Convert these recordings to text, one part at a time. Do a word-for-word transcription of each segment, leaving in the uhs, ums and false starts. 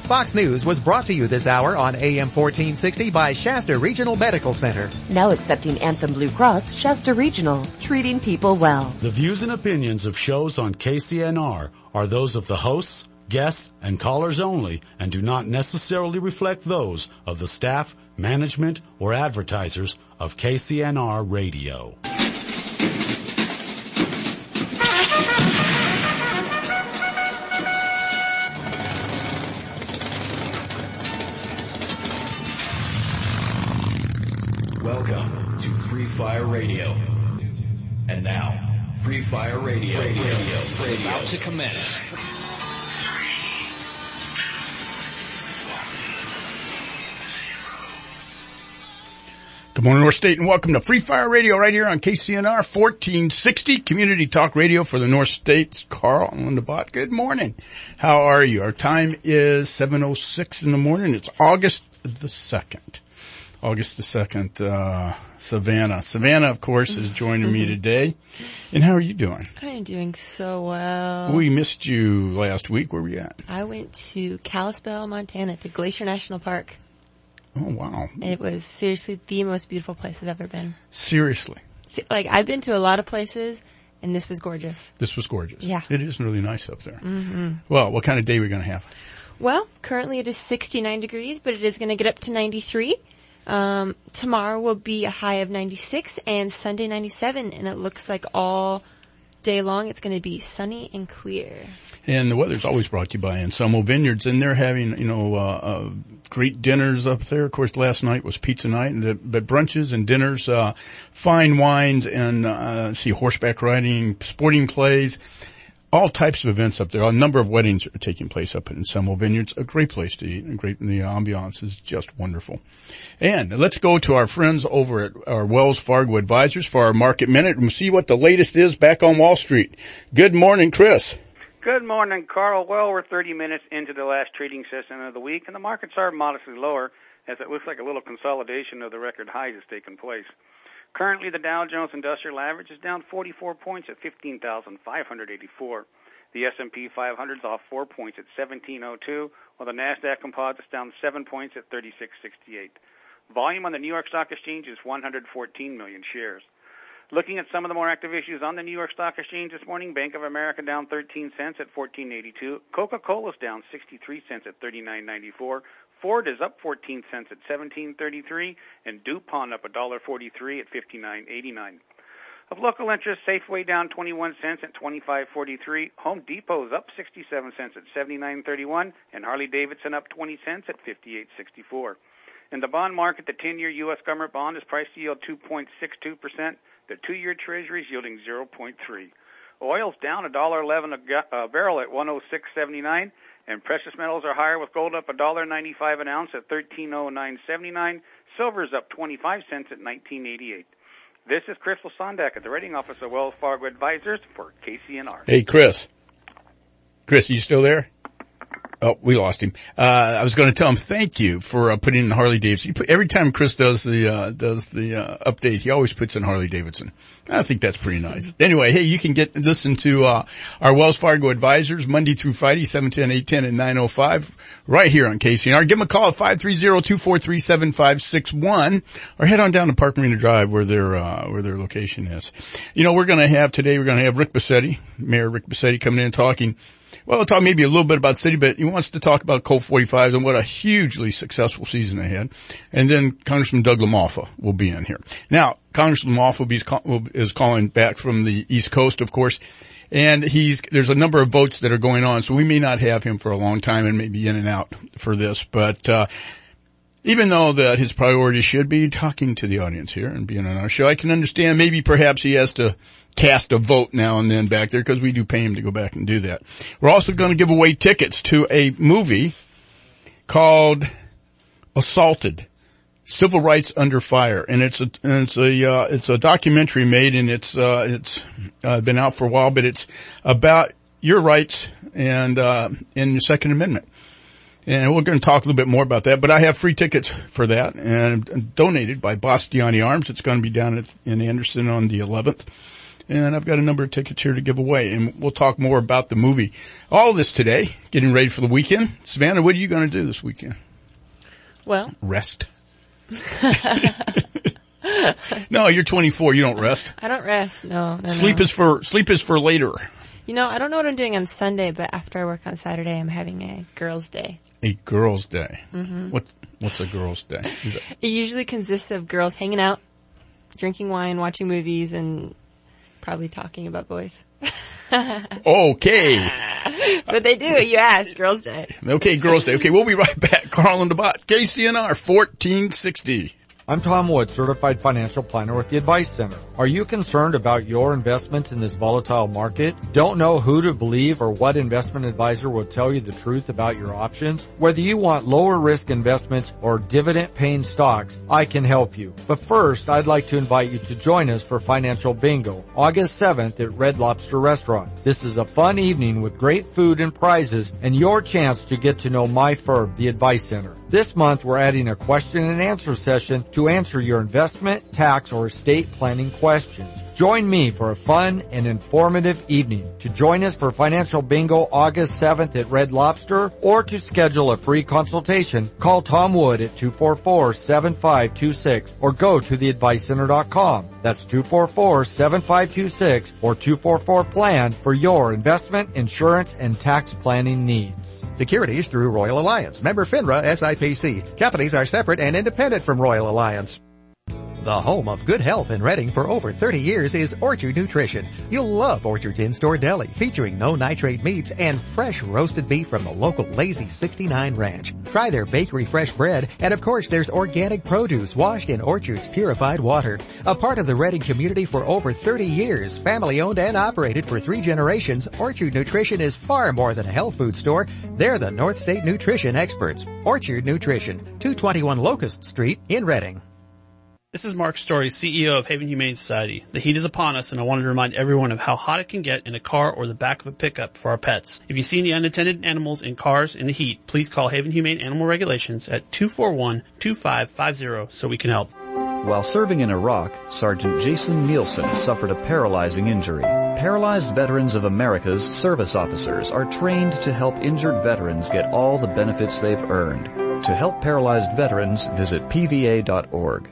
Fox News was brought to you this hour on A M fourteen sixty by Shasta Regional Medical Center. Now accepting Anthem Blue Cross, Shasta Regional, treating people well. The views and opinions of shows on K C N R are those of the hosts, guests, and callers only and do not necessarily reflect those of the staff, management, or advertisers of K C N R Radio. Welcome to Free Fire Radio. And now, Free Fire Radio, radio, radio, radio. Is about to commence. Good morning, North State, and welcome to Free Fire Radio right here on K C N R fourteen sixty, Community Talk Radio for the North States. Carl and Linda Bott, good morning. How are you? Our time is seven oh six in the morning. It's August the second. August the second, uh, Savannah. Savannah, of course, is joining me today. And how are you doing? I'm doing so well. We missed you last week. Where were you at? I went to Kalispell, Montana, to Glacier National Park. Oh, wow. It was seriously the most beautiful place I've ever been. Seriously? Like, I've been to a lot of places, and this was gorgeous. This was gorgeous. Yeah. It is really nice up there. Mm-hmm. Well, what kind of day are we going to have? Well, currently it is sixty-nine degrees, but it is going to get up to ninety-three. Um, tomorrow will be a high of ninety-six and Sunday ninety-seven, and it looks like all day long it's going to be sunny and clear. And the weather's always brought to you by Anselmo Vineyards, and they're having, you know, uh, uh, great dinners up there. Of course, last night was pizza night, and the, but brunches and dinners, uh, fine wines and, uh, see, horseback riding, sporting clays. All types of events up there. A number of weddings are taking place up at Anselmo Vineyards. A great place to eat and great, and the ambiance is just wonderful. And let's go to our friends over at our Wells Fargo Advisors for our Market Minute and see what the latest is back on Wall Street. Good morning, Chris. Good morning, Carl. Well, we're thirty minutes into the last trading session of the week, and the markets are modestly lower as it looks like a little consolidation of the record highs has taken place. Currently, the Dow Jones Industrial Average is down forty-four points at fifteen thousand five hundred eighty-four. The S and P five hundred is off four points at seventeen oh two, while the NASDAQ Composite is down seven points at thirty-six sixty-eight. Volume on the New York Stock Exchange is one hundred fourteen million shares. Looking at some of the more active issues on the New York Stock Exchange this morning, Bank of America down thirteen cents at fourteen eighty-two. Coca-Cola is down sixty-three cents at thirty-nine ninety-four. Ford is up fourteen cents at seventeen thirty-three, and DuPont up one dollar forty-three at fifty-nine eighty-nine. Of local interest, Safeway down twenty-one cents at twenty-five forty-three. Home Depot is up sixty-seven cents at seventy-nine thirty-one, and Harley-Davidson up twenty cents at fifty-eight sixty-four. In the bond market, the ten-year U S government bond is priced to yield two point six two percent. The two-year Treasury is yielding zero point three. Oil's down one dollar eleven a barrel at one oh six seventy-nine. And precious metals are higher with gold up one dollar ninety-five an ounce at thirteen oh nine seventy-nine. Silver's up twenty-five cents at nineteen eighty-eight. This is Chris Sondak at the rating office of Wells Fargo Advisors for K C N R. Hey, Chris. Chris, are you still there? Oh, we lost him. Uh, I was going to tell him thank you for uh, putting in Harley Davidson. Put, every time Chris does the, uh, does the, uh, update, he always puts in Harley Davidson. I think that's pretty nice. Anyway, hey, you can get, listen to, uh, our Wells Fargo Advisors Monday through Friday, seven ten, eight ten, and nine oh five, right here on K C N R. Give them a call at five three zero, two four three, seven five six one, or head on down to Park Marina Drive where their, uh, where their location is. You know, we're going to have today, we're going to have Rick Bassetti, Mayor Rick Bassetti coming in and talking. Well, we'll talk maybe a little bit about the city, but he wants to talk about Colt forty-five and what a hugely successful season they had. And then Congressman Doug LaMalfa will be in here. Now, Congressman LaMalfa is calling back from the East Coast, of course, and he's, there's a number of votes that are going on, so we may not have him for a long time and maybe in and out for this, but, uh, even though that his priority should be talking to the audience here and being on our show, I can understand maybe perhaps he has to cast a vote now and then back there because we do pay him to go back and do that. We're also going to give away tickets to a movie called Assaulted, Civil Rights Under Fire, and it's a and it's a uh, it's a documentary made, and it's uh, it's uh, been out for a while, but it's about your rights and uh, in the Second Amendment. And we're going to talk a little bit more about that, but I have free tickets for that and donated by Bastiani Arms. It's going to be down at, in Anderson on the eleventh. And I've got a number of tickets here to give away, and we'll talk more about the movie. All this today, getting ready for the weekend. Savannah, what are you going to do this weekend? Well. Rest. No, you're twenty-four. You don't rest. I don't rest. No, no, Sleep no. is for, sleep is for later. You know, I don't know what I'm doing on Sunday, but after I work on Saturday, I'm having a girls' day. A girls' day. Mm-hmm. What, what's a girls' day? Is it, it usually consists of girls hanging out, drinking wine, watching movies, and probably talking about boys. Okay. That's what they do. You asked. Girls' day. Okay, girls' day. Okay, we'll be right back. Carl and the Bot. K C N R fourteen sixty. I'm Tom Wood, Certified Financial Planner with the Advice Center. Are you concerned about your investments in this volatile market? Don't know who to believe or what investment advisor will tell you the truth about your options? Whether you want lower risk investments or dividend paying stocks, I can help you. But first, I'd like to invite you to join us for Financial Bingo, August seventh at Red Lobster Restaurant. This is a fun evening with great food and prizes and your chance to get to know my firm, the Advice Center. This month, we're adding a question and answer session to answer your investment, tax, or estate planning questions. Join me for a fun and informative evening. To join us for Financial Bingo August seventh at Red Lobster or to schedule a free consultation, call Tom Wood at two four four, seven five two six or go to the advice center dot com. That's two four four, seven five two six or two four four plan for your investment, insurance, and tax planning needs. Securities through Royal Alliance. Member FINRA S I P C. Companies are separate and independent from Royal Alliance. The home of good health in Reading for over thirty years is Orchard Nutrition. You'll love Orchard's in-store deli featuring no nitrate meats and fresh roasted beef from the local Lazy sixty-nine Ranch. Try their bakery fresh bread, and of course there's organic produce washed in Orchard's purified water. A part of the Reading community for over thirty years, family owned and operated for three generations, Orchard Nutrition is far more than a health food store. They're the North State Nutrition experts. Orchard Nutrition, two twenty-one Locust Street in Reading. This is Mark Story, C E O of Haven Humane Society. The heat is upon us, and I wanted to remind everyone of how hot it can get in a car or the back of a pickup for our pets. If you see any unattended animals in cars in the heat, please call Haven Humane Animal Regulations at two four one, two five five zero so we can help. While serving in Iraq, Sergeant Jason Nielsen suffered a paralyzing injury. Paralyzed Veterans of America's service officers are trained to help injured veterans get all the benefits they've earned. To help paralyzed veterans, visit P V A dot org.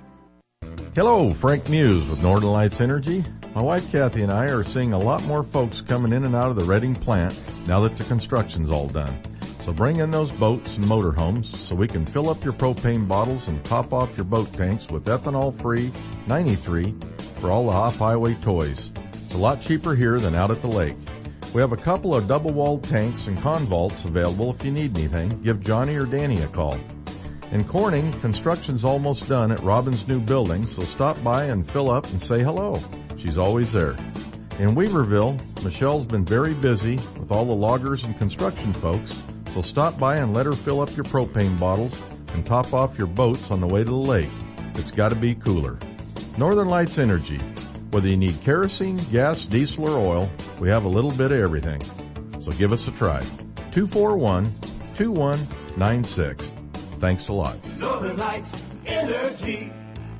Hello, Frank Muse with Northern Lights Energy. My wife Kathy and I are seeing a lot more folks coming in and out of the Reading plant now that the construction's all done. So bring in those boats and motorhomes so we can fill up your propane bottles and top off your boat tanks with ethanol-free ninety-three for all the off-highway toys. It's a lot cheaper here than out at the lake. We have a couple of double-walled tanks and convaults available if you need anything. Give Johnny or Danny a call. In Corning, construction's almost done at Robin's new building, so stop by and fill up and say hello. She's always there. In Weaverville, Michelle's been very busy with all the loggers and construction folks, so stop by and let her fill up your propane bottles and top off your boats on the way to the lake. It's gotta be cooler. Northern Lights Energy. Whether you need kerosene, gas, diesel, or oil, we have a little bit of everything. So give us a try. two four one, two one nine six. Thanks a lot. Northern Lights Energy.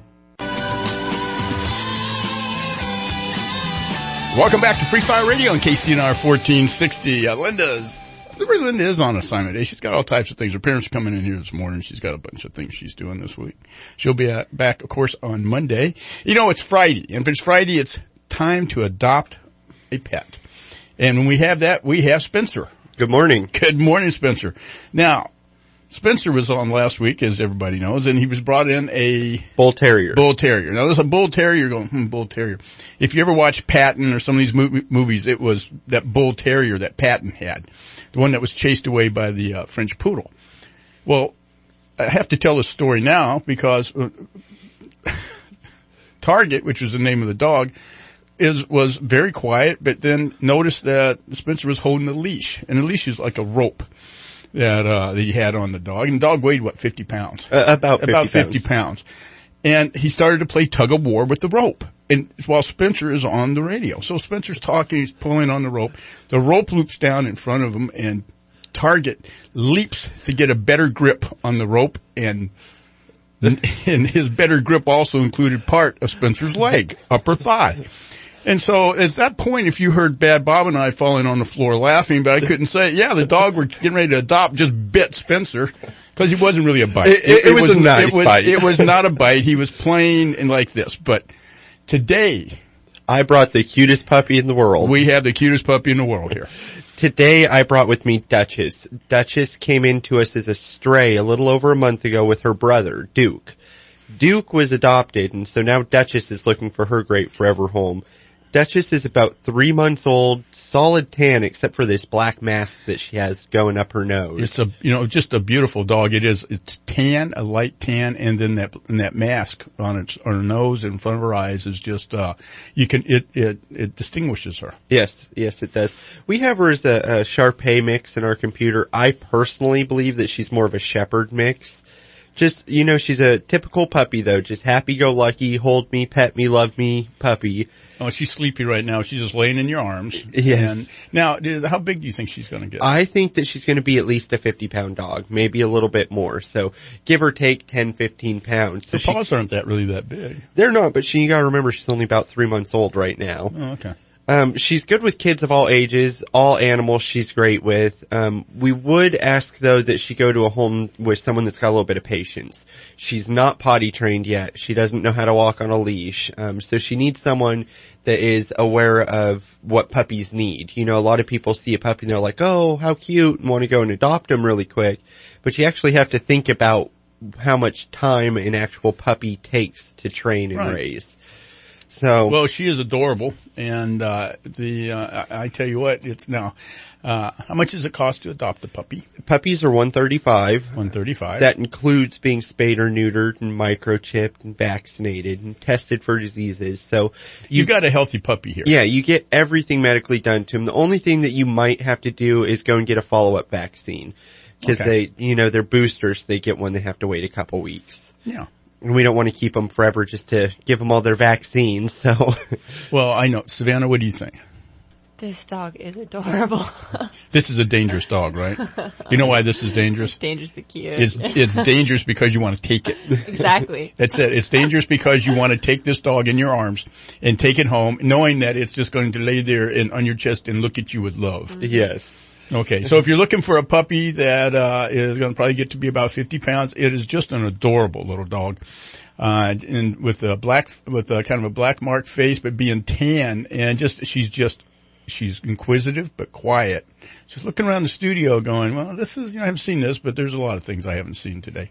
Welcome back to Free Fire Radio on K C N R fourteen sixty. Uh, Linda's, Linda is on assignment today. She's got all types of things. Her parents are coming in here this morning. She's got a bunch of things she's doing this week. She'll be uh, back, of course, on Monday. You know, it's Friday. And if it's Friday, it's time to adopt a pet. And when we have that, we have Spencer. Good morning. Good morning, Spencer. Now, Spencer was on last week, as everybody knows, and he was brought in a Bull Terrier. Bull Terrier. Now, there's a Bull Terrier going, hmm, Bull Terrier. If you ever watch Patton or some of these movie, movies, it was that Bull Terrier that Patton had, the one that was chased away by the uh, French Poodle. Well, I have to tell this story now because uh, Target, which was the name of the dog, is was very quiet, but then noticed that Spencer was holding a leash, and the leash is like a rope that uh that he had on the dog. And the dog weighed, what, fifty pounds? Uh, about fifty About fifty pounds. pounds. And he started to play tug of war with the rope. And while Spencer is on the radio. So Spencer's talking, he's pulling on the rope. The rope loops down in front of him, and Target leaps to get a better grip on the rope, and and his better grip also included part of Spencer's leg, upper thigh. And so at that point, if you heard Bad Bob and I falling on the floor laughing, but I couldn't say it, yeah, the dog we're getting ready to adopt just bit Spencer because it wasn't really a bite. It, it, it, it was, was a nice it was, bite. It was not a bite. He was playing and like this. But today, I brought the cutest puppy in the world. We have the cutest puppy in the world here. Today I brought with me Duchess. Duchess came into us as a stray a little over a month ago with her brother, Duke. Duke was adopted, and so now Duchess is looking for her great forever home. Duchess is about three months old, solid tan, except for this black mask that she has going up her nose. It's a, you know, just a beautiful dog. It is, it's tan, a light tan, and then that, and that mask on its, on her nose and in front of her eyes is just, uh, you can, it, it, it distinguishes her. Yes, yes it does. We have her as a, a Shar-Pei mix in our computer. I personally believe that she's more of a Shepherd mix. Just, you know, she's a typical puppy though, just happy-go-lucky, hold me, pet me, love me puppy. Oh, she's sleepy right now. She's just laying in your arms. Yes. And now, how big do you think she's going to get? I think that she's going to be at least a fifty pound dog, maybe a little bit more. So give or take ten, fifteen pounds. So the paws she, aren't that really that big. They're not, but she, you gotta remember she's only about three months old right now. Oh, okay. Um, she's good with kids of all ages, all animals she's great with. Um, we would ask though that she go to a home with someone that's got a little bit of patience. She's not potty trained yet. She doesn't know how to walk on a leash. Um, so she needs someone that is aware of what puppies need. You know, a lot of people see a puppy and they're like, oh, how cute, and want to go and adopt them really quick. But you actually have to think about how much time an actual puppy takes to train and right. raise. So well, she is adorable, and uh the uh, I tell you what, it's now. Uh how much does it cost to adopt a puppy? Puppies are one thirty-five. one thirty-five. That includes being spayed or neutered and microchipped and vaccinated and tested for diseases. So you, you got a healthy puppy here. Yeah, you get everything medically done to him. The only thing that you might have to do is go and get a follow-up vaccine because okay. they, you know, they're boosters. They get one. They have to wait a couple weeks. Yeah. And we don't want to keep them forever just to give them all their vaccines, so. Well, I know. Savannah, what do you think? This dog is adorable. This is a dangerous dog, right? You know why this is dangerous? Dangerously cute. It's, it's dangerous because you want to take it. Exactly. That's it. It's dangerous because you want to take this dog in your arms and take it home, knowing that it's just going to lay there in, on your chest and look at you with love. Mm-hmm. Yes. Okay, so if you're looking for a puppy that uh is going to probably get to be about fifty pounds, it is just an adorable little dog, uh, and with a black, with a kind of a black marked face, but being tan, and just she's just she's inquisitive but quiet. She's looking around the studio, going, "Well, this is you know I haven't seen this, but there's a lot of things I haven't seen today."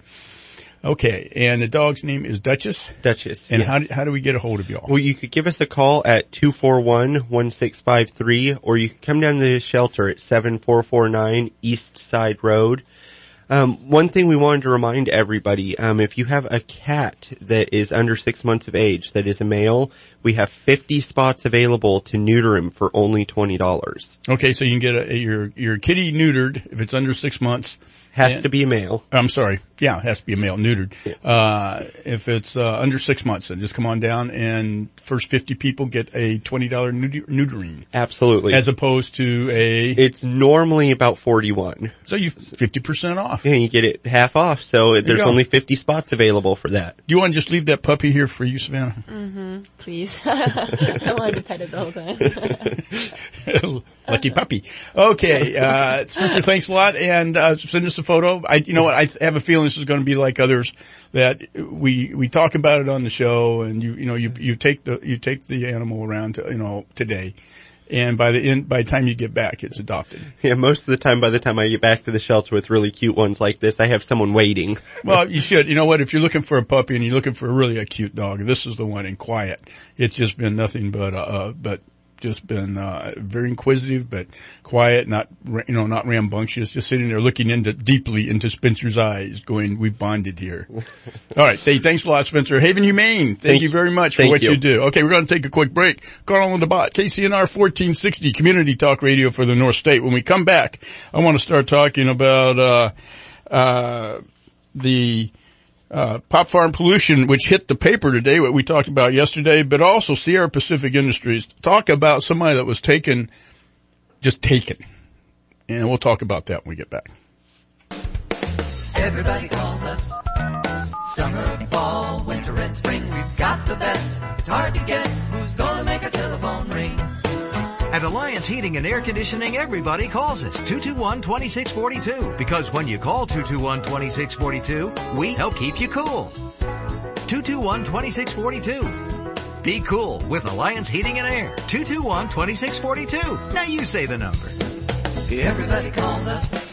Okay, and the dog's name is Duchess? Duchess, And yes. how do, how do we get a hold of y'all? Well, you could give us a call at two four one, one six five three, or you could come down to the shelter at seven four four nine East Side Road. Um, one thing we wanted to remind everybody, um, if you have a cat that is under six months of age, that is a male, we have fifty spots available to neuter him for only twenty dollars. Okay, so you can get a, your, your kitty neutered if it's under six months. Has and, to be a male. I'm sorry. Yeah, it has to be a male, neutered. Yeah. Uh, if it's, uh, under six months, then just come on down and first fifty people get a twenty dollars neuter- neutering. Absolutely. As opposed to a... It's normally about forty-one. So you, fifty percent off. Yeah, you get it half off, so there there's only fifty spots available for that. Do you want to just leave that puppy here for you, Savannah? Mm-hmm. Please. I wanted to pet it the whole time. Lucky puppy. Okay, uh, Spencer, thanks a lot, and, uh, send us a photo. I, you know what, I have a feeling this is going to be like others, that we, we talk about it on the show, and you, you know, you, you take the, you take the animal around to, you know, today, and by the end, by the time you get back, it's adopted. Yeah, most of the time, by the time I get back to the shelter with really cute ones like this, I have someone waiting. Well, you should. You know what, if you're looking for a puppy and you're looking for a really a cute dog, this is the one, and quiet. It's just been nothing but, uh, but, just been, uh, very inquisitive, but quiet, not, you know, not rambunctious, just sitting there looking into, deeply into Spencer's eyes, going, we've bonded here. All right. Hey, thanks a lot, Spencer. Haven Humane, thank, thank you very much for what you. you do. Okay, we're going to take a quick break. Carl on the bot, K C N R fourteen sixty, Community Talk Radio for the North State. When we come back, I want to start talking about, uh, uh, the, Uh, Pop Farm pollution, which hit the paper today, what we talked about yesterday, but also Sierra Pacific Industries. Talk about somebody that was taken, just taken. And we'll talk about that when we get back. Everybody calls us Summer, fall, winter, and spring, we've got the best. It's hard to guess who's gonna make our telephone ring. At Alliance Heating and Air Conditioning, everybody calls us two two one, two six four two. Because when you call two two one, two six four two, we help keep you cool. two two one, two six four two. Be cool with Alliance Heating and Air. two two one, two six four two. Now you say the number. Everybody calls us.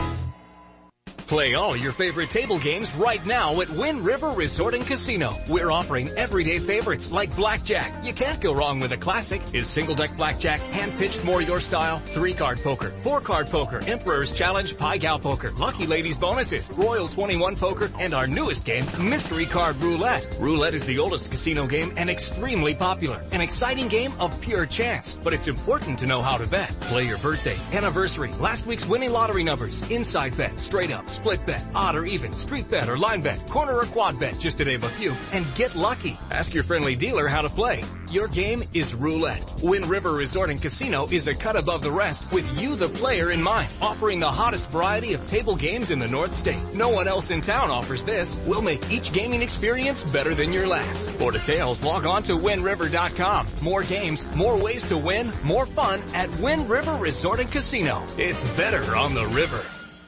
Play all your favorite table games right now at Wind River Resort and Casino. We're offering everyday favorites like blackjack. You can't go wrong with a classic. Is single deck blackjack hand-pitched more your style? Three-card poker, four-card poker, Emperor's Challenge, Pai Gow poker, Lucky Ladies bonuses, Royal twenty-one poker, and our newest game, Mystery Card Roulette. Roulette is the oldest casino game and extremely popular. An exciting game of pure chance, but it's important to know how to bet. Play your birthday, anniversary, last week's winning lottery numbers, inside bet, straight up, split bet, odd or even, street bet or line bet, corner or quad bet, just to name a few, and get lucky. Ask your friendly dealer how to play. Your game is roulette. Wind River Resort and Casino is a cut above the rest with you the player in mind, offering the hottest variety of table games in the North State. No one else in town offers this. We'll make each gaming experience better than your last. For details, log on to wind river dot com. More games, more ways to win, more fun at Wind River Resort and Casino. It's better on the river.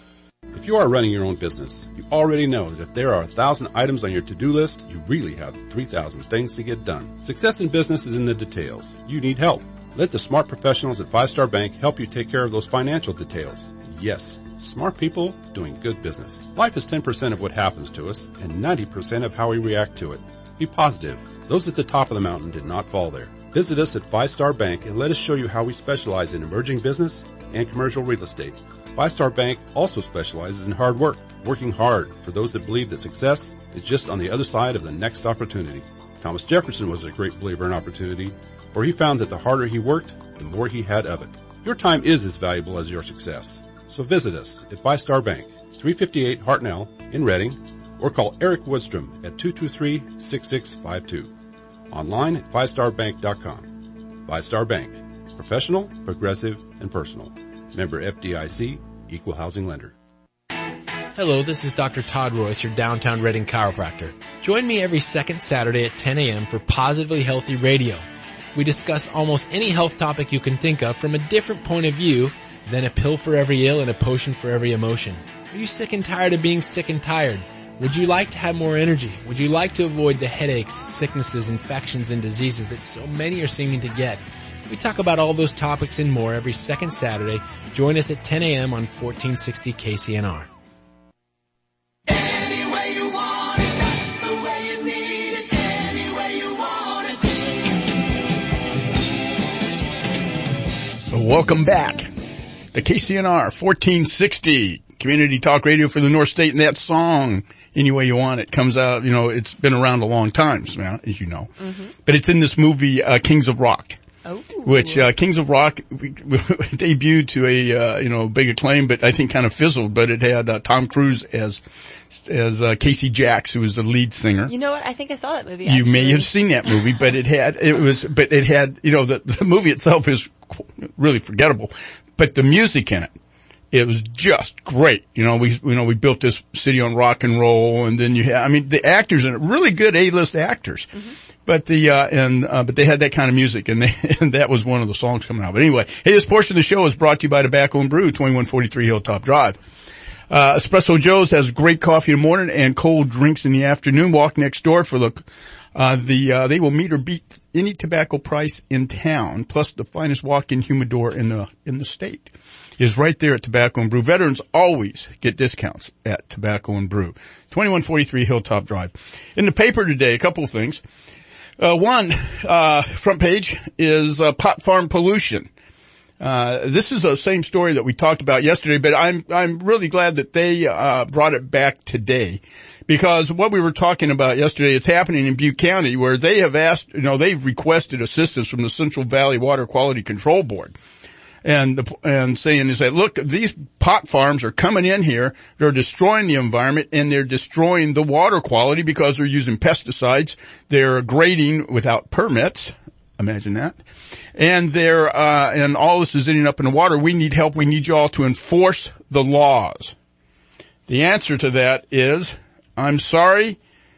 If you are running your own business, you already know that if there are a thousand items on your to-do list, you really have three thousand things to get done. Success in business is in the details. You need help. Let the smart professionals at Five Star Bank help you take care of those financial details. Yes, smart people doing good business. Life is ten percent of what happens to us and ninety percent of how we react to it. Be positive. Those at the top of the mountain did not fall there. Visit us at Five Star Bank and let us show you how we specialize in emerging business and commercial real estate. Five Star Bank also specializes in hard work, working hard for those that believe that success is just on the other side of the next opportunity. Thomas Jefferson was a great believer in opportunity, for he found that the harder he worked, the more he had of it. Your time is as valuable as your success. So visit us at Five Star Bank, three fifty-eight Hartnell in Reading, or call Eric Woodstrom at two two three, six six five two. Online at five star bank dot com. Five Star Bank. Professional, progressive, and personal. Member F D I C, Equal Housing Lender. Hello, this is Doctor Todd Royce, your downtown Reading chiropractor. Join me every second Saturday at ten a.m. for Positively Healthy Radio. We discuss almost any health topic you can think of from a different point of view than a pill for every ill and a potion for every emotion. Are you sick and tired of being sick and tired? Would you like to have more energy? Would you like to avoid the headaches, sicknesses, infections, and diseases that so many are seeming to get? We talk about all those topics and more every second Saturday. Join us at ten a.m. on fourteen sixty K C N R. Any way you want it, that's the way you need it. Any way you want it. So welcome back to K C N R fourteen sixty, Community Talk Radio for the North State, and that song, Any Way You Want It, comes out, you know, it's been around a long time, as you know. Mm-hmm. But it's in this movie, uh, Kings of Rock. Oh. Which, uh, Kings of Rock we, we debuted to a, uh, you know, big acclaim, but I think kind of fizzled, but it had, uh, Tom Cruise as, as, uh, Casey Jacks, who was the lead singer. You know what? I think I saw that movie, actually. You may have seen that movie, but it had, it was, but it had, you know, the, the movie itself is really forgettable, but the music in it, it was just great. You know, we, you know, we built this city on rock and roll, and then you had, I mean, the actors in it, really good A-list actors. Mm-hmm. But the, uh, and, uh, but they had that kind of music, and they, and that was one of the songs coming out. But anyway, hey, this portion of the show is brought to you by Tobacco and Brew, twenty-one forty-three Hilltop Drive. Uh, Espresso Joe's has great coffee in the morning and cold drinks in the afternoon. Walk next door for the, uh, the, uh, they will meet or beat any tobacco price in town, plus the finest walk-in humidor in the, in the state is right there at Tobacco and Brew. Veterans always get discounts at Tobacco and Brew, twenty-one forty-three Hilltop Drive. In the paper today, a couple of things. Uh, one, uh, front page is, uh, pot farm pollution. Uh, this is the same story that we talked about yesterday, but I'm, I'm really glad that they, uh, brought it back today, because what we were talking about yesterday is happening in Butte County, where they have asked, you know, they've requested assistance from the Central Valley Water Quality Control Board. And, the, and saying is that, look, these pot farms are coming in here, they're destroying the environment, and they're destroying the water quality because they're using pesticides, they're grading without permits, imagine that, and they're, uh, and all this is ending up in the water. We need help, we need you all to enforce the laws. The answer to that is, I'm sorry,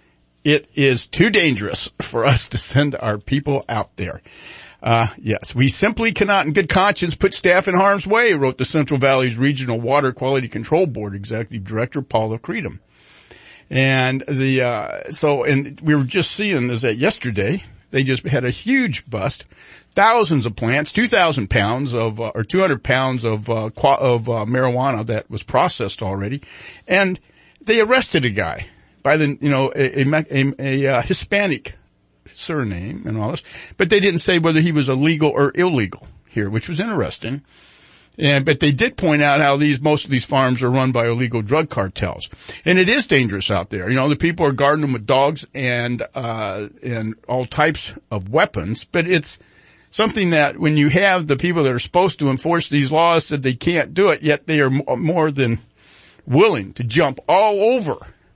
It is too dangerous for us to send our people out there. Uh, yes, we simply cannot in good conscience put staff in harm's way, wrote the Central Valley's Regional Water Quality Control Board Executive Director Paula Creedham. And the, uh, so, and we were just seeing is that yesterday, they just had a huge bust. Thousands of plants, two thousand pounds of, uh, or two hundred pounds of, uh, qua- of, uh, marijuana that was processed already. And they arrested a guy by the, you know, a, a, a, a uh, Hispanic surname and all this, but they didn't say whether he was illegal or illegal here, which was interesting. And, but they did point out how these, most of these farms are run by illegal drug cartels. And it is dangerous out there. You know, the people are guarding them with dogs and, uh, and all types of weapons, but it's something that when you have the people that are supposed to enforce these laws that they can't do it, yet they are more than willing to jump all over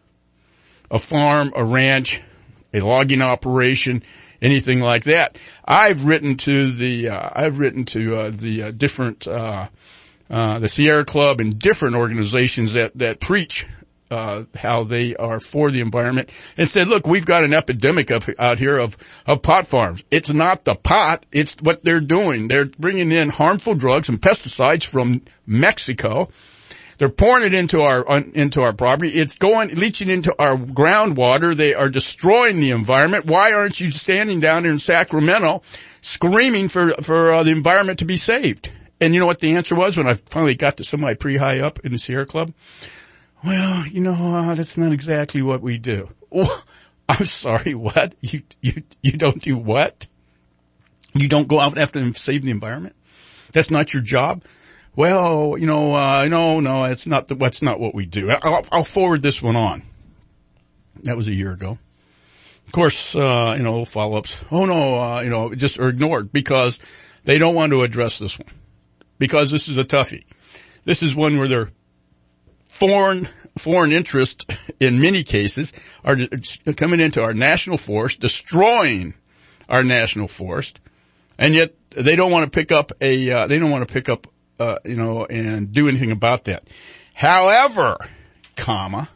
a farm, a ranch, a logging operation, anything like that. I've written to the, uh, I've written to, uh, the, uh, different, uh, uh, the Sierra Club and different organizations that, that preach, uh, how they are for the environment and said, look, we've got an epidemic of, out here of, of pot farms. It's not the pot, it's what they're doing. They're bringing in harmful drugs and pesticides from Mexico. They're pouring it into our, into our property. It's going, leaching into our groundwater. They are destroying the environment. Why aren't you standing down there in Sacramento screaming for, for uh, the environment to be saved? And you know what the answer was when I finally got to somebody pretty high up in the Sierra Club? Well, you know, uh, that's not exactly what we do. Oh, I'm sorry, what? You, you, you don't do what? You don't go out after and save the environment? That's not your job? Well, you know, uh, no, no, it's not, the, that's not what we do. I'll, I'll forward this one on. That was a year ago. Of course, uh, you know, follow-ups. Oh no, uh, you know, just are ignored because they don't want to address this one. Because this is a toughie. This is one where they're foreign, foreign interest in many cases are coming into our national forest, destroying our national forest, and yet they don't want to pick up a, uh, they don't want to pick up Uh, you know, and do anything about that. However, comma,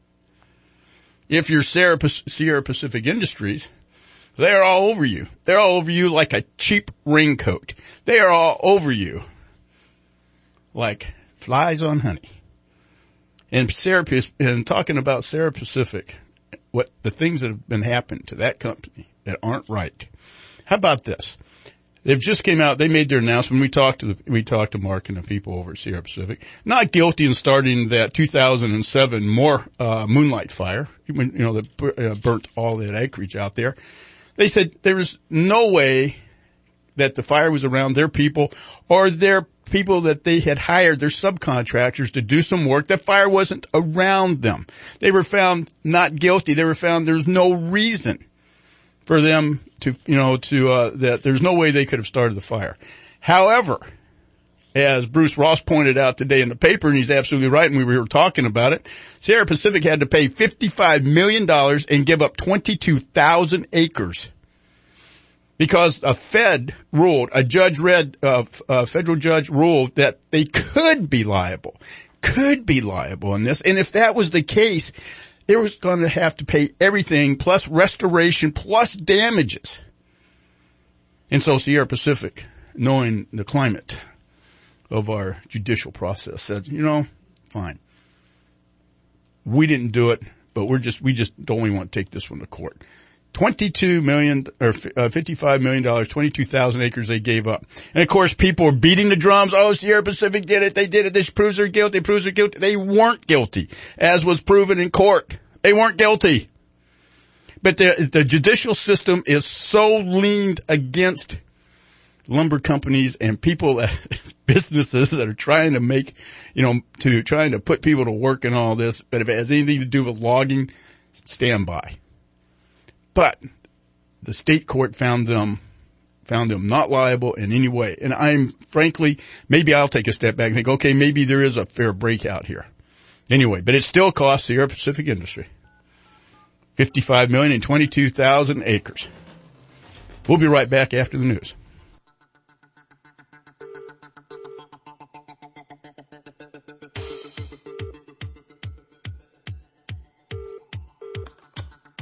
if you're Sierra, Sierra Pacific Industries, they're all over you. They're all over you like a cheap raincoat. They are all over you like flies on honey. And Sierra, and talking about Sierra Pacific, what the things that have been happening to that company that aren't right. How about this? They've just came out, they made their announcement. We talked to the, we talked to Mark and the people over at Sierra Pacific. Not guilty in starting that two thousand seven more, uh, Moonlight fire, you know, that uh, burnt all that acreage out there. They said there was no way that the fire was around their people or their people that they had hired, their subcontractors to do some work. That fire wasn't around them. They were found not guilty. They were found there's no reason for them to, you know, to, uh, that there's no way they could have started the fire. However, as Bruce Ross pointed out today in the paper, and he's absolutely right, and we were talking about it, Sierra Pacific had to pay fifty-five million dollars and give up twenty-two thousand acres. Because a Fed ruled, a judge read, uh, a federal judge ruled that they could be liable, could be liable in this. And if that was the case, it was going to have to pay everything plus restoration plus damages. And so Sierra Pacific, knowing the climate of our judicial process, said, you know, fine. We didn't do it, but we're just, we just don't even want to take this one to court. twenty-two million or uh, fifty-five million dollars, twenty-two thousand acres they gave up. And of course people are beating the drums. Oh, Sierra Pacific did it. They did it. This proves they're guilty. Proves they're guilty. They weren't guilty, as was proven in court. They weren't guilty. But the, the judicial system is so leaned against lumber companies and people, that, businesses that are trying to make, you know, to trying to put people to work and all this. But if it has anything to do with logging, stand by. But the state court found them, found them not liable in any way. And I'm frankly, maybe I'll take a step back and think, okay, maybe there is a fair breakout here. Anyway, but it still costs Sierra Pacific Industry fifty-five million dollars and twenty-two thousand acres. We'll be right back after the news.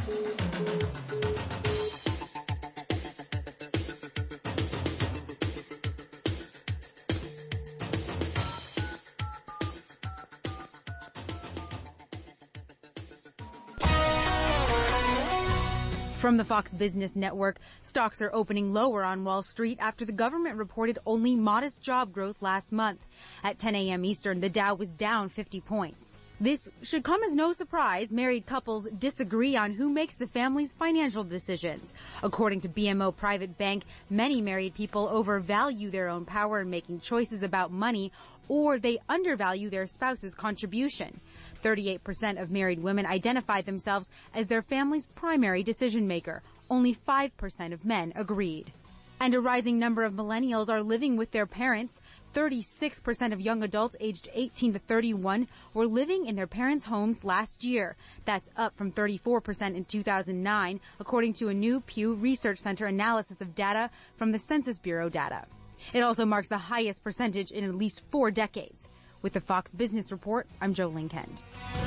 From the Fox Business Network, stocks are opening lower on Wall Street after the government reported only modest job growth last month. At ten a.m. Eastern, the Dow was down fifty points. This should come as no surprise. Married couples disagree on who makes the family's financial decisions. According to B M O Private Bank, many married people overvalue their own power in making choices about money, or they undervalue their spouse's contribution. thirty-eight percent of married women identify themselves as their family's primary decision maker. Only five percent of men agreed. And a rising number of millennials are living with their parents. thirty-six percent of young adults aged eighteen to thirty-one were living in their parents' homes last year. That's up from thirty-four percent in two thousand nine, according to a new Pew Research Center analysis of data from the Census Bureau data. It also marks the highest percentage in at least four decades. With the Fox Business Report, I'm Jolene Kent.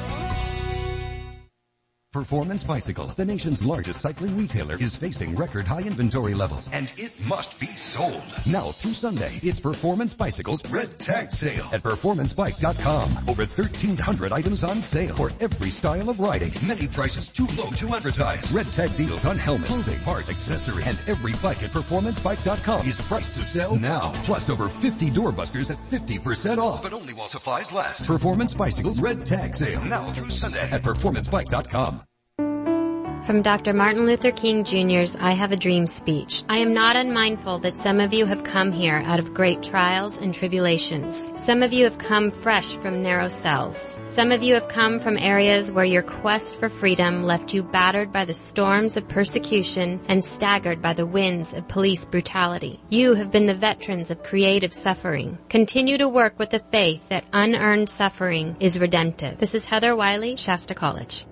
Performance Bicycle, the nation's largest cycling retailer, is facing record high inventory levels, and it must be sold. Now through Sunday, it's Performance Bicycle's Red Tag Sale at performance bike dot com. Over thirteen hundred items on sale for every style of riding. Many prices too low to advertise. Red Tag deals on helmets, clothing, parts, accessories, and every bike at performance bike dot com is priced to sell now. Plus over fifty doorbusters at fifty percent off, but only while supplies last. Performance Bicycle's Red Tag Sale now through Sunday at performance bike dot com. From Doctor Martin Luther King Junior's I Have a Dream speech. I am not unmindful that some of you have come here out of great trials and tribulations. Some of you have come fresh from narrow cells. Some of you have come from areas where your quest for freedom left you battered by the storms of persecution and staggered by the winds of police brutality. You have been the veterans of creative suffering. Continue to work with the faith that unearned suffering is redemptive. This is Heather Wiley, Shasta College.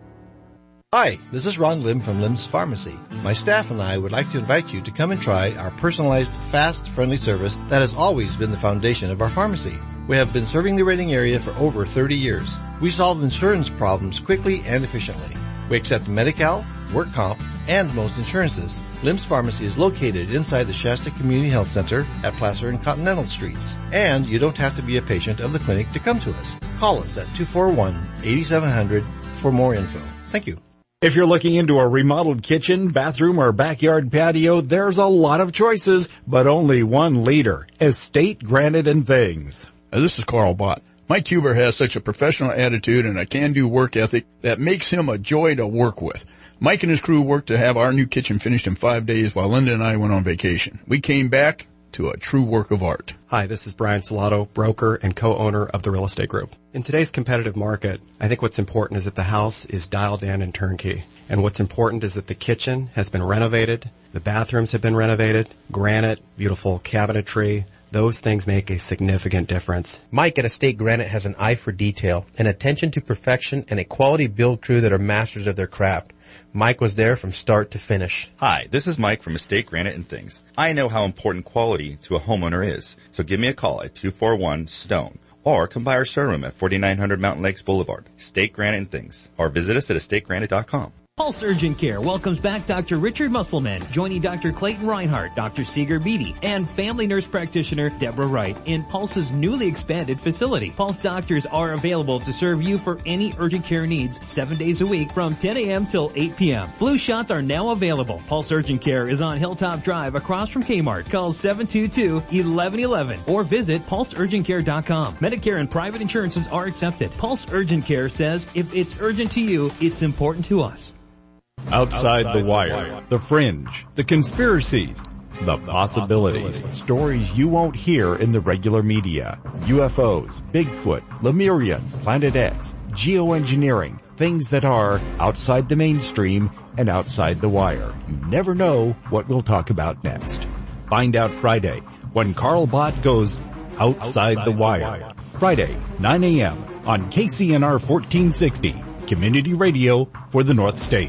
Hi, this is Ron Lim from Lim's Pharmacy. My staff and I would like to invite you to come and try our personalized, fast, friendly service that has always been the foundation of our pharmacy. We have been serving the Reading area for over thirty years. We solve insurance problems quickly and efficiently. We accept Medi-Cal, work comp, and most insurances. Lim's Pharmacy is located inside the Shasta Community Health Center at Placer and Continental Streets. And you don't have to be a patient of the clinic to come to us. Call us at two four one, eight seven zero zero for more info. Thank you. If you're looking into a remodeled kitchen, bathroom, or backyard patio, there's a lot of choices, but only one leader. Estate Granite and Things. Uh, this is Carl Bott. Mike Huber has such a professional attitude and a can-do work ethic that makes him a joy to work with. Mike and his crew worked to have our new kitchen finished in five days while Linda and I went on vacation. We came back to a true work of art. Hi, this is Brian Salato, broker and co-owner of the Real Estate Group. In today's competitive market, I think what's important is that the house is dialed in and turnkey. And what's important is that the kitchen has been renovated, the bathrooms have been renovated, granite, beautiful cabinetry. Those things make a significant difference. Mike at Estate Granite has an eye for detail, an attention to perfection, and a quality build crew that are masters of their craft. Mike was there from start to finish. Hi, this is Mike from Estate Granite and Things. I know how important quality to a homeowner is, so give me a call at two four one, STONE. Or come by our showroom at forty-nine hundred Mountain Lakes Boulevard, Estate Granite and Things. Or visit us at estate granite dot com. Pulse Urgent Care welcomes back Doctor Richard Musselman, joining Doctor Clayton Reinhardt, Doctor Seeger Beatty, and family nurse practitioner Deborah Wright in Pulse's newly expanded facility. Pulse doctors are available to serve you for any urgent care needs seven days a week from ten a.m. till eight p.m. Flu shots are now available. Pulse Urgent Care is on Hilltop Drive across from Kmart. Call seven two two, one one one one or visit pulse urgent care dot com. Medicare and private insurances are accepted. Pulse Urgent Care says if it's urgent to you, it's important to us. Outside, Outside the, wire, the Wire, The Fringe, The Conspiracies, The, the possibilities. possibilities. Stories you won't hear in the regular media. U F Os, Bigfoot, Lemurians, Planet X, geoengineering, things that are outside the mainstream and outside the wire. You never know what we'll talk about next. Find out Friday when Carl Bott goes Outside, outside the, wire. the Wire. Friday, nine a.m. on K C N R fourteen sixty, Community Radio for the North State.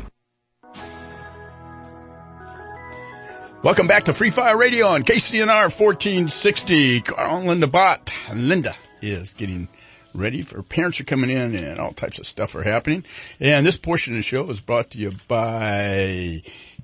Welcome back to Free Fire Radio on K C N R fourteen sixty. Carl and Linda Bott. Linda is getting ready for parents are coming in and all types of stuff are happening. And this portion of the show is brought to you by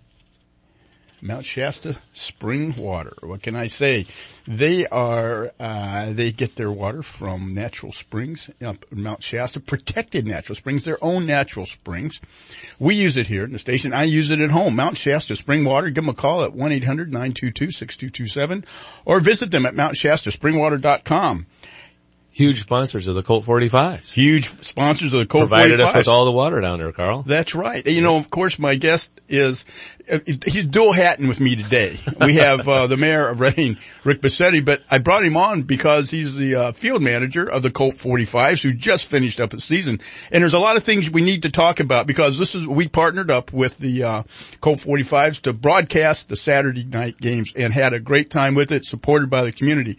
Mount Shasta Spring Water. What can I say? They are, uh, they get their water from natural springs up in Mount Shasta, protected natural springs, their own natural springs. We use it here in the station. I use it at home. Mount Shasta Spring Water. Give them a call at one eight hundred nine two two six two two seven or visit them at mount shasta spring water dot com. Huge sponsors of the Colt forty-fives. Huge sponsors of the Colt Provided forty-fives. us with all the water down there, Carl. That's right. You know, of course, my guest is, uh, he's dual hatting with me today. We have, uh, the mayor of Reading, Rick Bassetti, but I brought him on because he's the, uh, field manager of the Colt forty-fives who just finished up the season. And there's a lot of things we need to talk about because this is, we partnered up with the, uh, Colt forty-fives to broadcast the Saturday night games and had a great time with it, supported by the community.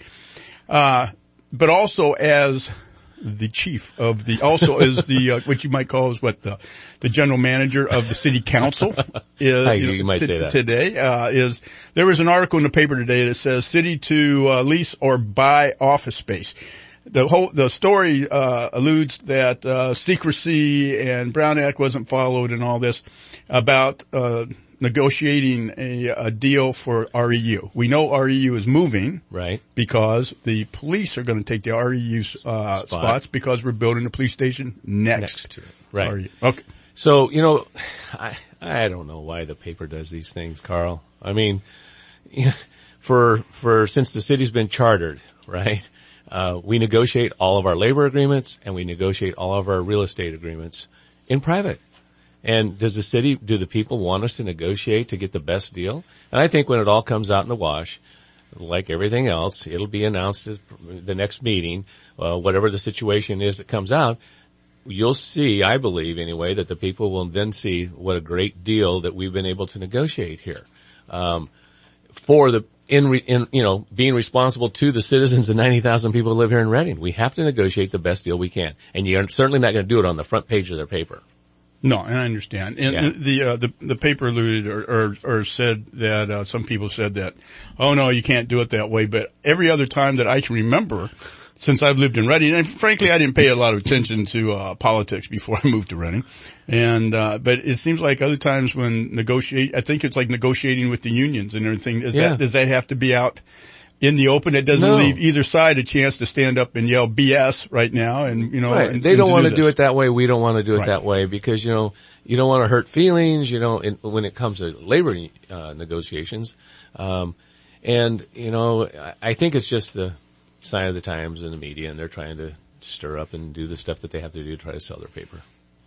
Uh, but also as the chief of the, also is the, uh, what you might call is what the, the general manager of the city council is, you, know, you might t- say that. today, uh, is, there was an article in the paper today that says city to, uh, lease or buy office space. The whole, the story, uh, alludes that, uh, secrecy and Brown Act wasn't followed and all this about, uh, negotiating a, a deal for R E U. We know R E U is moving. Right. Because the police are going to take the R E U, uh, Spot. spots because we're building a police station next, next to it. Right. R E U. Okay. So, you know, I, I don't know why the paper does these things, Carl. I mean, you know, for, for, since the city's been chartered, right, uh, we negotiate all of our labor agreements and we negotiate all of our real estate agreements in private. And does the city, do the people want us to negotiate to get the best deal? And I think when it all comes out in the wash, like everything else, it'll be announced at the next meeting, uh, whatever the situation is that comes out. You'll see, I believe anyway, that the people will then see what a great deal that we've been able to negotiate here. Um, for the, in, re, in, you know, being responsible to the citizens, the ninety thousand people who live here in Reading. We have to negotiate the best deal we can. And you're certainly not going to do it on the front page of their paper. No, and I understand. And yeah. the, uh, the, the paper alluded or, or, or said that, uh, some people said that, oh no, you can't do it that way. But every other time that I can remember, since I've lived in Reading, and frankly, I didn't pay a lot of attention to, uh, politics before I moved to Reading. And, uh, but it seems like other times when negotiate, I think it's like negotiating with the unions and everything. Is yeah. that, does that have to be out in the open? It doesn't no. leave either side a chance to stand up and yell B S right now and, you know. Right. And, they and don't to want do to do this. it that way. We don't want to do it Right. that way because, you know, you don't want to hurt feelings, you know, in, when it comes to labor, uh, negotiations. Um, and, you know, I, I think it's just the sign of the times in the media and they're trying to stir up and do the stuff that they have to do to try to sell their paper.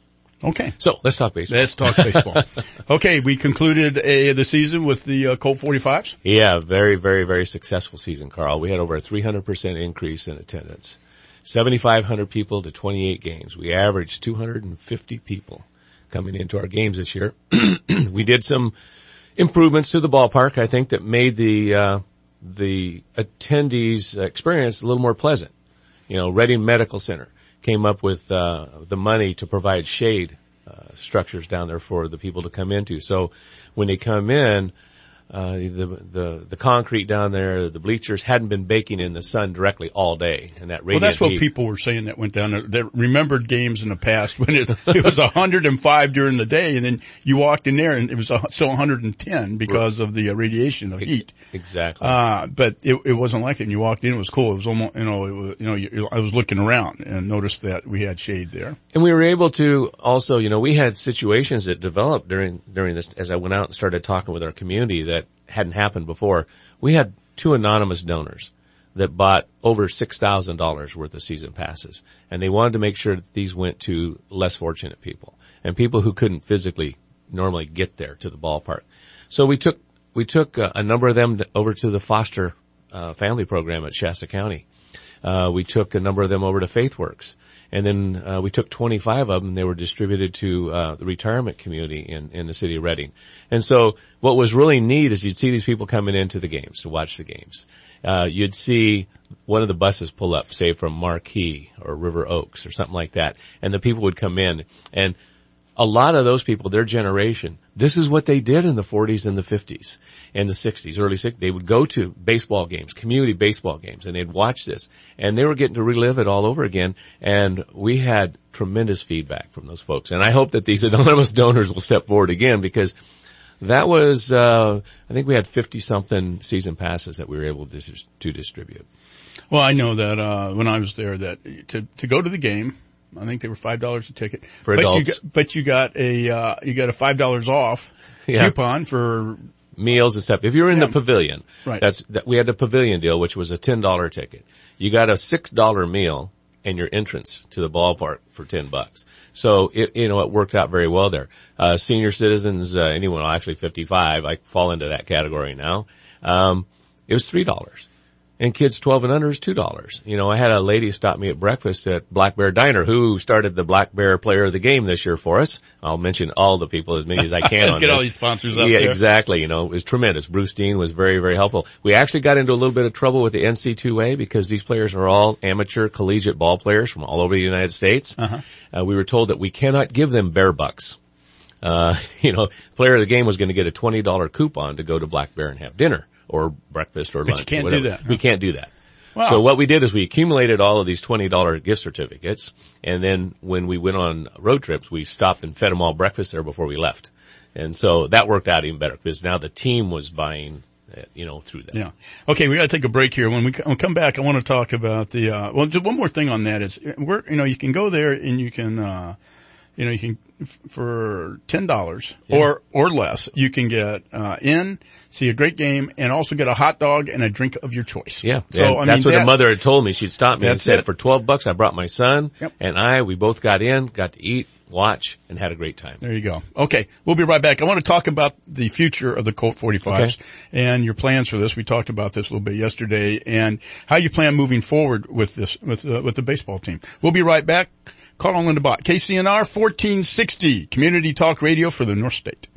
Okay. So let's talk baseball. Let's talk baseball. Okay. We concluded a, the season with the uh, Colt forty-fives. Yeah. Very, very, very successful season, Carl. We had over a three hundred percent increase in attendance. seventy-five hundred people to twenty-eight games. We averaged two hundred fifty people coming into our games this year. We did some improvements to the ballpark, I think, that made the, uh, the attendees experience a little more pleasant. You know, Reading Medical Center came up with, uh, the money to provide shade, uh, structures down there for the people to come into. So when they come in, uh, the, the, the concrete down there, the bleachers hadn't been baking in the sun directly all day. And that radiant Well, that's what heat. people were saying that went down there, that remembered games in the past when it, it was one hundred five during the day and then you walked in there and it was still one hundred ten because of the radiation of heat. Exactly. Uh, but it, it wasn't like it. When you walked in, it was cool. It was almost, you know, it was, you know, you, I was looking around and noticed that we had shade there. And we were able to also, you know, we had situations that developed during, during this, as I went out and started talking with our community that hadn't happened before. We had two anonymous donors that bought over six thousand dollars worth of season passes. And they wanted to make sure that these went to less fortunate people and people who couldn't physically normally get there to the ballpark. So we took, we took a, a number of them to, over to the foster, uh, family program at Shasta County. Uh, we took a number of them over to FaithWorks. And then, uh, we took twenty-five of them. They were distributed to, uh, the retirement community in, in the city of Reading. And so what was really neat is you'd see these people coming into the games to watch the games. Uh, you'd see one of the buses pull up, say from Marquee or River Oaks or something like that. And the people would come in and a lot of those people, their generation, this is what they did in the forties and the fifties and the sixties, early sixties. They would go to baseball games, community baseball games, and they'd watch this. And they were getting to relive it all over again. And we had tremendous feedback from those folks. And I hope that these anonymous donors will step forward again, because that was, uh, I think we had fifty-something season passes that we were able to, to distribute. Well, I know that, uh, when I was there, that to, to go to the game, I think they were five dollars a ticket. For but adults. You got, but you got a, uh, you got a five dollars off Yeah. coupon for meals and stuff. If you were in Yeah. the pavilion, Right. that's, that, we had the pavilion deal, which was a ten dollar ticket. You got a six dollar meal and your entrance to the ballpark for ten bucks. So it, you know, it worked out very well there. Uh, senior citizens, uh, anyone, well, actually fifty-five, I fall into that category now. Um, it was three dollars. And kids twelve and under is two dollars. You know, I had a lady stop me at breakfast at Black Bear Diner, who started the Black Bear Player of the Game this year for us. I'll mention all the people, as many as I can Let's on get this. all these sponsors up Yeah, there. exactly. You know, it was tremendous. Bruce Dean was very, very helpful. We actually got into a little bit of trouble with the N C two A because these players are all amateur collegiate ball players from all over the United States. Uh-huh. Uh, we were told that we cannot give them bear bucks. Uh, you know, player of the game was going to get a twenty dollar coupon to go to Black Bear and have dinner or breakfast or But you lunch. can't or do whatever. that, huh? We can't do that. Wow. So what we did is we accumulated all of these twenty dollar gift certificates, and then when we went on road trips, we stopped and fed them all breakfast there before we left. And so that worked out even better because now the team was buying, uh, you know, through that. Yeah. Okay, we got to take a break here. When we c- when we come back, I want to talk about the. Uh, well, just one more thing on that is, we're you know you can go there and you can, uh, you know, you can f- for ten dollars Yeah. or or less, you can get uh, in, see a great game, and also get a hot dog and a drink of your choice. Yeah. So And I that's mean, what that, the mother had told me. She'd stopped me and That's said, it. for twelve bucks, I brought my son Yep. and I, we both got in, got to eat, watch, and had a great time. There you go. Okay, we'll be right back. I want to talk about the future of the Colt forty-fives Okay. and your plans for this. We talked about this a little bit yesterday, and how you plan moving forward with this with uh, with the baseball team. We'll be right back. Carl and Linda Bott, K C N R fourteen sixty, Community Talk Radio for the North State.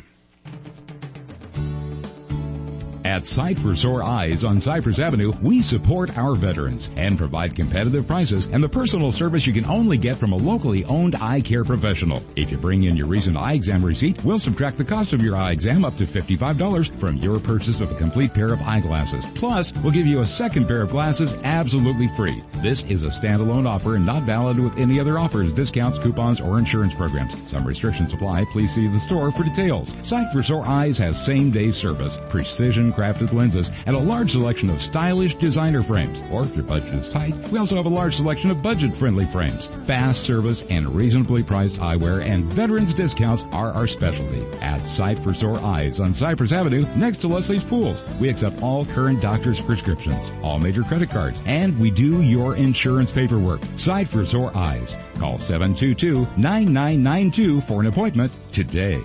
At Sight for Sore Eyes on Cypress Avenue, we support our veterans and provide competitive prices and the personal service you can only get from a locally owned eye care professional. If you bring in your recent eye exam receipt, we'll subtract the cost of your eye exam up to fifty-five dollars from your purchase of a complete pair of eyeglasses. Plus, we'll give you a second pair of glasses absolutely free. This is a standalone offer and not valid with any other offers, discounts, coupons, or insurance programs. Some restrictions apply. Please see the store for details. Sight for Sore Eyes has same-day service, precision crafted lenses, and a large selection of stylish designer frames. Or if your budget is tight, we also have a large selection of budget-friendly frames. Fast service and reasonably priced eyewear and veterans discounts are our specialty. At Sight for Sore Eyes on Cypress Avenue, next to Leslie's Pools. We accept all current doctor's prescriptions, all major credit cards, and we do your insurance paperwork. Sight for Sore Eyes. Call seven two two, nine nine nine two for an appointment today.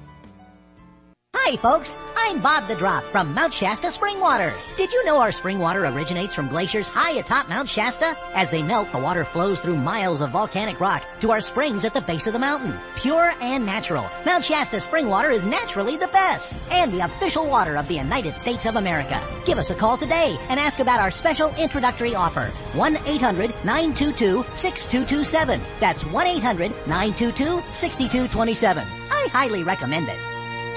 Hi folks, I'm Bob the Drop from Mount Shasta Spring Water. Did you know our spring water originates from glaciers high atop Mount Shasta? As they melt, the water flows through miles of volcanic rock to our springs at the base of the mountain. Pure and natural, Mount Shasta Spring Water is naturally the best and the official water of the United States of America. Give us a call today and ask about our special introductory offer. one eight hundred nine two two six two two seven. That's one eight hundred nine two two six two two seven. I highly recommend it.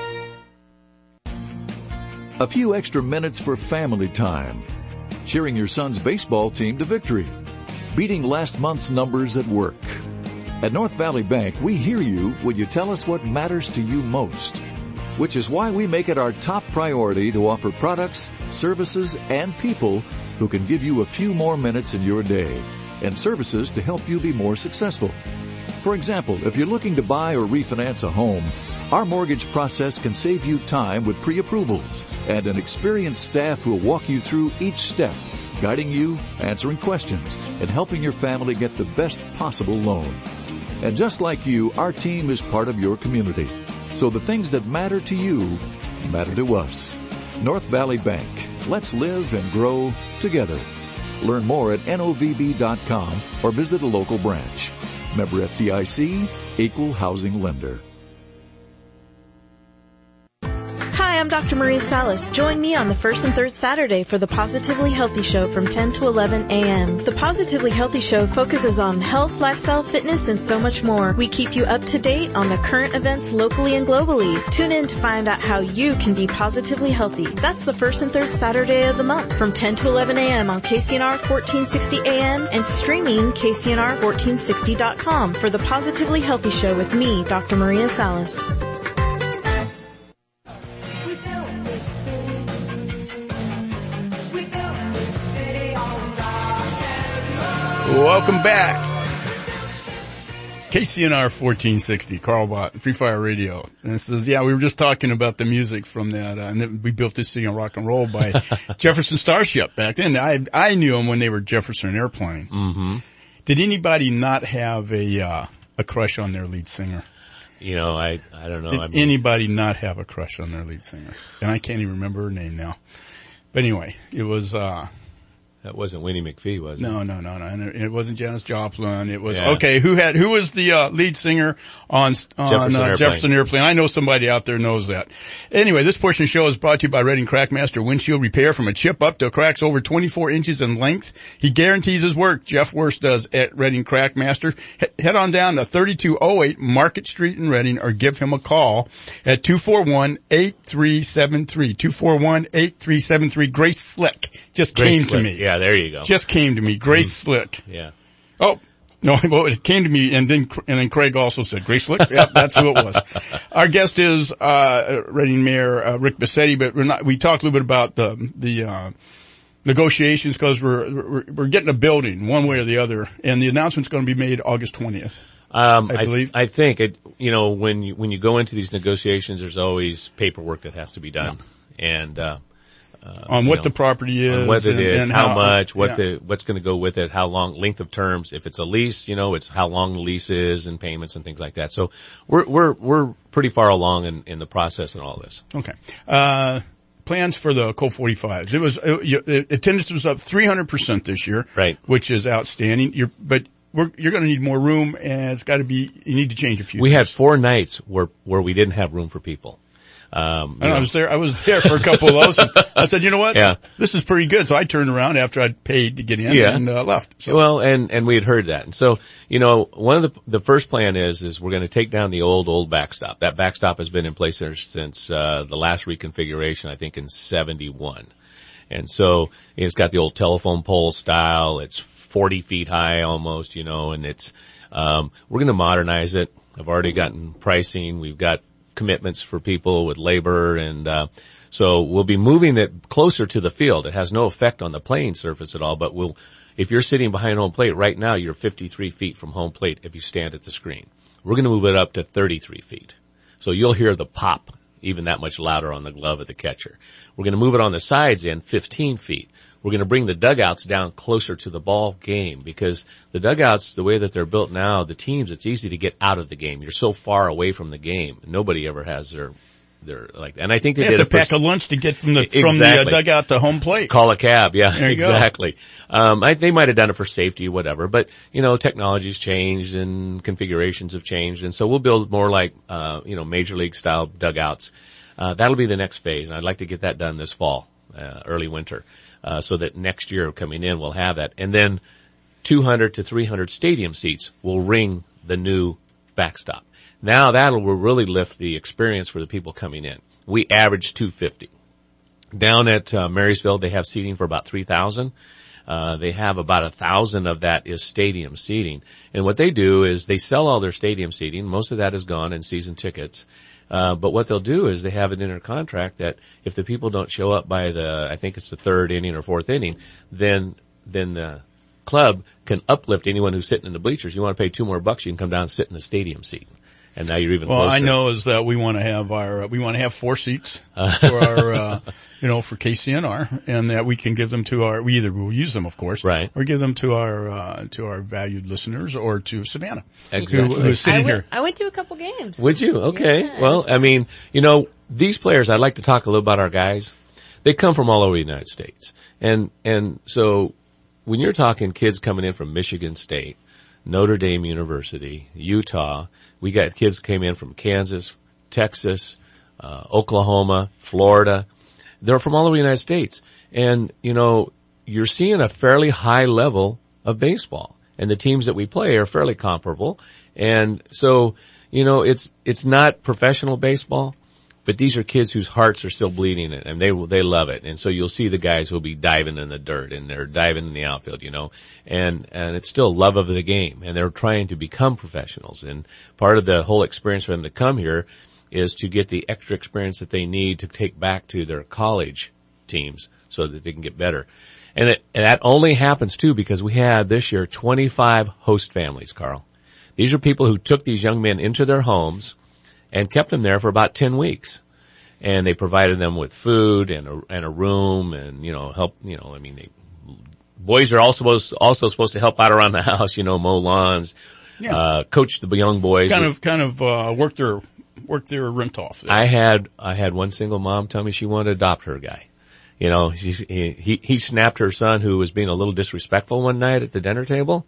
A few extra minutes for family time. Cheering your son's baseball team to victory. Beating last month's numbers at work. At North Valley Bank, we hear you when you tell us what matters to you most. Which is why we make it our top priority to offer products, services, and people who can give you a few more minutes in your day. And services to help you be more successful. For example, if you're looking to buy or refinance a home, our mortgage process can save you time with pre-approvals and an experienced staff who will walk you through each step, guiding you, answering questions, and helping your family get the best possible loan. And just like you, our team is part of your community. So the things that matter to you matter to us. North Valley Bank. Let's live and grow together. Learn more at N O V B dot com or visit a local branch. Member F D I C, Equal Housing Lender. Hi, Hi, I'm Doctor Maria Salas. Join me on the first and third Saturday for the Positively Healthy Show from ten to eleven a.m. The Positively Healthy Show focuses on health, lifestyle, fitness, and so much more. We keep you up to date on the current events locally and globally. Tune in to find out how you can be positively healthy. That's the first and third Saturday of the month from ten to eleven a.m. on K C N R fourteen sixty A M and streaming K C N R fourteen sixty dot com for the Positively Healthy Show with me, Doctor Maria Salas. Welcome back. K C N R fourteen sixty, Carl Bott, Free Fire Radio. And it says, yeah, we were just talking about the music from that, uh, and then we built this city on rock and roll by Jefferson Starship back then. I, I knew them when they were Jefferson Airplane. Mm-hmm. Did anybody not have a, uh, a crush on their lead singer? You know, I, I don't know. Did I mean, anybody not have a crush on their lead singer? And I can't even remember her name now. But anyway, it was, uh, that wasn't Winnie McPhee, was it? No, no, no, no. And it, it wasn't Janis Joplin. It was, Yeah. okay, who had, who was the, uh, lead singer on, on, Jefferson uh, Airplane. Jefferson Airplane? I know somebody out there knows that. Anyway, this portion of the show is brought to you by Redding Crackmaster Windshield Repair. From a chip up to cracks over twenty-four inches in length. He guarantees his work. Jeff Worst does at Redding Crackmaster. He- head on down to thirty-two oh eight Market Street in Redding or give him a call at two four one, eight three seven three. two four one, eight three seven three. Grace Slick just Grace came Slick. to me. Yeah, there you go. Just came to me. Grace Slick. Yeah. Oh, no, well, it came to me and then, and then Craig also said, Grace Slick? Yeah, that's who it was. Our guest is, uh, Reading Mayor, uh, Rick Bassetti, but we're not, we talked a little bit about the, the, uh, negotiations because we're, we're, we're getting a building one way or the other and the announcement's going to be made August twentieth. Um, I believe. I, I think it, you know, when you, when you go into these negotiations, there's always paperwork that has to be done. Yeah. And, uh, Uh, on what know, the property is, on what it and, is, and how, how much, what yeah. the, what's going to go with it, how long, length of terms. If it's a lease, you know, it's how long the lease is and payments and things like that. So we're, we're, we're pretty far along in, in the process and all this. Okay. Uh, plans for the Colt forty-fives. It was, it, it, attendance was up three hundred percent this year. Right. Which is outstanding. You're, but we're, you're going to need more room and it's got to be, you need to change a few We things. had four nights where, where we didn't have room for people. Um, And I was there, I was there for a couple of those. And I said, you know what? Yeah. This is pretty good. So I turned around after I'd paid to get in Yeah. and uh, left. So. Well, and, and we had heard that. And so, you know, one of the, the first plan is, is we're going to take down the old, old backstop. That backstop has been in place there since, uh, the last reconfiguration, I think in seventy-one. And so it's got the old telephone pole style. It's forty feet high almost, you know, and it's, um, we're going to modernize it. I've already gotten pricing. We've got commitments for people with labor and, uh, so we'll be moving it closer to the field. It has no effect on the playing surface at all, but we'll, if you're sitting behind home plate right now, you're fifty-three feet from home plate if you stand at the screen. We're going to move it up to thirty-three feet. So you'll hear the pop even that much louder on the glove of the catcher. We're going to move it on the sides in fifteen feet. We're going to bring the dugouts down closer to the ball game because the dugouts, the way that they're built now, the teams, it's easy to get out of the game. You're so far away from the game. Nobody ever has their, their, like, and I think they You did have it to for, pack a lunch to get from the, Exactly. from the uh, dugout to home plate. Call a cab. Yeah, There you go. exactly. Um, I, they might have done it for safety, whatever, but, you know, technology's changed and configurations have changed. And so we'll build more like, uh, you know, major league style dugouts. Uh, that'll be the next phase. And I'd like to get that done this fall, uh, early winter. Uh, so that next year coming in we'll have that. And then two hundred to three hundred stadium seats will ring the new backstop. Now that'll will really lift the experience for the people coming in. We average two fifty. Down at uh, Marysville, they have seating for about three thousand. Uh, they have about a thousand of that is stadium seating. And what they do is they sell all their stadium seating. Most of that is gone in season tickets. Uh, but what they'll do is they have it in their contract that if the people don't show up by the, I think it's the third inning or fourth inning, then, then the club can uplift anyone who's sitting in the bleachers. You want to pay two more bucks, you can come down and sit in the stadium seat. And now you're even well, closer. I know is that we want to have our, uh, we want to have four seats for our, uh, you know, for K C N R and that we can give them to our, we either will use them, of course, right, or give them to our, uh, to our valued listeners or to Savannah, exactly. who, who's sitting I went, here. I went to a couple games. Would you? Okay. Yeah. Well, I mean, you know, these players, I'd like to talk a little about our guys. They come from all over the United States. And, and so when you're talking kids coming in from Michigan State, Notre Dame University, Utah, we got kids came in from Kansas, Texas, uh, Oklahoma, Florida. They're from all over the United States. And, you know, you're seeing a fairly high level of baseball. And the teams that we play are fairly comparable. And so, you know, it's, it's not professional baseball, but these are kids whose hearts are still bleeding and they, they love it. And so you'll see the guys who'll be diving in the dirt and they're diving in the outfield, you know, and, and it's still love of the game and they're trying to become professionals. And part of the whole experience for them to come here is to get the extra experience that they need to take back to their college teams so that they can get better. And, it, and that only happens too because we had this year twenty-five host families, Carl. These are people who took these young men into their homes and kept them there for about ten weeks. And they provided them with food and a, and a room and, you know, help, you know, I mean, they, boys are also supposed, also supposed to help out around the house, you know, mow lawns, yeah. uh, coach the young boys. Kind of, kind of, uh, work their, work their rent off. I had, I had one single mom tell me she wanted to adopt her guy. You know, he, he, he snapped her son who was being a little disrespectful one night at the dinner table.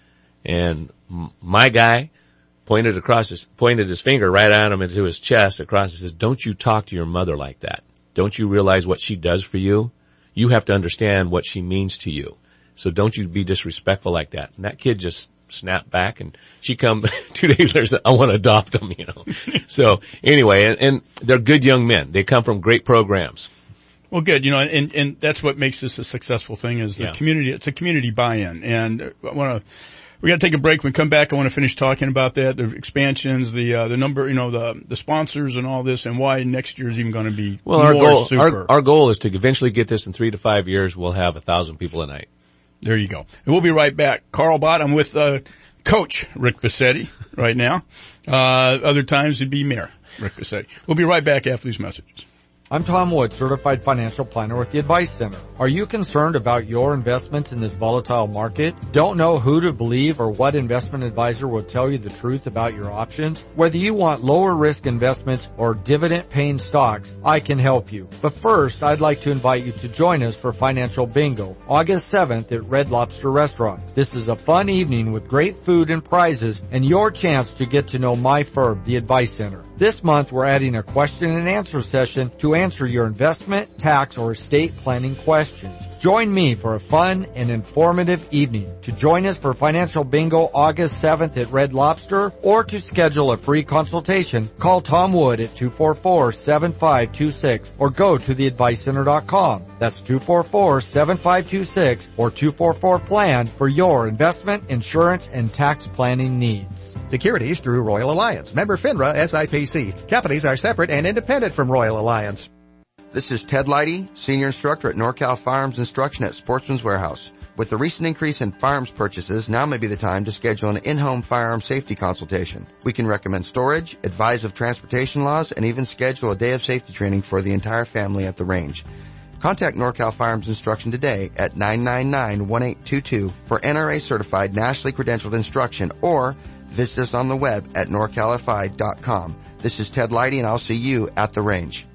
And my guy pointed across his, pointed his finger right at him into his chest across and says, don't you talk to your mother like that. Don't you realize what she does for you? You have to understand what she means to you. So don't you be disrespectful like that. And that kid just snapped back and she come two days later said, I want to adopt him, you know. So anyway, and, and they're good young men. They come from great programs. Well, good. You know, and, and that's what makes this a successful thing is the Yeah. community. It's a community buy-in. And I want to, we got to take a break. When we come back, I want to finish talking about that, the expansions, the, uh, the number, you know, the, the sponsors and all this and why next year is even going to be Well, more our goal, super. our, our goal is to eventually get this in three to five years. We'll have a thousand people a night. There you go. And we'll be right back. Carl Bott, I'm with, uh, Coach Rick Bassetti right now. Uh, other times it'd be Mayor Rick Bassetti. We'll be right back after these messages. I'm Tom Wood, Certified Financial Planner with the Advice Center. Are you concerned about your investments in this volatile market? Don't know who to believe or what investment advisor will tell you the truth about your options? Whether you want lower risk investments or dividend paying stocks, I can help you. But first, I'd like to invite you to join us for Financial Bingo, August seventh at Red Lobster Restaurant. This is a fun evening with great food and prizes and your chance to get to know my firm, the Advice Center. This month, we're adding a question and answer session to answer your investment, tax, or estate planning questions. Join me for a fun and informative evening. To join us for Financial Bingo August seventh at Red Lobster or to schedule a free consultation, call Tom Wood at two four four, seven five two six or go to the advice center dot com. That's two four four, seven five two six or two four four plan for your investment, insurance, and tax planning needs. Securities through Royal Alliance. Member FINRA S I P C. Companies are separate and independent from Royal Alliance. This is Ted Leidy, Senior Instructor at NorCal Firearms Instruction at Sportsman's Warehouse. With the recent increase in firearms purchases, now may be the time to schedule an in-home firearm safety consultation. We can recommend storage, advise of transportation laws, and even schedule a day of safety training for the entire family at the range. Contact NorCal Firearms Instruction today at nine nine nine, one eight two two for N R A certified nationally credentialed instruction or visit us on the web at norcal f i dot com. This is Ted Leidy and I'll see you at the range.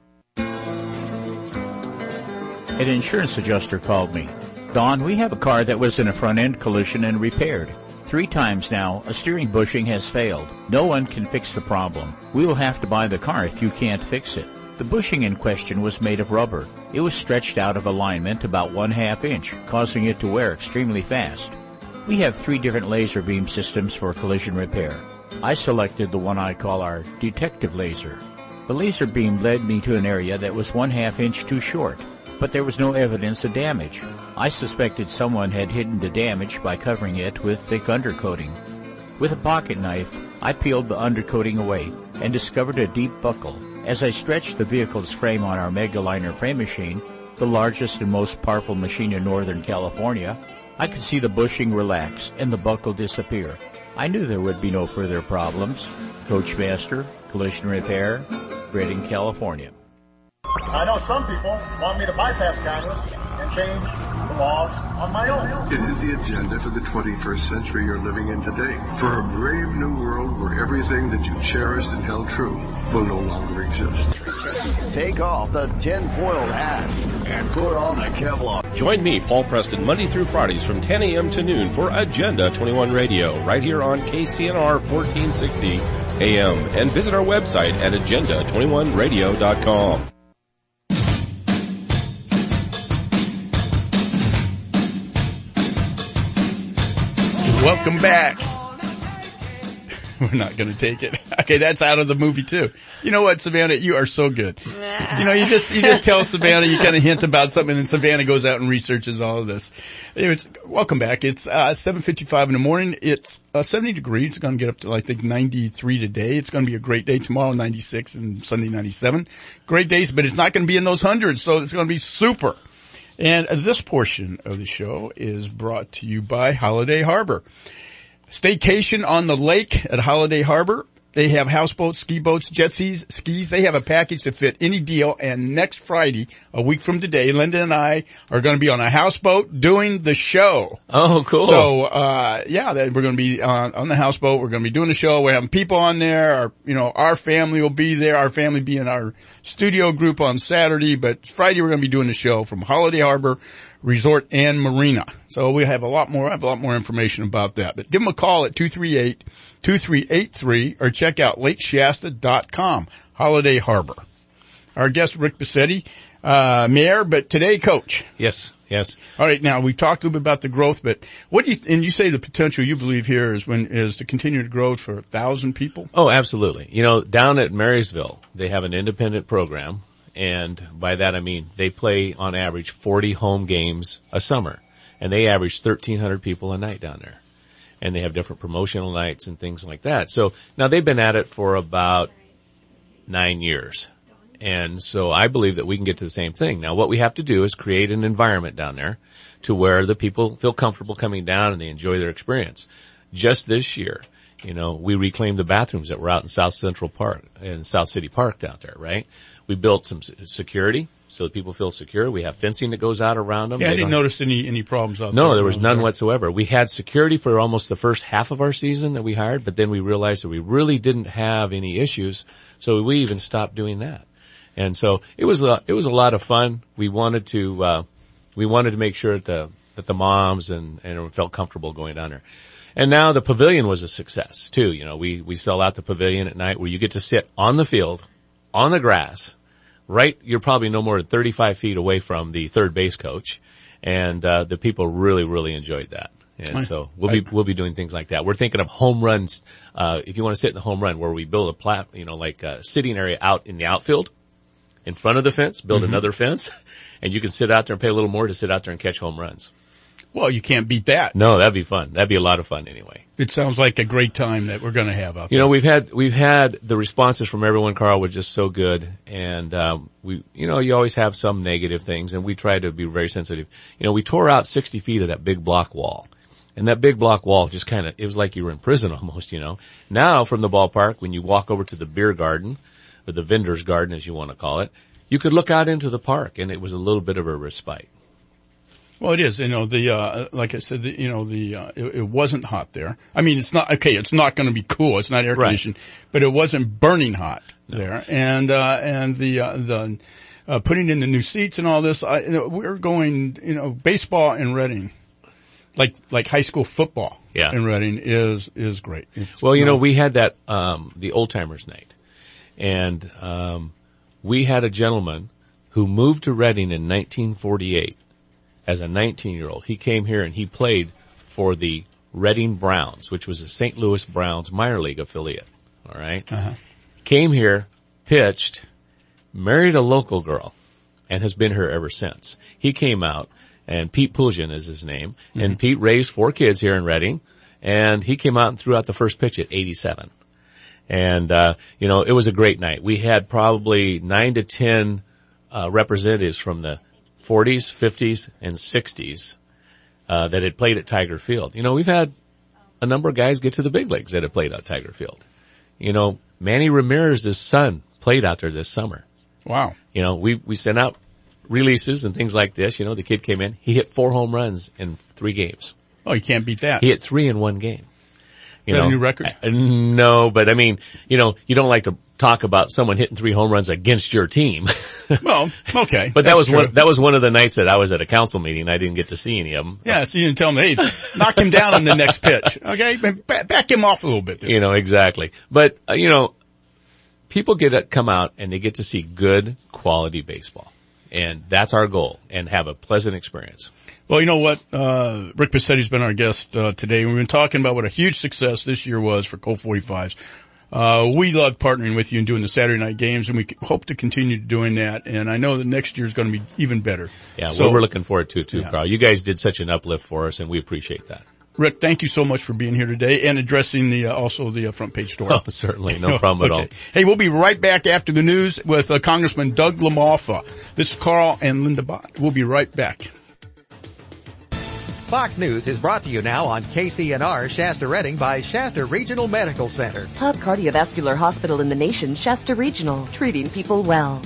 An insurance adjuster called me. Don, we have a car that was in a front-end collision and repaired. Three times now, a steering bushing has failed. No one can fix the problem. We will have to buy the car if you can't fix it. The bushing in question was made of rubber. It was stretched out of alignment about one half inch, causing it to wear extremely fast. We have three different laser beam systems for collision repair. I selected the one I call our detective laser. The laser beam led me to an area that was one half inch too short, but there was no evidence of damage. I suspected someone had hidden the damage by covering it with thick undercoating. With a pocket knife, I peeled the undercoating away and discovered a deep buckle. As I stretched the vehicle's frame on our Megaliner frame machine, the largest and most powerful machine in Northern California, I could see the bushing relax and the buckle disappear. I knew there would be no further problems. Coach Master, Collision Repair, Redding, California. I know some people want me to bypass Congress and change the laws on my own. It is the agenda for the twenty-first century you're living in today. For a brave new world where everything that you cherished and held true will no longer exist. Take off the tinfoil hat and put on the Kevlar. Join me, Paul Preston, Monday through Fridays from ten a.m. to noon for Agenda twenty-one Radio, right here on K C N R fourteen sixty, A M and visit our website at agenda twenty-one radio dot com. Welcome back. We're not going to take it. Okay, that's out of the movie too. You know what, Savannah? You are so good. You know, you just you just tell Savannah, you kind of hint about something, and then Savannah goes out and researches all of this. Anyways, welcome back. It's uh seven fifty-five in the morning. It's uh, seventy degrees. It's going to get up to, I think, ninety-three today. It's going to be a great day tomorrow, ninety-six, and Sunday, ninety-seven. Great days, but it's not going to be in those hundreds, so it's going to be super. And this portion of the show is brought to you by Holiday Harbor. Staycation on the lake at Holiday Harbor. They have houseboats, ski boats, jet skis, skis. They have a package to fit any deal. And next Friday, a week from today, Linda and I are going to be on a houseboat doing the show. Oh, cool. So, uh, yeah, we're going to be on, on the houseboat. We're going to be doing the show. We're having people on there. Our, you know, our family will be there. Our family be in our studio group on Saturday. But Friday, we're going to be doing the show from Holiday Harbor Resort and Marina. So we have a lot more, I have a lot more information about that. But give them a call at two three eight, two three eight three or check out lake shasta dot com. Holiday Harbor. Our guest, Rick Bassetti, uh, mayor, but today coach. Yes, yes. All right, now we talked a little bit about the growth, but what do you, and you say the potential you believe here is when, is to continue to grow for a thousand people? Oh, absolutely. You know, down at Marysville, they have an independent program. And by that I mean they play on average forty home games a summer. And they average thirteen hundred people a night down there. And they have different promotional nights and things like that. So now they've been at it for about nine years. And so I believe that we can get to the same thing. Now what we have to do is create an environment down there to where the people feel comfortable coming down and they enjoy their experience. Just this year, you know, we reclaimed the bathrooms that were out in South Central Park, in South City Park out there, right? We built some security so that people feel secure. We have fencing that goes out around them. Yeah, they I didn't notice any, any problems out no, there. No, there was none there. whatsoever. We had security for almost the first half of our season that we hired, but then we realized that we really didn't have any issues, so we even stopped doing that. And so it was a, it was a lot of fun. We wanted to, uh, we wanted to make sure that the, that the moms and, and felt comfortable going down there. And now the pavilion was a success too. You know, we, we sell out the pavilion at night where you get to sit on the field, on the grass, right? You're probably no more than thirty-five feet away from the third base coach. And, uh, the people really, really enjoyed that. And I, so we'll be, we'll be doing things like that. We're thinking of home runs, uh, if you want to sit in the home run where we build a plat, you know, like a sitting area out in the outfield in front of the fence, build mm-hmm. another fence, and you can sit out there and pay a little more to sit out there and catch home runs. Well, you can't beat that. No, that'd be fun. That'd be a lot of fun anyway. It sounds like a great time that we're going to have out there. You know, we've had, we've had the responses from everyone, Carl, were just so good. And, um, we, you know, you always have some negative things and we try to be very sensitive. You know, we tore out sixty feet of that big block wall. And that big block wall just kind of, it was like you were in prison almost, you know. Now from the ballpark, when you walk over to the beer garden, or the vendor's garden as you want to call it, you could look out into the park and it was a little bit of a respite. Well, it is, you know, the, uh, like I said, the, you know, the, uh, it, it wasn't hot there. I mean, it's not, okay, it's not going to be cool. It's not air conditioned, right. But it wasn't burning hot no. there. And, uh, and the, uh, the, uh, putting in the new seats and all this, I, you know, we're going, you know, baseball in Reading, like, like high school football yeah. in Reading is, is great. It's, well, you know, we had that, um, the old timers night and, um, we had a gentleman who moved to Reading in nineteen forty-eight. As a nineteen-year-old, he came here and he played for the Reading Browns, which was a Saint Louis Browns minor league affiliate. All right, uh-huh. Came here, pitched, married a local girl, and has been here ever since. He came out, and Pete Pulsian is his name, mm-hmm. and Pete raised four kids here in Reading, and he came out and threw out the first pitch at eighty-seven. And uh, you know, it was a great night. We had probably nine to ten uh, representatives from the forties, fifties, and sixties, uh, that had played at Tiger Field. You know, we've had a number of guys get to the big leagues that have played at Tiger Field. You know, Manny Ramirez's son played out there this summer. Wow. You know, we, we sent out releases and things like this. You know, the kid came in, he hit four home runs in three games. Oh, you can't beat that. He hit three in one game. You Is that know, a new record? Uh, no, but I mean, you know, you don't like to talk about someone hitting three home runs against your team. Well, okay. But that That's was true. one, that was one of the nights that I was at a council meeting. I didn't get to see any of them. Yeah, so you didn't tell him, hey, knock him down on the next pitch. Okay? Back, back him off a little bit. Dude. You know, exactly. But, uh, you know, people get to come out and they get to see good quality baseball. And that's our goal, and have a pleasant experience. Well, you know what? Uh, Rick Passetti's been our guest, uh, today. We've been talking about what a huge success this year was for Colt forty-fives. Uh, we love partnering with you and doing the Saturday night games, and we hope to continue doing that. And I know that next year is going to be even better. Yeah, so, well, we're looking forward to it too, yeah. Carl. You guys did such an uplift for us, and we appreciate that. Rick, thank you so much for being here today and addressing the uh, also the uh, front page story. Oh, certainly. No problem okay. at all. Hey, we'll be right back after the news with uh, Congressman Doug LaMalfa. This is Carl and Linda Bott. We'll be right back. Fox News is brought to you now on K C N R Shasta Redding by Shasta Regional Medical Center. Top cardiovascular hospital in the nation, Shasta Regional, treating people well.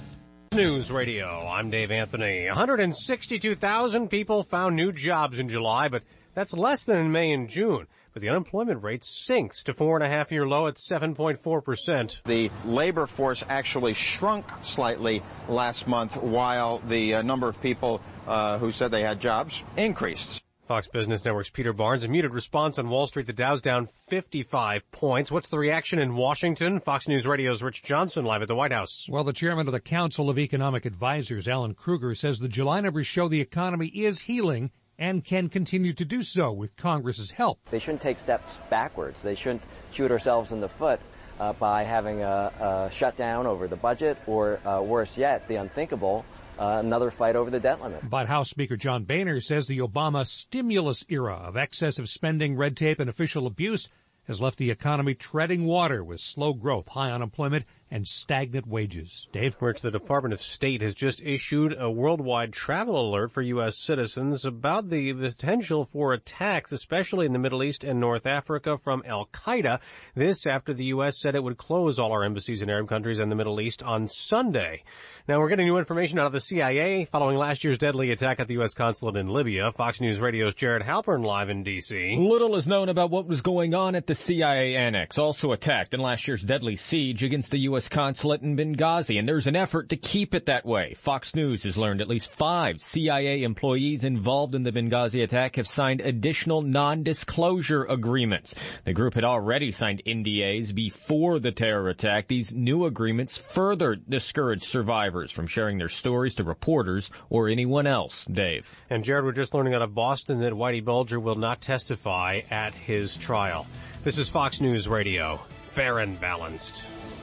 News Radio, I'm Dave Anthony. one hundred sixty-two thousand people found new jobs in July, but that's less than in May and June. But the unemployment rate sinks to four and a half year low at seven point four percent. The labor force actually shrunk slightly last month while the uh, number of people uh, who said they had jobs increased. Fox Business Network's Peter Barnes, a muted response on Wall Street. The Dow's down fifty-five points. What's the reaction in Washington? Fox News Radio's Rich Johnson live at the White House. Well, the chairman of the Council of Economic Advisors, Alan Kruger, says the July numbers show the economy is healing and can continue to do so with Congress's help. They shouldn't take steps backwards. They shouldn't shoot ourselves in the foot uh, by having a, a shutdown over the budget or, uh, worse yet, the unthinkable, Uh, another fight over the debt limit. But House Speaker John Boehner says the Obama stimulus era of excessive spending, red tape, and official abuse has left the economy treading water with slow growth, high unemployment, and stagnant wages. Dave? Which the Department of State has just issued a worldwide travel alert for U S citizens about the potential for attacks, especially in the Middle East and North Africa, from Al-Qaeda. This after the U S said it would close all our embassies in Arab countries and the Middle East on Sunday. Now, we're getting new information out of the C I A following last year's deadly attack at the U S consulate in Libya. Fox News Radio's Jared Halpern live in D C. Little is known about what was going on at the C I A annex, also attacked in last year's deadly siege against the U S consulate in Benghazi, and there's an effort to keep it that way. Fox News has learned at least five C I A employees involved in the Benghazi attack have signed additional non-disclosure agreements. The group had already signed N D As before the terror attack. These new agreements further discourage survivors from sharing their stories to reporters or anyone else. Dave. And Jared, we're just learning out of Boston that Whitey Bulger will not testify at his trial. This is Fox News Radio, fair and balanced.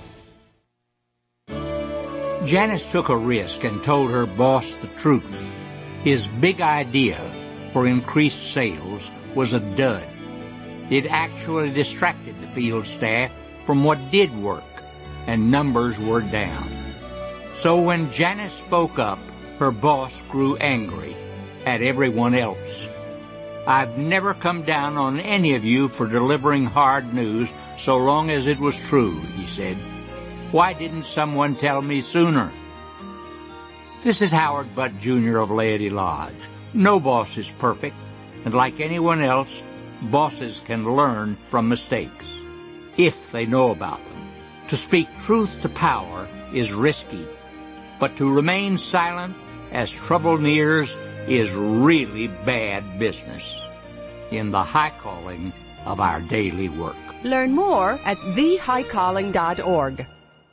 Janice took a risk and told her boss the truth. His big idea for increased sales was a dud. It actually distracted the field staff from what did work, and numbers were down. So when Janice spoke up, her boss grew angry at everyone else. I've never come down on any of you for delivering hard news so long as it was true, he said. Why didn't someone tell me sooner? This is Howard Butt Junior of Laity Lodge. No boss is perfect, and like anyone else, bosses can learn from mistakes, if they know about them. To speak truth to power is risky, but to remain silent as trouble nears is really bad business in the high calling of our daily work. Learn more at the high calling dot org.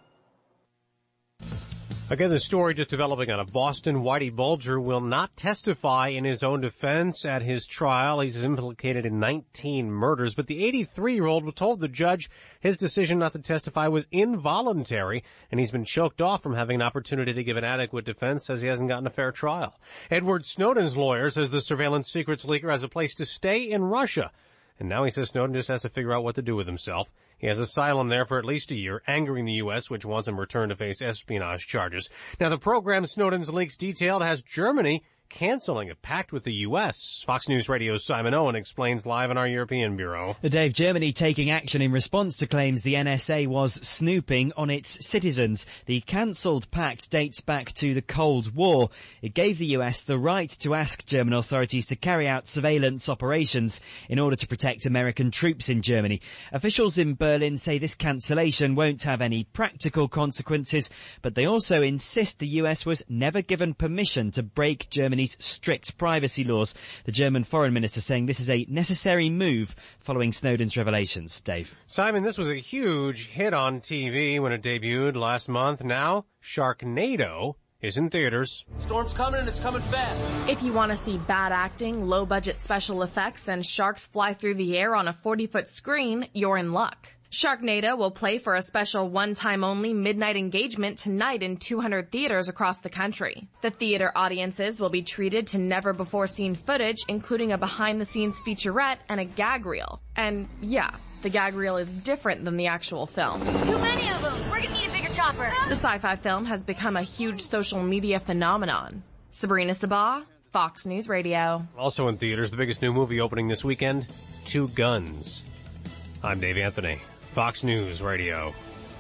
Again, the story just developing out of Boston. Whitey Bulger will not testify in his own defense at his trial. He's implicated in nineteen murders, but the eighty-three-year-old told the judge his decision not to testify was involuntary, and he's been choked off from having an opportunity to give an adequate defense as he hasn't gotten a fair trial. Edward Snowden's lawyer says the surveillance secrets leaker has a place to stay in Russia, and now he says Snowden just has to figure out what to do with himself. He has asylum there for at least a year, angering the U S, which wants him returned to face espionage charges. Now, the program Snowden's leaks detailed has Germany canceling a pact with the U S. Fox News Radio's Simon Owen explains live in our European bureau. Dave, Germany taking action in response to claims the N S A was snooping on its citizens. The cancelled pact dates back to the Cold War. It gave the U S the right to ask German authorities to carry out surveillance operations in order to protect American troops in Germany. Officials in Berlin say this cancellation won't have any practical consequences, but they also insist the U S was never given permission to break Germany's strict privacy laws. The German foreign minister saying this is a necessary move following Snowden's revelations. Dave. Simon, this was a huge hit on T V when it debuted last month. Now, Sharknado is in theaters. Storm's coming and it's coming fast. If you want to see bad acting, low-budget special effects, and sharks fly through the air on a forty-foot screen, you're in luck. Sharknado will play for a special one-time-only midnight engagement tonight in two hundred theaters across the country. The theater audiences will be treated to never-before-seen footage, including a behind-the-scenes featurette and a gag reel. And yeah, the gag reel is different than the actual film. Too many of them! We're gonna need a bigger chopper! The sci-fi film has become a huge social media phenomenon. Sabrina Sabah, Fox News Radio. Also in theaters, the biggest new movie opening this weekend, Two Guns. I'm Dave Anthony. Fox News Radio.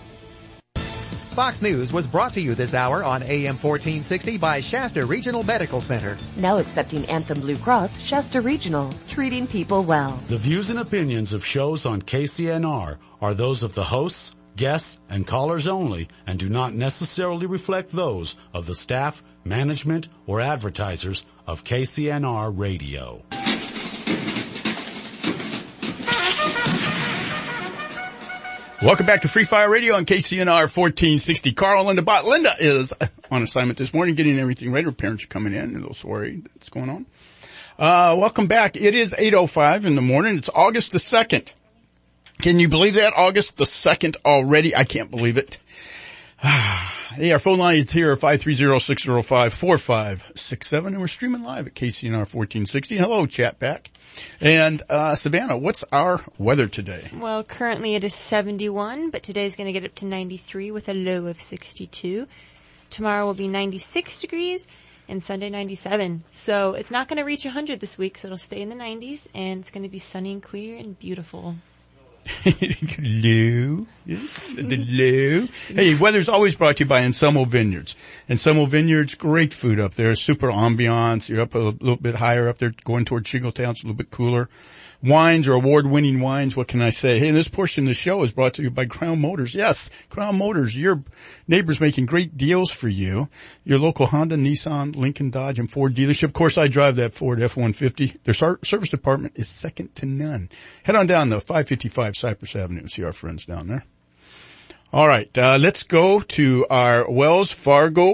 Fox News was brought to you this hour on A M fourteen sixty by Shasta Regional Medical Center. Now accepting Anthem Blue Cross, Shasta Regional, treating people well. The views and opinions of shows on K C N R are those of the hosts, guests, and callers only and do not necessarily reflect those of the staff, management, or advertisers of K C N R Radio. Welcome back to Free Fire Radio on K C N R fourteen sixty. Carl, Linda Bott. Linda is on assignment this morning, getting everything ready. Her parents are coming in. They're a little worried that's going on. Uh, welcome back. It is eight oh five in the morning. It's August the second. Can you believe that? August the second already? I can't believe it. Hey, our phone line is here at five three zero, six zero five, four five six seven, and we're streaming live at K C N R fourteen sixty. Hello, chat back. And, uh, Savannah, what's our weather today? Well, currently it is seventy-one, but today's going to get up to ninety-three with a low of sixty-two. Tomorrow will be ninety-six degrees and Sunday ninety-seven. So it's not going to reach one hundred this week, so it'll stay in the nineties, and it's going to be sunny and clear and beautiful. Hello. Yes, hello. Hey, weather's always brought to you by Anselmo Vineyards. Anselmo Vineyards, great food up there, super ambiance. You're up a little bit higher up there, going toward Shingletown, it's a little bit cooler. Wines are award-winning wines. What can I say? Hey, this portion of the show is brought to you by Crown Motors. Yes, Crown Motors. Your neighbor's making great deals for you. Your local Honda, Nissan, Lincoln, Dodge, and Ford dealership. Of course, I drive that Ford F one fifty. Their service department is second to none. Head on down to five fifty-five Cypress Avenue and see our friends down there. All right, uh, let's go to our Wells Fargo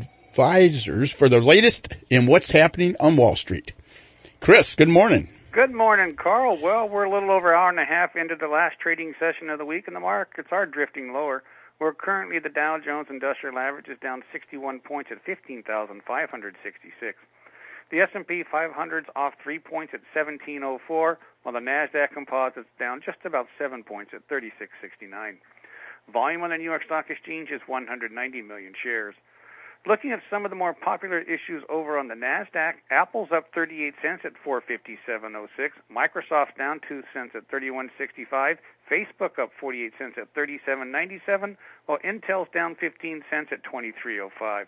advisors for the latest in what's happening on Wall Street. Chris, good morning. Good morning, Carl. Well, we're a little over an hour and a half into the last trading session of the week, and the markets are drifting lower. We're currently, the Dow Jones Industrial Average is down sixty-one points at fifteen thousand five hundred sixty-six. The S and P five hundred's off three points at seventeen oh four, while the NASDAQ Composite's down just about seven points at thirty-six sixty-nine. Volume on the New York Stock Exchange is one hundred ninety million shares. Looking at some of the more popular issues over on the NASDAQ, Apple's up thirty-eight cents at four fifty-seven oh six. Microsoft's down two cents at thirty-one sixty-five. Facebook up forty-eight cents at thirty-seven ninety-seven, while Intel's down fifteen cents at twenty-three oh five.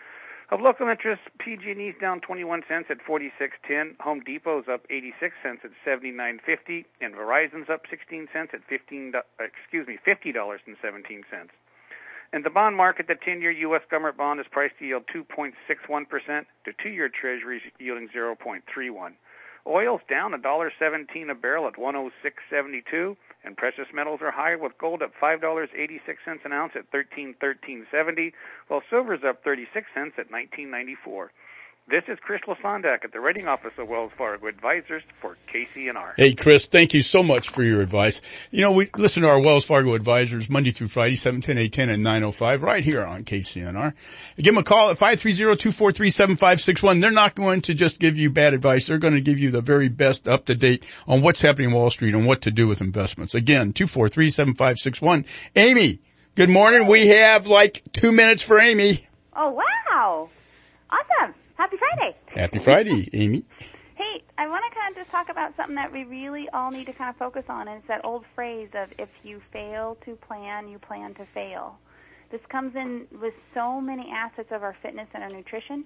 Of local interest, P G and E's down twenty-one cents at forty-six ten. Home Depot's up eighty-six cents at seventy-nine fifty, and Verizon's up sixteen cents at fifteen. Excuse me, fifty dollars and seventeen cents. In the bond market, the ten-year U S government bond is priced to yield two point six one percent, to two-year treasuries yielding zero point three one. Oil's down one dollar seventeen a barrel at one oh six seventy-two, and precious metals are higher with gold at five dollars and eighty-six cents an ounce at thirteen thirteen seventy, while silver's up thirty-six cents at nineteen ninety-four. This is Chris Lasondak at the rating office of Wells Fargo Advisors for K C N R. Hey, Chris, thank you so much for your advice. You know, we listen to our Wells Fargo Advisors Monday through Friday, seven ten, eight ten, and nine oh five right here on K C N R. Give them a call at five three zero, two four three, seven five six one. They're not going to just give you bad advice. They're going to give you the very best up-to-date on what's happening on Wall Street and what to do with investments. Again, two four three, seven five six one. Amy, good morning. We have like two minutes for Amy. Oh, wow. Awesome. Happy Friday. Happy Friday, Amy. Hey, I want to kind of just talk about something that we really all need to kind of focus on, and it's that old phrase of if you fail to plan, you plan to fail. This comes in with so many assets of our fitness and our nutrition.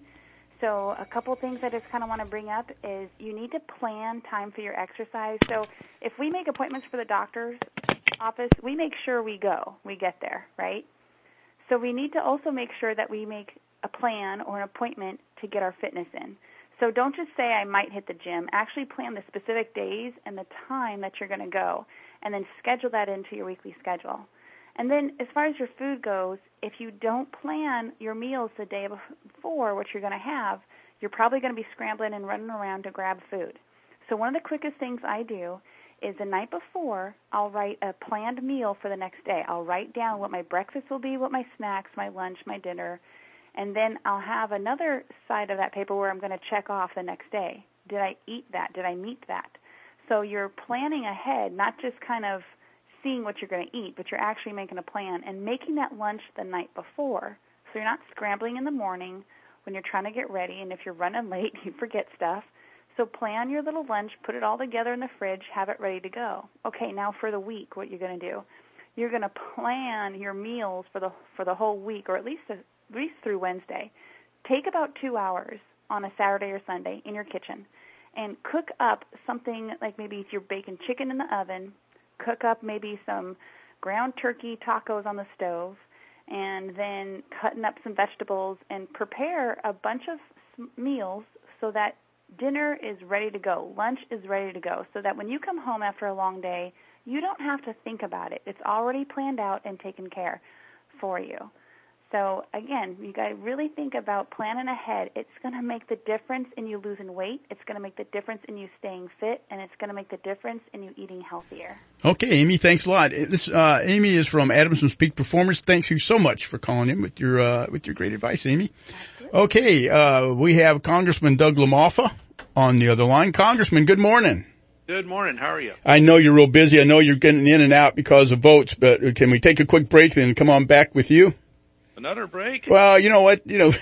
So a couple things I just kind of want to bring up is you need to plan time for your exercise. So if we make appointments for the doctor's office, we make sure we go, we get there, right? So we need to also make sure that we make a plan or an appointment to get our fitness in. So don't just say I might hit the gym. Actually plan the specific days and the time that you're going to go, and then schedule that into your weekly schedule. And then as far as your food goes, if you don't plan your meals the day before, what you're going to have, you're probably going to be scrambling and running around to grab food. So one of the quickest things I do is the night before, I'll write a planned meal for the next day. I'll write down what my breakfast will be, what my snacks, my lunch, my dinner, and then I'll have another side of that paper where I'm going to check off the next day. Did I eat that? Did I meet that? So you're planning ahead, not just kind of seeing what you're going to eat, but you're actually making a plan and making that lunch the night before. So you're not scrambling in the morning when you're trying to get ready, and if you're running late, you forget stuff. So plan your little lunch, put it all together in the fridge, have it ready to go. Okay, now for the week, what you're going to do. You're going to plan your meals for the for the whole week, or at least a, at least through Wednesday. Take about two hours on a Saturday or Sunday in your kitchen and cook up something like maybe if you're baking chicken in the oven, cook up maybe some ground turkey tacos on the stove, and then cutting up some vegetables and prepare a bunch of meals so that dinner is ready to go, lunch is ready to go, so that when you come home after a long day, you don't have to think about it. It's already planned out and taken care for you. So, again, you got to really think about planning ahead. It's going to make the difference in you losing weight. It's going to make the difference in you staying fit, and it's going to make the difference in you eating healthier. Okay, Amy, thanks a lot. This, uh, Amy is from Adamson's Peak Performance. Thanks you so much for calling in with your, uh, with your great advice, Amy. Absolutely. Okay, uh, we have Congressman Doug LaMalfa on the other line. Congressman, good morning. Good morning. How are you? I know you're real busy. I know you're getting in and out because of votes, but can we take a quick break and come on back with you? Another break? Well, you know what, you know.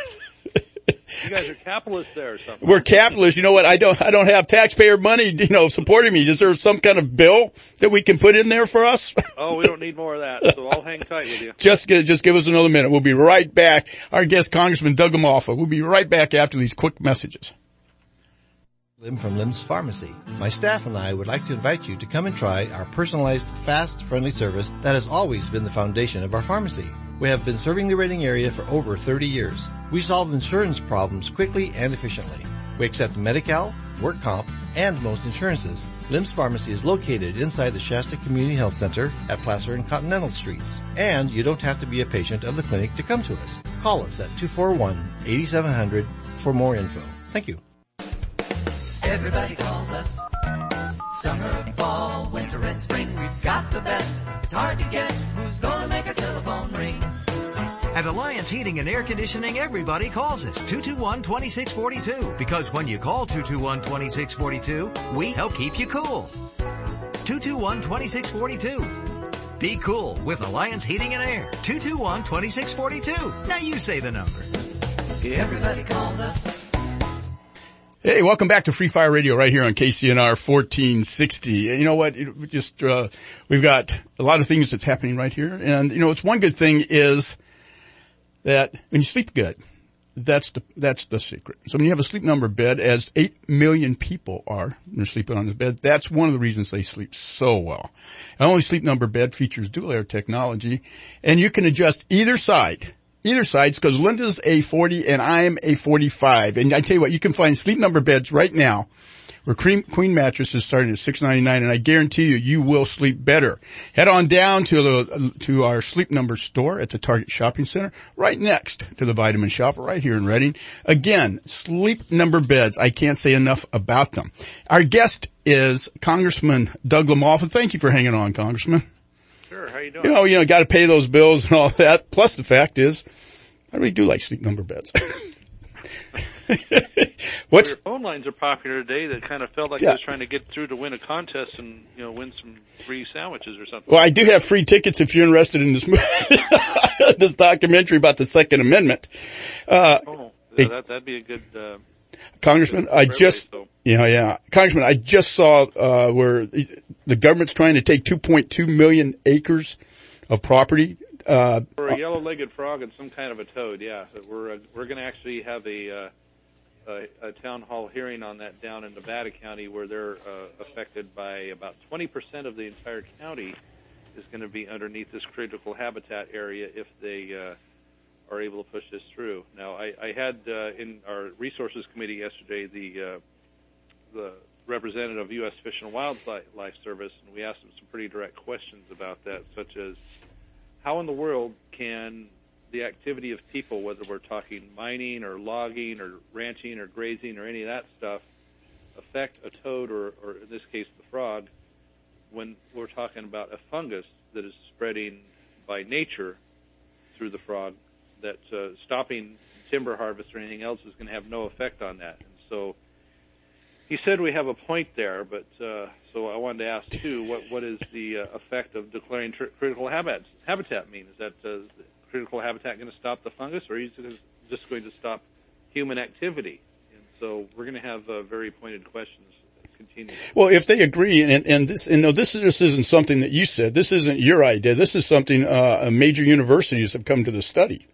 You guys are capitalists there or something. We're capitalists. You know what? I don't, I don't have taxpayer money, you know, supporting me. Is there some kind of bill that we can put in there for us? Oh, we don't need more of that, so I'll hang tight with you. Just, just give us another minute. We'll be right back. Our guest, Congressman Doug LaMalfa. We'll be right back after these quick messages. Lim from Lim's Pharmacy. My staff and I would like to invite you to come and try our personalized, fast, friendly service that has always been the foundation of our pharmacy. We have been serving the Reading area for over thirty years. We solve insurance problems quickly and efficiently. We accept Medi-Cal, work comp, and most insurances. Lim's Pharmacy is located inside the Shasta Community Health Center at Placer and Continental Streets. And you don't have to be a patient of the clinic to come to us. Call us at two four one, eight seven zero zero for more info. Thank you. Everybody calls us. Summer, fall, winter, and spring. We've got the best. It's hard to guess who's gonna make our telephone ring. At Alliance Heating and Air Conditioning, everybody calls us two two one, two six four two. Because when you call two two one, two six four two, we help keep you cool. two two one, two six four two. Be cool with Alliance Heating and Air. two two one, two six four two. Now you say the number. Everybody calls us. Hey, welcome back to Free Fire Radio right here on K C N R fourteen sixty. You know what? It just, uh, we've got a lot of things that's happening right here. And, you know, it's one good thing is that when you sleep good, that's the, that's the secret. So when you have a sleep number bed, as eight million people are, they're sleeping on this bed, that's one of the reasons they sleep so well. And only sleep number bed features dual air technology, and you can adjust either side. Either sides, because Linda's a forty and I'm a forty-five. And I tell you what, you can find Sleep Number beds right now where Queen, Queen mattress is starting at six ninety-nine, and I guarantee you, you will sleep better. Head on down to the, to our Sleep Number store at the Target Shopping Center, right next to the Vitamin Shop, right here in Reading. Again, Sleep Number beds. I can't say enough about them. Our guest is Congressman Doug LaMalfa. Thank you for hanging on, Congressman. Sure, how you doing? You know, you know, got to pay those bills and all that. Plus the fact is, I really do like Sleep Number beds. What's your phone lines are popular today? That kind of felt like yeah. I was trying to get through to win a contest and, you know, win some free sandwiches or something. Well, I do have free tickets if you're interested in this movie, this documentary about the Second Amendment. Uh, oh, that, that'd be a good. Uh, Congressman, I just, yeah, yeah. Congressman, I just saw, uh, where the government's trying to take two point two million acres of property, uh. For a yellow-legged frog and some kind of a toad, yeah. So we're, uh, we're gonna actually have a, uh, a, a town hall hearing on that down in Nevada County where they're, uh, affected by about twenty percent of the entire county is gonna be underneath this critical habitat area if they, uh, are able to push this through. Now, I, I had uh, in our resources committee yesterday the uh, the representative of U S Fish and Wildlife Service, and we asked them some pretty direct questions about that, such as how in the world can the activity of people, whether we're talking mining or logging or ranching or grazing or any of that stuff, affect a toad or, or in this case the frog, when we're talking about a fungus that is spreading by nature through the frog, that uh, stopping timber harvest or anything else is going to have no effect on that. And so he said we have a point there, but uh, so I wanted to ask, too, what, what is the uh, effect of declaring tr- critical habitat, habitat mean? Is that uh, critical habitat going to stop the fungus, or is it just going to stop human activity? And so we're going to have uh, very pointed questions. Continue. Well, if they agree, and, and this, and no, this, this isn't something that you said. This isn't your idea. This is something uh, major universities have come to the study.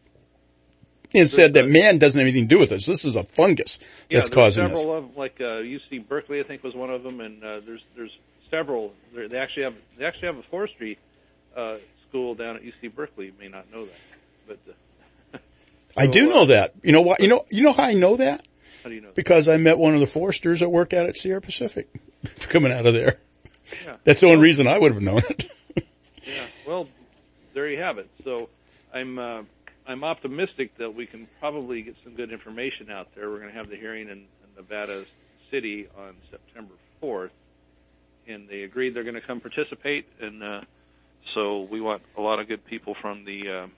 And said that man doesn't have anything to do with this. This is a fungus yeah, that's causing several this. Of them, like uh, U C Berkeley, I think was one of them, and uh, there's there's several. They actually have they actually have a forestry uh, school down at U C Berkeley. You may not know that, but uh, so, I do know uh, that. You know what? You know you know how I know that? How do you know? Because that? I met one of the foresters that work out at Sierra Pacific coming out of there. Yeah. That's the only reason I would have known it. Yeah. Well, there you have it. So I'm. Uh, I'm optimistic that we can probably get some good information out there. We're going to have the hearing in, in Nevada City on September fourth, and they agreed they're going to come participate. And uh, so we want a lot of good people from the uh,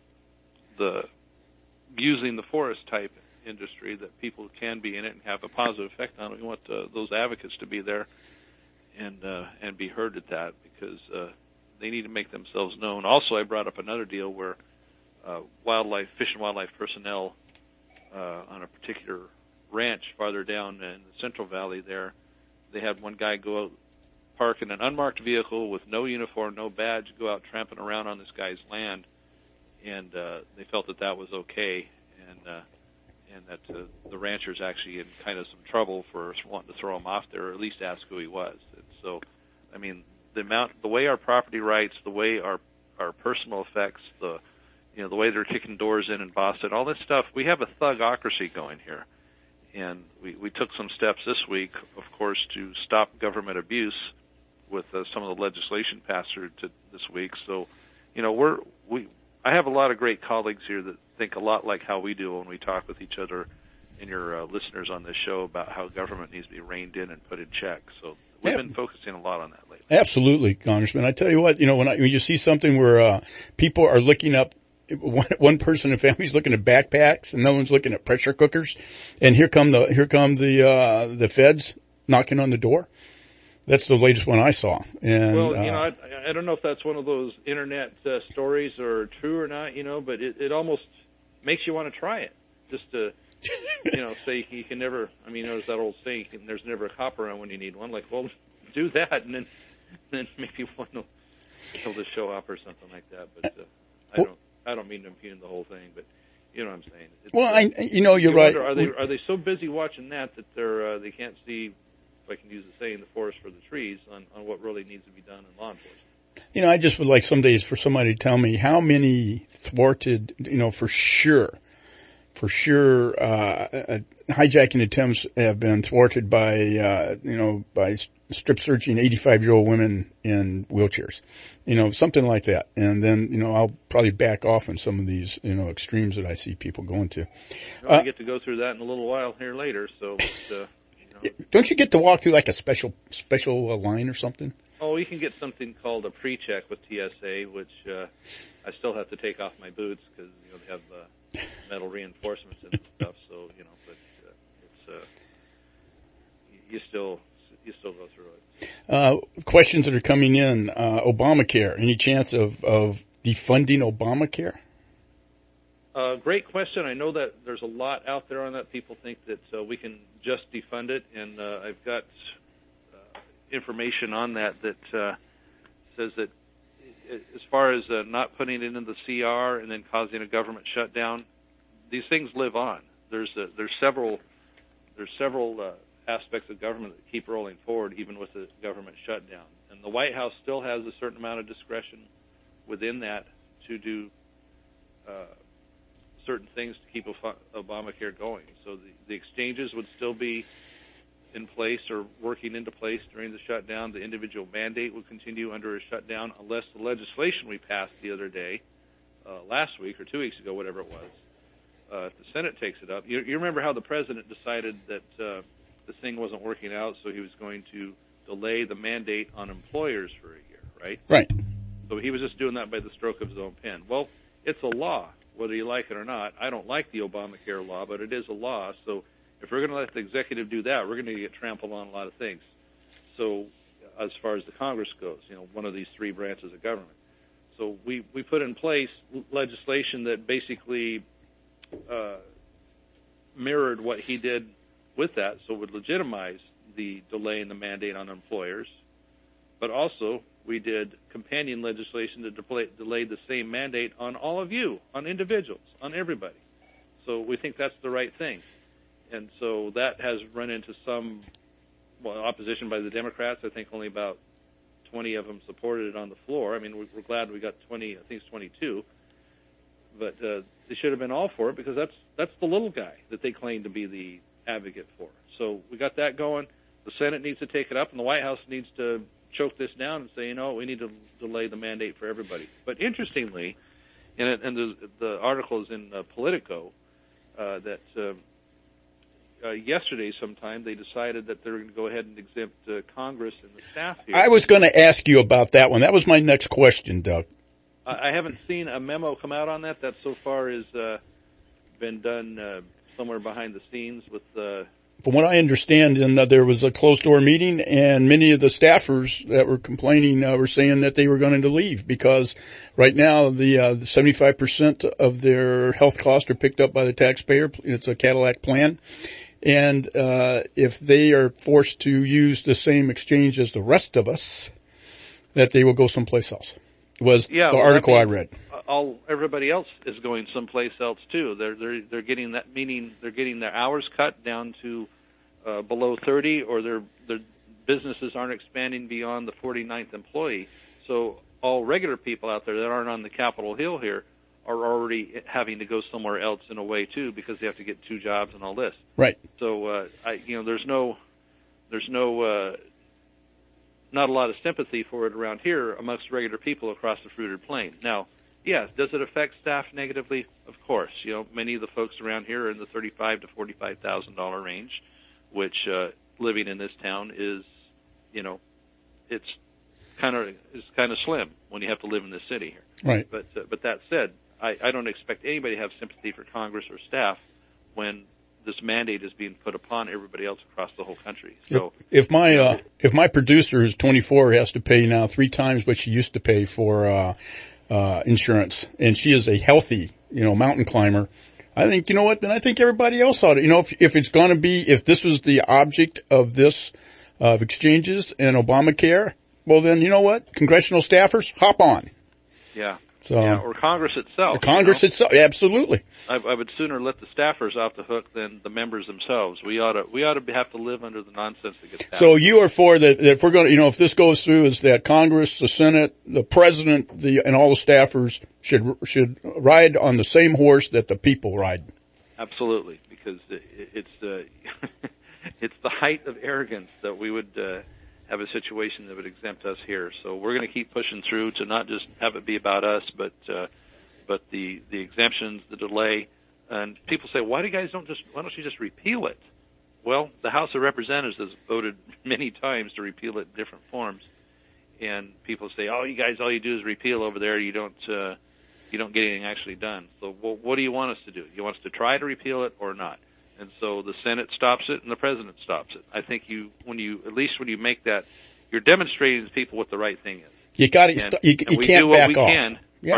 the using the forest type industry, that people can be in it and have a positive effect on it. We want uh, those advocates to be there and uh, and be heard at that, because uh, they need to make themselves known. Also, I brought up another deal where Uh, wildlife, fish and wildlife personnel uh, on a particular ranch farther down in the Central Valley there, they had one guy go out, park in an unmarked vehicle with no uniform, no badge, go out tramping around on this guy's land, and uh, they felt that that was okay, and uh, and that uh, the rancher's actually in kind of some trouble for wanting to throw him off there, or at least ask who he was. And so, I mean, the amount, the way our property rights, the way our our personal effects, the you know, the way they're kicking doors in in Boston, all this stuff, we have a thugocracy going here. And we, we took some steps this week, of course, to stop government abuse with uh, some of the legislation passed through to this week. So, you know, we're, we, I have a lot of great colleagues here that think a lot like how we do when we talk with each other and your uh, listeners on this show about how government needs to be reined in and put in check. So we've yeah. been focusing a lot on that lately. Absolutely, Congressman. I tell you what, you know, when, I, when you see something where uh, people are looking up, One, one person in the family is looking at backpacks, and no one's looking at pressure cookers. And here come the here come the uh, the feds knocking on the door. That's the latest one I saw. And well, you uh, know, I, I don't know if that's one of those internet uh, stories or true or not. You know, but it, it almost makes you want to try it, just to you know say you can never. I mean, there's that old saying: "There's never a cop around when you need one." Like, well, do that, and then then maybe one will kill the show up or something like that. But uh, I don't. I don't mean to impugn the whole thing, but you know what I'm saying. It's, well, I, you know, you're you right. Wonder, are they are they so busy watching that that they're uh, they can't see, if I can use the saying, the forest for the trees on, on what really needs to be done in law enforcement? You know, I just would like some days for somebody to tell me how many thwarted, you know, for sure, for sure, uh, hijacking attempts have been thwarted by, uh, you know, by strip searching eighty-five-year-old women in wheelchairs, you know, something like that. And then, you know, I'll probably back off on some of these, you know, extremes that I see people going to. Well, uh, I get to go through that in a little while here later, so. But, uh, you know. Don't you get to walk through like a special, special uh, line or something? Oh, you can get something called a pre-check with T S A, which, uh, I still have to take off my boots because, you know, they have, uh, metal reinforcements and stuff, so, you know, but, uh, it's, uh, you still, you still go through it. Uh, questions that are coming in, uh, Obamacare. Any chance of, of defunding Obamacare? Uh, great question. I know that there's a lot out there on that. People think that uh, we can just defund it, and uh, I've got uh, information on that that uh, says that as far as uh, not putting it in the C R and then causing a government shutdown, these things live on. There's uh, there's several there's several uh, aspects of government that keep rolling forward even with the government shutdown, and the White House still has a certain amount of discretion within that to do uh, certain things to keep Obamacare going. So the, the exchanges would still be in place or working into place during the shutdown. The individual mandate would continue under a shutdown unless the legislation we passed the other day, uh, last week or two weeks ago, whatever it was, uh, if the Senate takes it up. You, you remember how the president decided that uh, this thing wasn't working out, so he was going to delay the mandate on employers for a year, right? Right. So he was just doing that by the stroke of his own pen. Well, it's a law, whether you like it or not. I don't like the Obamacare law, but it is a law. So if we're going to let the executive do that, we're going to get trampled on a lot of things. So as far as the Congress goes, you know, one of these three branches of government. So we, we put in place legislation that basically uh, mirrored what he did with that, so it would legitimize the delay in the mandate on employers. But also we did companion legislation that delay, delayed the same mandate on all of you, on individuals, on everybody. So we think that's the right thing. And so that has run into some well, opposition by the Democrats. I think only about twenty of them supported it on the floor. I mean, we're glad we got twenty, I think it's twenty-two. But uh, they should have been all for it because that's that's the little guy that they claim to be the advocate for. So we got that going. The Senate needs to take it up, and the White House needs to choke this down and say, you know, we need to delay the mandate for everybody. But interestingly, and, it, and the, the article is in uh, Politico, uh, that uh, uh, yesterday sometime they decided that they're going to go ahead and exempt uh, Congress and the staff here. I was going to ask you about that one. That was my next question, Doug. I, I haven't seen a memo come out on that. That so far has uh, been done uh, somewhere behind the scenes with uh From what I understand, and uh, there was a closed-door meeting, and many of the staffers that were complaining uh, were saying that they were going to leave because right now the, uh, the seventy-five percent of their health costs are picked up by the taxpayer. It's a Cadillac plan. And uh if they are forced to use the same exchange as the rest of us, that they will go someplace else. It was yeah, the well, article I, mean, I read. All everybody else is going someplace else too. They're they're they're getting that, meaning they're getting their hours cut down to uh, below thirty, or their their businesses aren't expanding beyond the forty-ninth employee. So all regular people out there that aren't on the Capitol Hill here are already having to go somewhere else in a way too, because they have to get two jobs and all this. Right. So uh, I, you know, there's no there's no uh, not a lot of sympathy for it around here amongst regular people across the fruited plain. Now, yes, does it affect staff negatively? Of course. You know, many of the folks around here are in the thirty-five to forty-five thousand dollar range, which uh, living in this town is, you know, it's kind of is kind of slim when you have to live in this city here. Right. But uh, but that said, I, I don't expect anybody to have sympathy for Congress or staff when this mandate is being put upon everybody else across the whole country. So if, if my uh, if my producer who's twenty-four has to pay now three times what she used to pay for uh, uh insurance, and she is a healthy, you know, mountain climber, I think, you know what, then I think everybody else ought to, you know, if if it's going to be, if this was the object of this uh, of exchanges and Obamacare, well then, you know what, congressional staffers, hop on. Yeah. So, yeah, or Congress itself. Or Congress you know? itself, absolutely. I, I would sooner let the staffers off the hook than the members themselves. We ought to, we ought to have to live under the nonsense that gets passed. So you are for that, that if we're going to, you know, if this goes through, is that Congress, the Senate, the President, the, and all the staffers should, should ride on the same horse that the people ride. Absolutely, because it, it's, uh, it's the height of arrogance that we would, uh, have a situation that would exempt us here. So we're going to keep pushing through to not just have it be about us, but uh, but the the exemptions, the delay. And people say, why do you guys don't just why don't you just repeal it? Well, the House of Representatives has voted many times to repeal it in different forms, and people say, oh, you guys, all you do is repeal over there. You don't uh, you don't get anything actually done. So, well, what do you want us to do? You want us to try to repeal it or not? And so the Senate stops it and the President stops it. I think you, when you, at least when you make that, you're demonstrating to people what the right thing is. You got to, you, you we can't do what back we off. Can. Yeah. Pardon?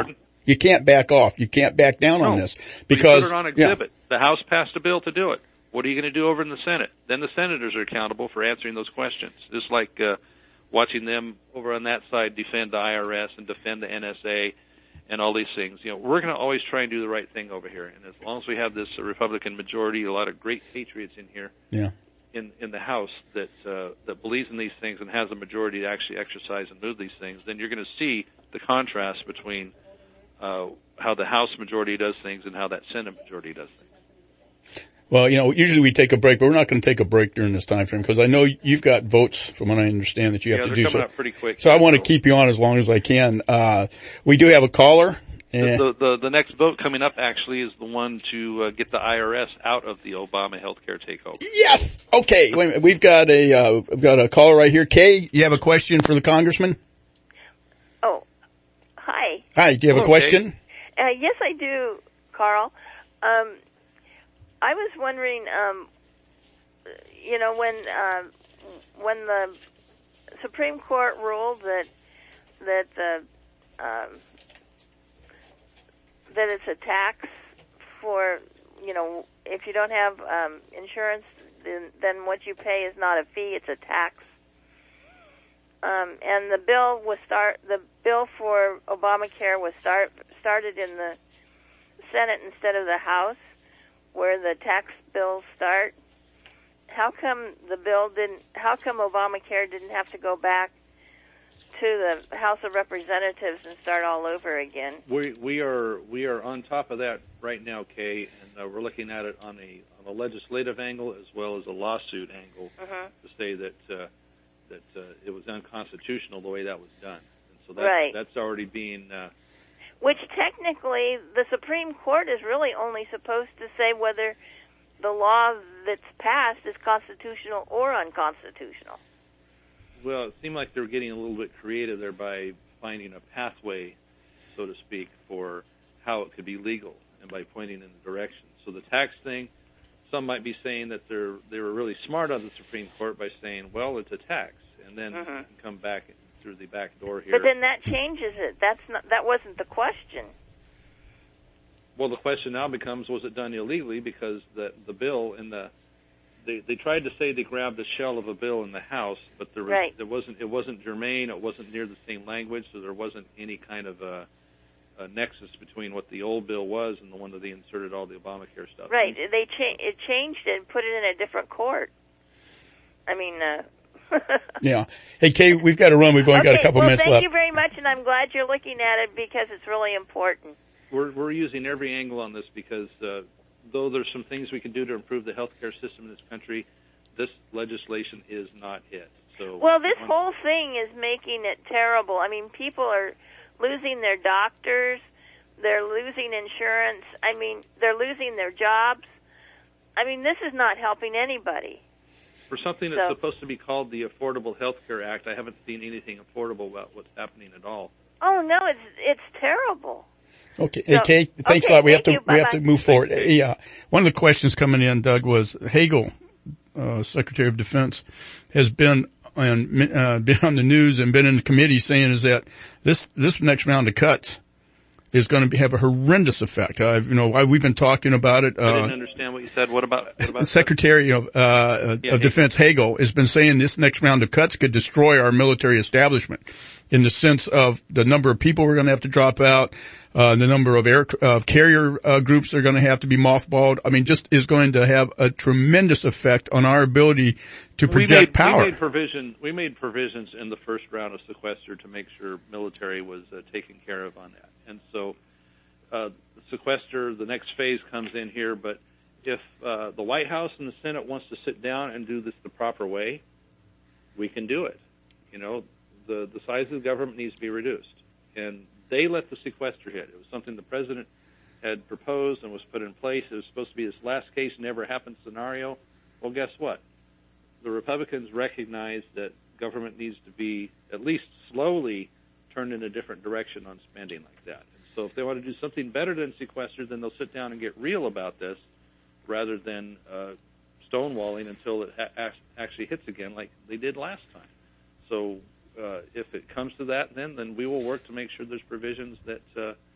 You can't back off. You can't back down no. on this because we put it on exhibit. Yeah. The House passed a bill to do it. What are you going to do over in the Senate? Then the senators are accountable for answering those questions. Just like uh, watching them over on that side defend the I R S and defend the N S A and all these things. You know, we're going to always try and do the right thing over here. And as long as we have this uh, Republican majority, a lot of great patriots in here. Yeah. In, in the House that uh, that believes in these things and has a majority to actually exercise and move these things, then you're going to see the contrast between uh, how the House majority does things and how that Senate majority does things. Well, you know, usually we take a break, but we're not going to take a break during this time frame because I know you've got votes, from what I understand, that you have yeah, to they're do. Coming So, up pretty quick. so I want to keep you on as long as I can. Uh, we do have a caller. The, the, the, the next vote coming up actually is the one to uh, get the I R S out of the Obama healthcare takeover. Yes. Okay. Wait a minute. We've got a uh, we've got a caller right here. Kay, you have a question for the congressman? Oh, hi. Hi. Do you have oh, a question? Uh, yes, I do, Carl. Um, I was wondering, um, you know, when uh, when the Supreme Court ruled that that the um, that it's a tax for, you know, if you don't have um, insurance, then, then what you pay is not a fee; it's a tax. Um, and the bill was start the bill for Obamacare was start started in the Senate instead of the House, where the tax bills start. How come the bill didn't? How come Obamacare didn't have to go back to the House of Representatives and start all over again? We we are we are on top of that right now, Kay, and uh, we're looking at it on a on a legislative angle as well as a lawsuit angle uh-huh. to say that uh, that uh, it was unconstitutional the way that was done. And so that, right. that's already being. Uh, Which technically, the Supreme Court is really only supposed to say whether the law that's passed is constitutional or unconstitutional. Well, it seemed like they were getting a little bit creative there by finding a pathway, so to speak, for how it could be legal and by pointing in the direction. So the tax thing, some might be saying that they're they were really smart on the Supreme Court by saying, well, it's a tax, and then uh-huh. you can come back through the back door here. But then that changes it. That's not that wasn't the question. Well, the question now becomes, was it done illegally? Because the the bill in the they they tried to say they grabbed a shell of a bill in the House, but there was right. there wasn't it wasn't germane. It wasn't near the same language, so there wasn't any kind of a, a nexus between what the old bill was and the one that they inserted all the Obamacare stuff. Right. In. They cha- it changed it and put it in a different court. I mean. Uh, yeah. Hey, Kay, we've got to run. We've only okay, got a couple well, minutes thank left. Thank you very much, and I'm glad you're looking at it because it's really important. We're we're using every angle on this because uh, though there's some things we can do to improve the healthcare system in this country, this legislation is not it. So well, this whole thing is making it terrible. I mean, people are losing their doctors, they're losing insurance. I mean, they're losing their jobs. I mean, this is not helping anybody. For something that's so, supposed to be called the Affordable Health Care Act, I haven't seen anything affordable about what's happening at all. Oh no, it's it's terrible. Okay, hey, so, Kay, thanks okay, a lot. We thank have to you. we Bye-bye. have to move forward. Yeah, one of the questions coming in, Doug, was Hagel, uh, Secretary of Defense, has been on uh, been on the news and been in the committee saying is that this this next round of cuts is going to be, have a horrendous effect. Uh, you know, we've been talking about it. Uh, I didn't understand what you said. What about, what about Secretary of, uh, yeah, of Defense Hagel has been saying this next round of cuts could destroy our military establishment in the sense of the number of people we're going to have to drop out, uh, the number of air, uh, carrier, uh, groups are going to have to be mothballed. I mean, just is going to have a tremendous effect on our ability to project we made, power. We made provision, we made provisions in the first round of sequester to make sure military was uh, taken care of on that. And so, uh, sequester, the next phase comes in here, but if, uh, the White House and the Senate wants to sit down and do this the proper way, we can do it. You know, the, the size of the government needs to be reduced. And they let the sequester hit. It was something the president had proposed and was put in place. It was supposed to be this last case, never happened scenario. Well, guess what? The Republicans recognize that government needs to be at least slowly turned in a different direction on spending like that. And so if they want to do something better than sequester, then they'll sit down and get real about this rather than uh, stonewalling until it ha- actually hits again like they did last time. So uh, if it comes to that, then then we will work to make sure there's provisions that uh,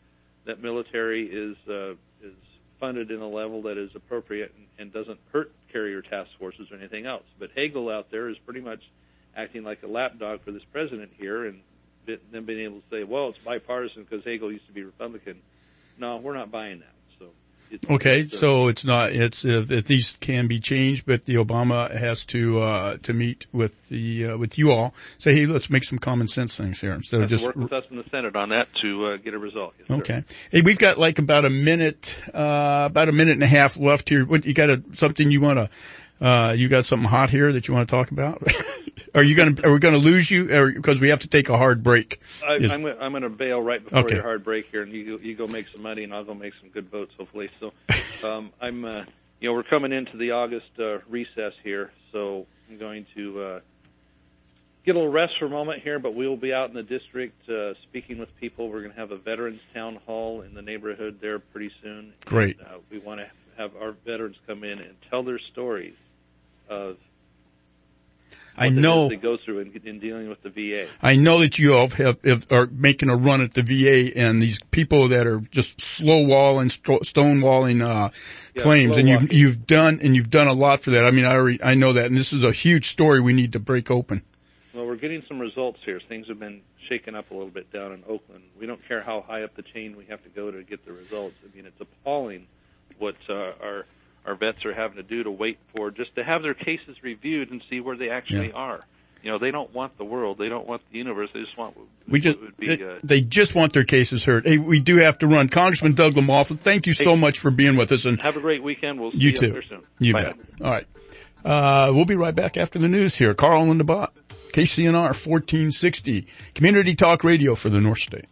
that military is uh, is funded in a level that is appropriate and, and doesn't hurt carrier task forces or anything else. But Hagel out there is pretty much acting like a lapdog for this president here, and then being able to say, well, it's bipartisan because Hagel used to be Republican. No, we're not buying that. So it's, okay, it's, uh, so it's not. It's uh, that these can be changed, but the Obama has to uh to meet with the uh, with you all. Say, hey, let's make some common sense things here instead of just work with us in the Senate on that to uh, get a result. Yes, okay. Hey, we've got like about a minute, uh about a minute and a half left here. What you got? A, something you want to? Uh, you got something hot here that you want to talk about? Are you going to, are we going to lose you? Or, because we have to take a hard break. I, Is, I'm, I'm going to bail right before okay. your hard break here, and you, you go make some money, and I'll go make some good votes, hopefully. So, um, I'm, uh, you know, we're coming into the August, uh, recess here, so I'm going to, uh, get a little rest for a moment here, but we'll be out in the district, uh, speaking with people. We're going to have a veterans town hall in the neighborhood there pretty soon. Great. And, uh, we want to have our veterans come in and tell their stories of I know they go through in, in dealing with the V A. I know that you all have, have are making a run at the V A, and these people that are just slow walling, st- stonewalling uh yeah, claims, and walking. you've you've done and you've done a lot for that. I mean, I already, I know that, and this is a huge story we need to break open. Well, we're getting some results here. Things have been shaken up a little bit down in Oakland. We don't care how high up the chain we have to go to get the results. I mean, it's appalling what uh, our our vets are having to do to wait for, just to have their cases reviewed and see where they actually Yeah. are. You know, they don't want the world. They don't want the universe. They just want We just, would be, they, uh, they just want their cases heard. Hey, we do have to run. Congressman Doug LaMalfa, thank you so Hey, much for being with us. And have a great weekend. We'll see you you, too. up there soon. You Bye bet. now. All right. Uh, we'll be right back after the news here. Carl and the Bot, K C N R fourteen sixty, Community Talk Radio for the North State.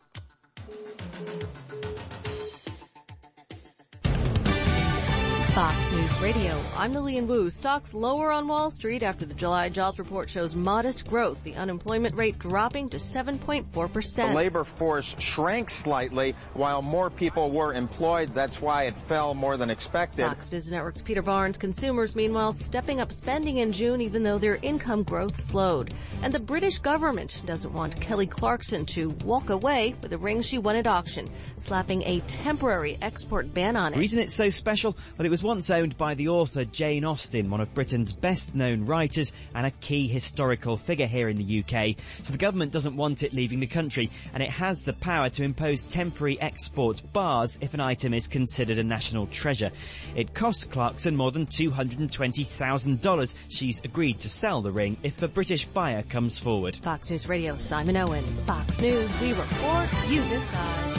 Fox News Radio. I'm Lillian Wu. Stocks lower on Wall Street after the July jobs report shows modest growth. The unemployment rate dropping to seven point four percent. The labor force shrank slightly while more people were employed. That's why it fell more than expected. Fox Business Network's Peter Barnes. Consumers, meanwhile, stepping up spending in June even though their income growth slowed. And the British government doesn't want Kelly Clarkson to walk away with a ring she won at auction, slapping a temporary export ban on it. The reason it's so special? Well, it was once owned by the author Jane Austen, one of Britain's best-known writers and a key historical figure here in the U K. So the government doesn't want it leaving the country, and it has the power to impose temporary export bars if an item is considered a national treasure. It cost Clarkson more than two hundred twenty thousand dollars. She's agreed to sell the ring if a British buyer comes forward. Fox News Radio, Simon Owen. Fox News, we report, you decide.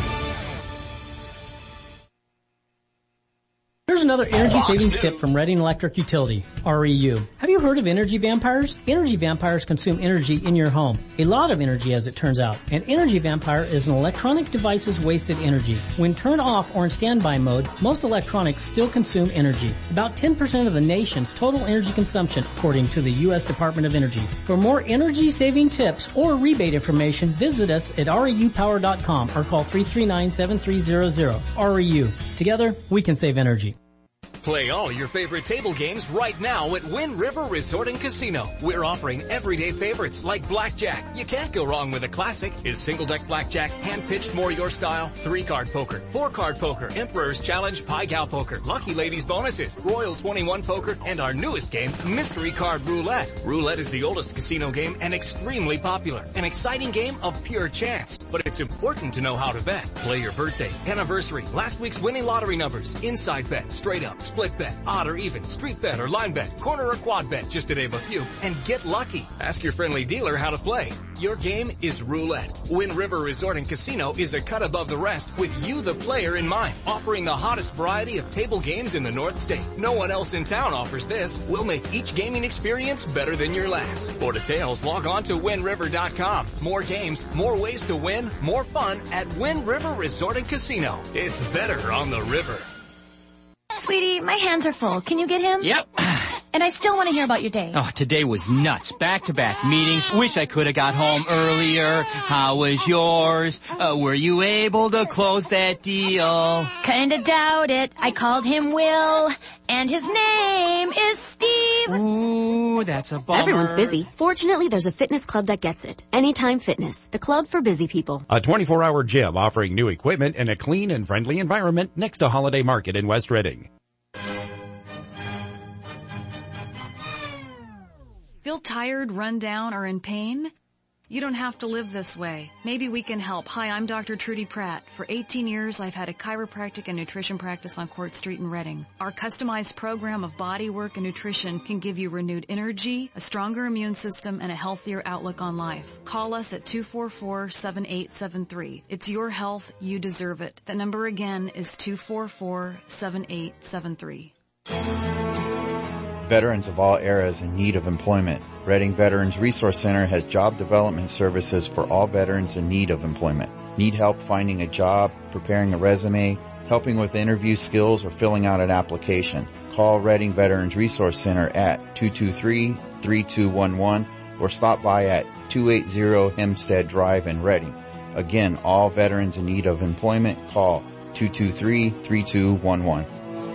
Here's another energy savings tip from Reading Electric Utility, R E U. Have you heard of energy vampires? Energy vampires consume energy in your home. A lot of energy, as it turns out. An energy vampire is an electronic device's wasted energy. When turned off or in standby mode, most electronics still consume energy. About ten percent of the nation's total energy consumption, according to the U S Department of Energy. For more energy saving tips or rebate information, visit us at R E U power dot com or call three three nine, seven three zero zero. R E U. Together, we can save energy. Play all your favorite table games right now at Wind River Resort and Casino. We're offering everyday favorites like blackjack. You can't go wrong with a classic. Is single deck blackjack hand-pitched more your style? Three-card poker, four-card poker, Emperor's Challenge, Pai Gow poker, Lucky Ladies bonuses, Royal twenty-one poker, and our newest game, Mystery Card Roulette. Roulette is the oldest casino game and extremely popular. An exciting game of pure chance. But it's important to know how to bet. Play your birthday, anniversary, last week's winning lottery numbers, inside bet, straight up, split bet, odd or even, street bet or line bet, corner or quad bet, just to name a few, and get lucky. Ask your friendly dealer how to play. Your game is roulette. Wind River Resort and Casino is a cut above the rest with you the player in mind, offering the hottest variety of table games in the North State. No one else in town offers this. We'll make each gaming experience better than your last. For details, log on to wind river dot com. More games, more ways to win, more fun at Wind River Resort and Casino. It's better on the river. Sweetie, my hands are full. Can you get him? Yep. And I still want to hear about your day. Oh, today was nuts. Back-to-back meetings. Wish I could have got home earlier. How was yours? Uh, were you able to close that deal? Kinda doubt it. I called him Will, and his name is Steve. Ooh, that's a bummer. Everyone's busy. Fortunately, there's a fitness club that gets it. Anytime Fitness, the club for busy people. A twenty-four hour gym offering new equipment and a clean and friendly environment next to Holiday Market in West Reading. Feel tired, run down, or in pain? You don't have to live this way. Maybe we can help. Hi, I'm Doctor Trudy Pratt. For eighteen years, I've had a chiropractic and nutrition practice on Court Street in Reading. Our customized program of body work and nutrition can give you renewed energy, a stronger immune system, and a healthier outlook on life. Call us at two four four, seven eight seven three. It's your health. You deserve it. That number again is two four four, seven eight seven three. Veterans of all eras in need of employment. Reading Veterans Resource Center has job development services for all veterans in need of employment. Need help finding a job, preparing a resume, helping with interview skills, or filling out an application? Call Reading Veterans Resource Center at two two three, three two one one or stop by at two eighty Hempstead Drive in Reading. Again, all veterans in need of employment, call two two three, three two one one.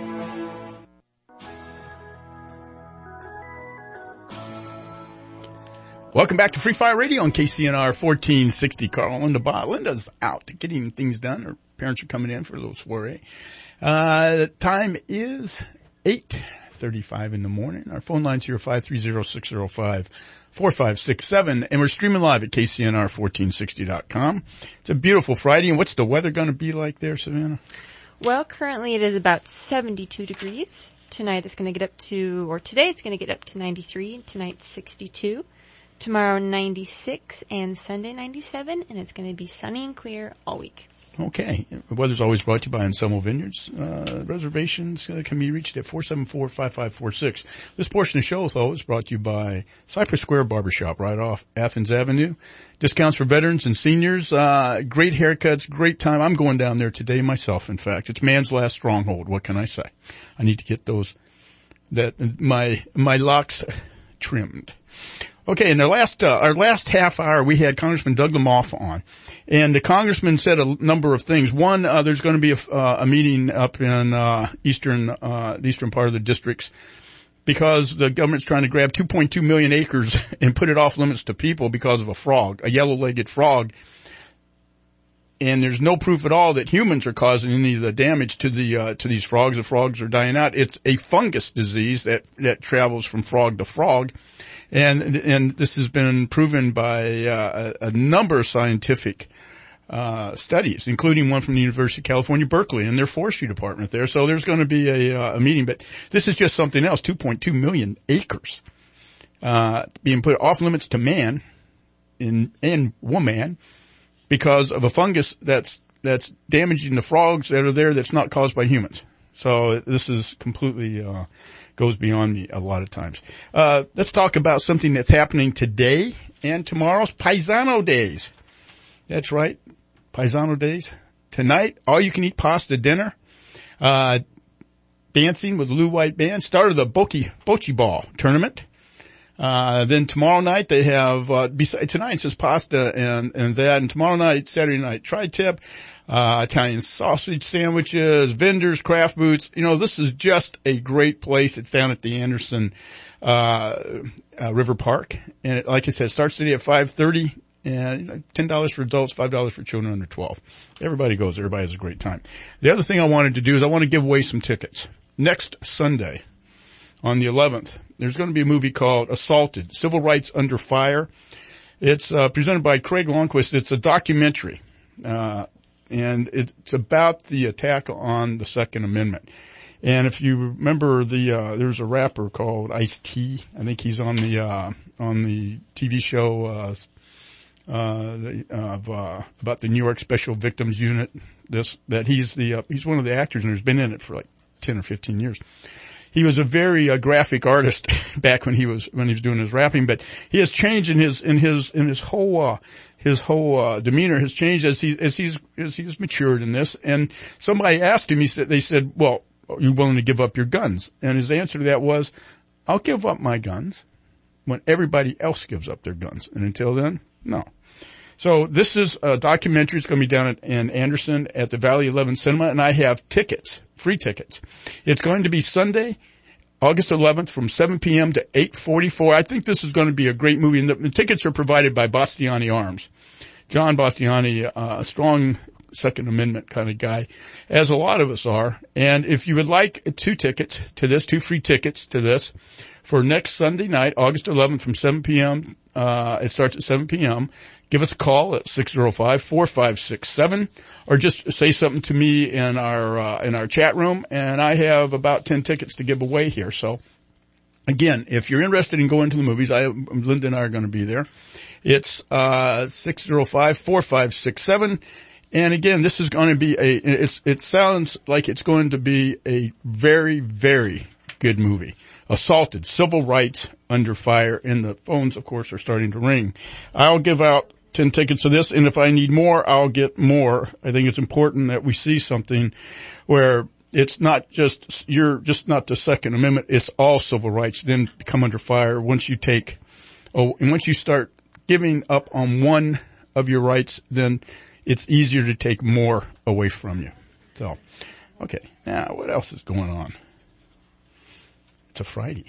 Welcome back to Free Fire Radio on K C N R fourteen sixty. Carl and Linda Bott. Linda's out getting things done. Her parents are coming in for a little soiree. Uh, the time is eight thirty-five in the morning. Our phone line's here, five three zero, six zero five, four five six seven. And we're streaming live at K C N R fourteen sixty dot com. It's a beautiful Friday. And what's the weather going to be like there, Savannah? Well, currently it is about seventy-two degrees. Tonight it's going to get up to, or today it's going to get up to ninety-three. Tonight sixty-two. Tomorrow ninety-six and Sunday ninety-seven, and it's going to be sunny and clear all week. Okay. The weather's always brought to you by Anselmo Vineyards. Uh, reservations uh, can be reached at four seven four, five five four six. This portion of the show, though, is brought to you by Cypress Square Barbershop right off Athens Avenue. Discounts for veterans and seniors. Uh, great haircuts, great time. I'm going down there today myself, in fact. It's man's last stronghold. What can I say? I need to get those, that, my, my locks trimmed. Okay, in the last, uh, our last half hour, we had Congressman Doug Lamothe on. And the congressman said a number of things. One, uh, there's going to be a, uh, a meeting up in, uh, eastern, uh, the eastern part of the districts because the government's trying to grab two point two million acres and put it off limits to people because of a frog, a yellow-legged frog. And there's no proof at all that humans are causing any of the damage to the, uh, to these frogs. The frogs are dying out. It's a fungus disease that, that travels from frog to frog. And, and this has been proven by, uh, a, a number of scientific, uh, studies, including one from the University of California, Berkeley, and their forestry department there. So there's going to be a, uh, a meeting, but this is just something else. two point two million acres, uh, being put off limits to man in, and woman because of a fungus that's, that's damaging the frogs that are there that's not caused by humans. So this is completely, uh, goes beyond me a lot of times. Uh, let's talk about something that's happening today and tomorrow's Paisano Days. That's right. Paisano Days. Tonight, all you can eat pasta dinner. Uh, dancing with Lou White Band. Started the Bocce, Bocce Ball tournament. Uh, then tomorrow night they have, uh, besides, tonight it says pasta and, and that, and tomorrow night, Saturday night, tri-tip, uh, Italian sausage sandwiches, vendors, craft booths. You know, this is just a great place. It's down at the Anderson, uh, uh River Park. And it, like I said, it starts today at five thirty and you know, ten dollars for adults, five dollars for children under twelve. Everybody goes. Everybody has a great time. The other thing I wanted to do is I want to give away some tickets. Next Sunday, on the eleventh, there's going to be a movie called Assaulted, Civil Rights Under Fire. It's uh, presented by Craig Longquist. It's a documentary, uh, and it's about the attack on the Second Amendment. And if you remember the, uh, there's a rapper called Ice-T. I think he's on the, uh, on the T V show, uh, uh, the, of, uh, about the New York Special Victims Unit. This, that he's the, uh, he's one of the actors and has been in it for like ten or fifteen years. He was a very uh, graphic artist back when he was when he was doing his rapping, but he has changed in his in his in his whole uh, his whole uh, demeanor has changed as he as he's as he's matured in this. And somebody asked him, he said they said, "Well, are you willing to give up your guns?" And his answer to that was, I'll give up my guns when everybody else gives up their guns. And until then, no. So this is a documentary. It's going to be down at, in Anderson at the Valley eleven Cinema, and I have tickets, free tickets. It's going to be Sunday, August eleventh from seven p.m. to eight forty-four. I think this is going to be a great movie, and the, the tickets are provided by Bastiani Arms. John Bastiani, uh, a strong Second Amendment kind of guy, as a lot of us are. And if you would like two tickets to this, two free tickets to this, for next Sunday night, August eleventh from seven p.m., uh, it starts at seven p.m., give us a call at six oh five, four five six seven, or just say something to me in our, uh, in our chat room, and I have about ten tickets to give away here. So, again, if you're interested in going to the movies, I, Linda and I are going to be there. It's, uh, six oh five, four five six seven. And again, this is going to be a, it's, it sounds like it's going to be a very, very good movie. Assaulted, civil rights under fire, and the phones, of course, are starting to ring. I'll give out ten tickets to this, and if I need more, I'll get more. I think it's important that we see something where it's not just, you're just not the Second Amendment, it's all civil rights then come under fire once you take, oh, and once you start giving up on one of your rights, then it's easier to take more away from you. So, okay, now what else is going on? It's a Friday.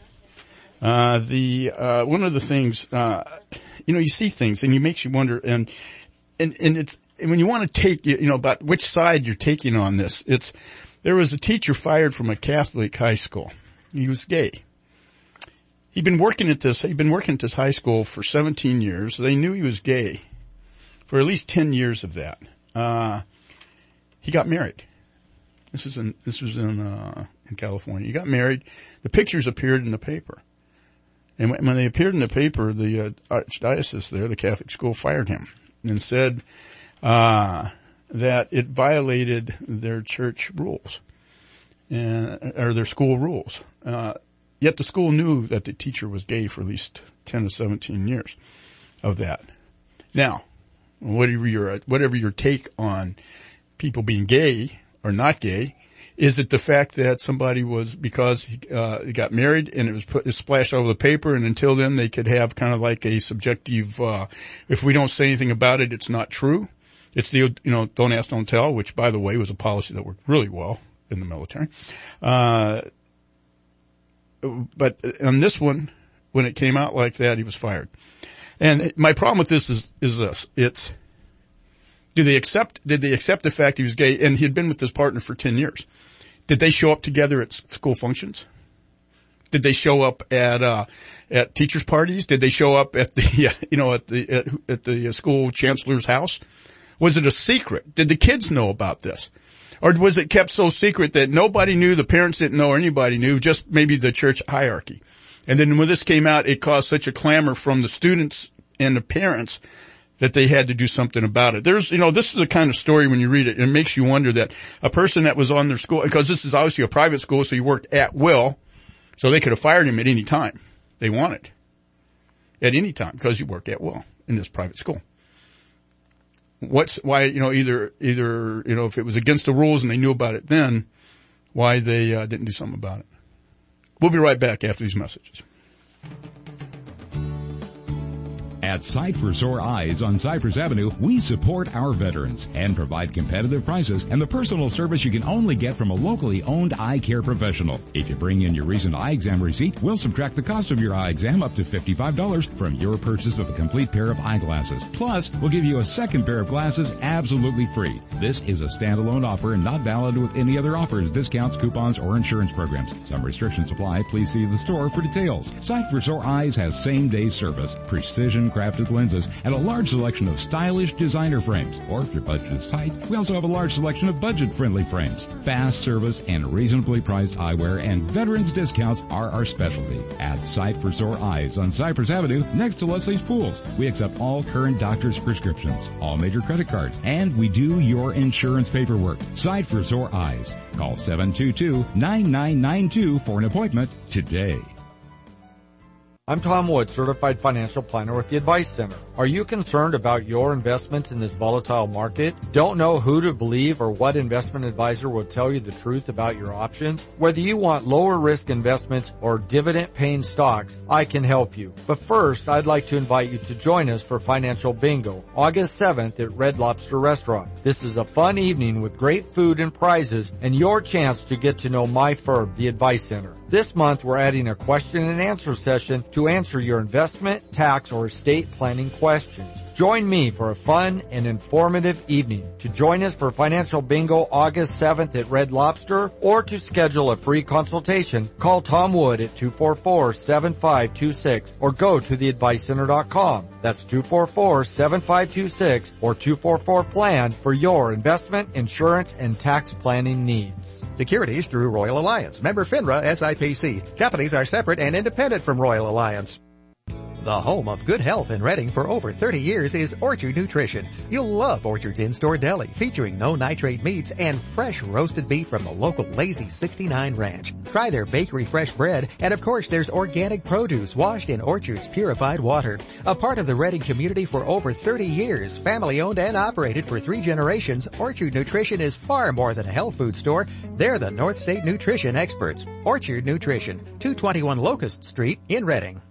Uh, the, uh, one of the things, uh, you know, you see things and it makes you wonder, and, and, and it's, and when you want to take, you know, about which side you're taking on this, it's, there was a teacher fired from a Catholic high school. He was gay. He'd been working at this, he'd been working at this high school for seventeen years. They knew he was gay for at least ten years of that. Uh, he got married. This is in, this was in, uh, in California. He got married. The pictures appeared in the paper. And when, when they appeared in the paper, the, uh, archdiocese there, the Catholic school, fired him and said, uh, that it violated their church rules and, or their school rules. Uh, yet the school knew that the teacher was gay for at least ten to seventeen years of that. Now, whatever your, whatever your take on people being gay or not gay, is it the fact that somebody was, because he, uh, he got married and it was put, it splashed over the paper, and until then they could have kind of like a subjective, uh, if we don't say anything about it, it's not true. It's the, you know, don't ask, don't tell, which by the way was a policy that worked really well in the military. Uh, but on this one, when it came out like that, he was fired. And my problem with this is, is this. It's, did they accept, did they accept the fact he was gay, and he had been with his partner for ten years? Did they show up together at school functions? Did they show up at, uh, at teachers' parties? Did they show up at the, uh, you know, at the, at, at the school chancellor's house? Was it a secret? Did the kids know about this? Or was it kept so secret that nobody knew, the parents didn't know, or anybody knew, just maybe the church hierarchy? And then when this came out, it caused such a clamor from the students and the parents that they had to do something about it. There's, you know, this is the kind of story when you read it, it makes you wonder that a person that was on their school, because this is obviously a private school, so he worked at will, so they could have fired him at any time they wanted. At any time, because you work at will in this private school. What's, why, you know, either, either, you know, if it was against the rules and they knew about it then, why they, uh, didn't do something about it. We'll be right back after these messages. At Sight for Sore Eyes on Cypress Avenue, we support our veterans and provide competitive prices and the personal service you can only get from a locally owned eye care professional. If you bring in your recent eye exam receipt, we'll subtract the cost of your eye exam up to fifty-five dollars from your purchase of a complete pair of eyeglasses. Plus, we'll give you a second pair of glasses absolutely free. This is a standalone offer and not valid with any other offers, discounts, coupons, or insurance programs. Some restrictions apply. Please see the store for details. Sight for Sore Eyes has same-day service, precision crafted lenses, and a large selection of stylish designer frames. Or if your budget is tight, we also have a large selection of budget-friendly frames. Fast service and reasonably priced eyewear and veterans discounts are our specialty. At Sight for Sore Eyes on Cypress Avenue, next to Leslie's Pools. We accept all current doctor's prescriptions, all major credit cards, and we do your insurance paperwork. Sight for Sore Eyes. Call seven two two, nine nine nine two for an appointment today. I'm Tom Wood, Certified Financial Planner with the Advice Center. Are you concerned about your investments in this volatile market? Don't know who to believe or what investment advisor will tell you the truth about your options? Whether you want lower risk investments or dividend paying stocks, I can help you. But first, I'd like to invite you to join us for Financial Bingo, August seventh at Red Lobster Restaurant. This is a fun evening with great food and prizes and your chance to get to know my firm, the Advice Center. This month, we're adding a question and answer session to answer your investment, tax, or estate planning questions. Join me for a fun and informative evening. To join us for Financial Bingo August seventh at Red Lobster or to schedule a free consultation, call Tom Wood at two four four, seven five two six or go to the advice center dot com. That's two four four, seven five two six or two four four plan for your investment, insurance, and tax planning needs. Securities through Royal Alliance. Member FINRA S I P C. Companies are separate and independent from Royal Alliance. The home of good health in Reading for over thirty years is Orchard Nutrition. You'll love Orchard's in-store deli featuring no nitrate meats and fresh roasted beef from the local Lazy sixty-nine Ranch. Try their bakery fresh bread, and of course there's organic produce washed in Orchard's purified water. A part of the Reading community for over thirty years, family owned and operated for three generations, Orchard Nutrition is far more than a health food store. They're the North State Nutrition experts. Orchard Nutrition, two twenty-one Locust Street in Reading.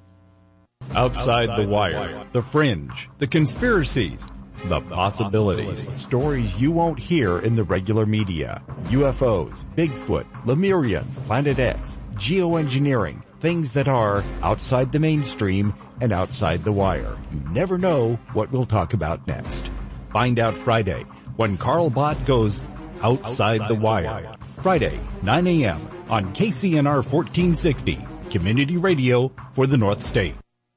Outside, Outside the, wire, the wire, the fringe, the conspiracies, the, the possibilities. possibilities, stories you won't hear in the regular media. U F Os, Bigfoot, Lemurians, Planet X, geoengineering, things that are outside the mainstream and outside the wire. You never know what we'll talk about next. Find out Friday when Carl Bott goes Outside, outside the, wire. the Wire. Friday, nine a.m. on K C N R fourteen sixty, Community Radio for the North State.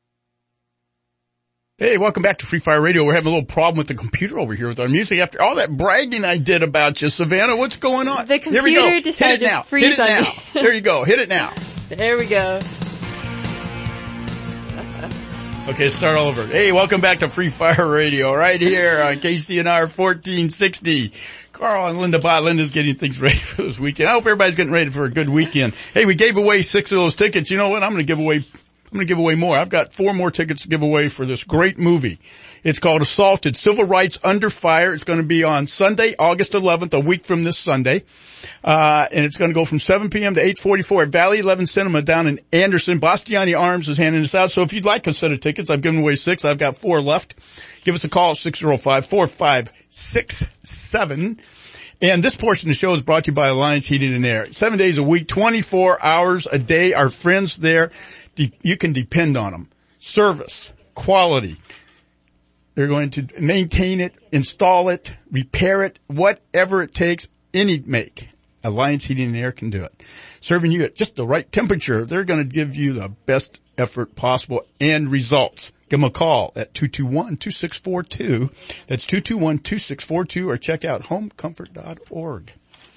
Hey, welcome back to Free Fire Radio. We're having a little problem with the computer over here with our music. After all that bragging I did about you, Savannah, what's going on? The computer Here we go. decided Hit it now. to freeze Hit it on now. me. There you go. Hit it now. There we go. Okay, start all over. Hey, welcome back to Free Fire Radio right here on K C N R fourteen sixty. Carl and Linda Bott. Linda's getting things ready for this weekend. I hope everybody's getting ready for a good weekend. Hey, we gave away six of those tickets. You know what? I'm going to give away I'm going to give away more. I've got four more tickets to give away for this great movie. It's called Assaulted, Civil Rights Under Fire. It's going to be on Sunday, August eleventh, a week from this Sunday. Uh, and it's going to go from seven p.m. to eight forty-four at Valley eleven Cinema down in Anderson. Bastiani Arms is handing this out. So if you'd like a set of tickets, I've given away six. I've got four left. Give us a call, six oh five, four five six seven. And this portion of the show is brought to you by Alliance Heating and Air. Seven days a week, twenty-four hours a day. Our friends there, you can depend on them. Service, quality. They're going to maintain it, install it, repair it, whatever it takes, any make. Alliance Heating and Air can do it. Serving you at just the right temperature. They're going to give you the best effort possible and results. Give them a call at two two one, two six four two. That's two two one, two six four two, or check out home comfort dot org.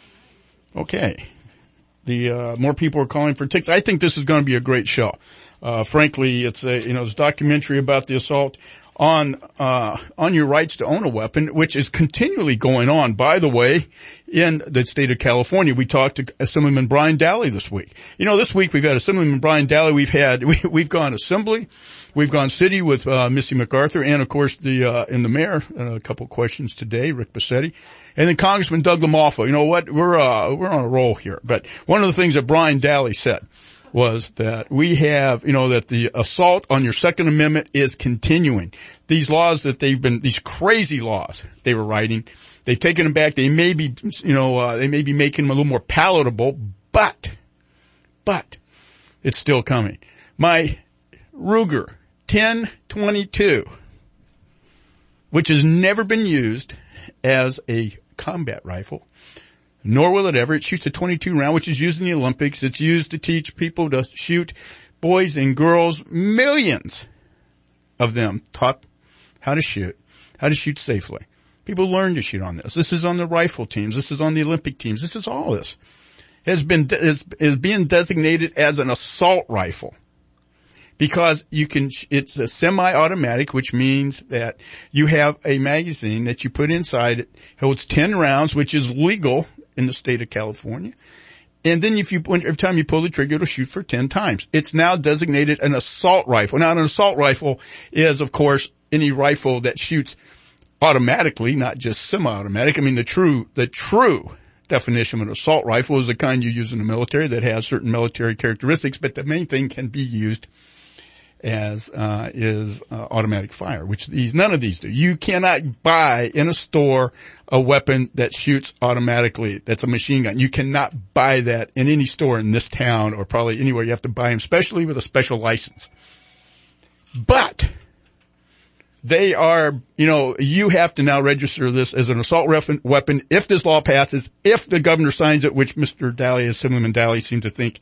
Okay. The, uh, more people are calling for tickets. I think this is going to be a great show. Uh, frankly, it's a, you know, it's a documentary about the assault on, uh, on your rights to own a weapon, which is continually going on, by the way, in the state of California. We talked to Assemblyman Brian Daly this week. You know, this week we've had Assemblyman Brian Daly. We've had, we, we've gone assembly. We've gone city with, uh, Missy MacArthur and, of course, the, uh, and the mayor. Uh, a couple of questions today, Rick Bassetti. And then Congressman Doug LaMalfa. You know what? We're, uh, we're on a roll here. But one of the things that Brian Daly said was that we have, you know, that the assault on your Second Amendment is continuing. These laws that they've been, these crazy laws they were writing, they've taken them back. They may be, you know, uh, they may be making them a little more palatable, but, but, it's still coming. My Ruger ten twenty-two, which has never been used as a combat rifle, nor will it ever. It shoots a twenty-two round, which is used in the Olympics. It's used to teach people to shoot, boys and girls, millions of them taught how to shoot, how to shoot safely. People learn to shoot on this. This is on the rifle teams. This is on the Olympic teams. This is all this. It has been, is, is being designated as an assault rifle because you can, it's a semi-automatic, which means that you have a magazine that you put inside. It holds ten rounds, which is legal in the state of California. And then if you, every time you pull the trigger, it'll shoot for ten times. It's now designated an assault rifle. Now, an assault rifle is, of course, any rifle that shoots automatically, not just semi-automatic. I mean, the true, the true definition of an assault rifle is the kind you use in the military that has certain military characteristics, but the main thing can be used as, uh, is, uh, automatic fire, which these, none of these do. You cannot buy in a store a weapon that shoots automatically. That's a machine gun. You cannot buy that in any store in this town or probably anywhere. You have to buy them, especially with a special license. But they are, you know, you have to now register this as an assault weapon if this law passes, if the governor signs it, which Mister Daly, Assemblyman Daly, seemed to think,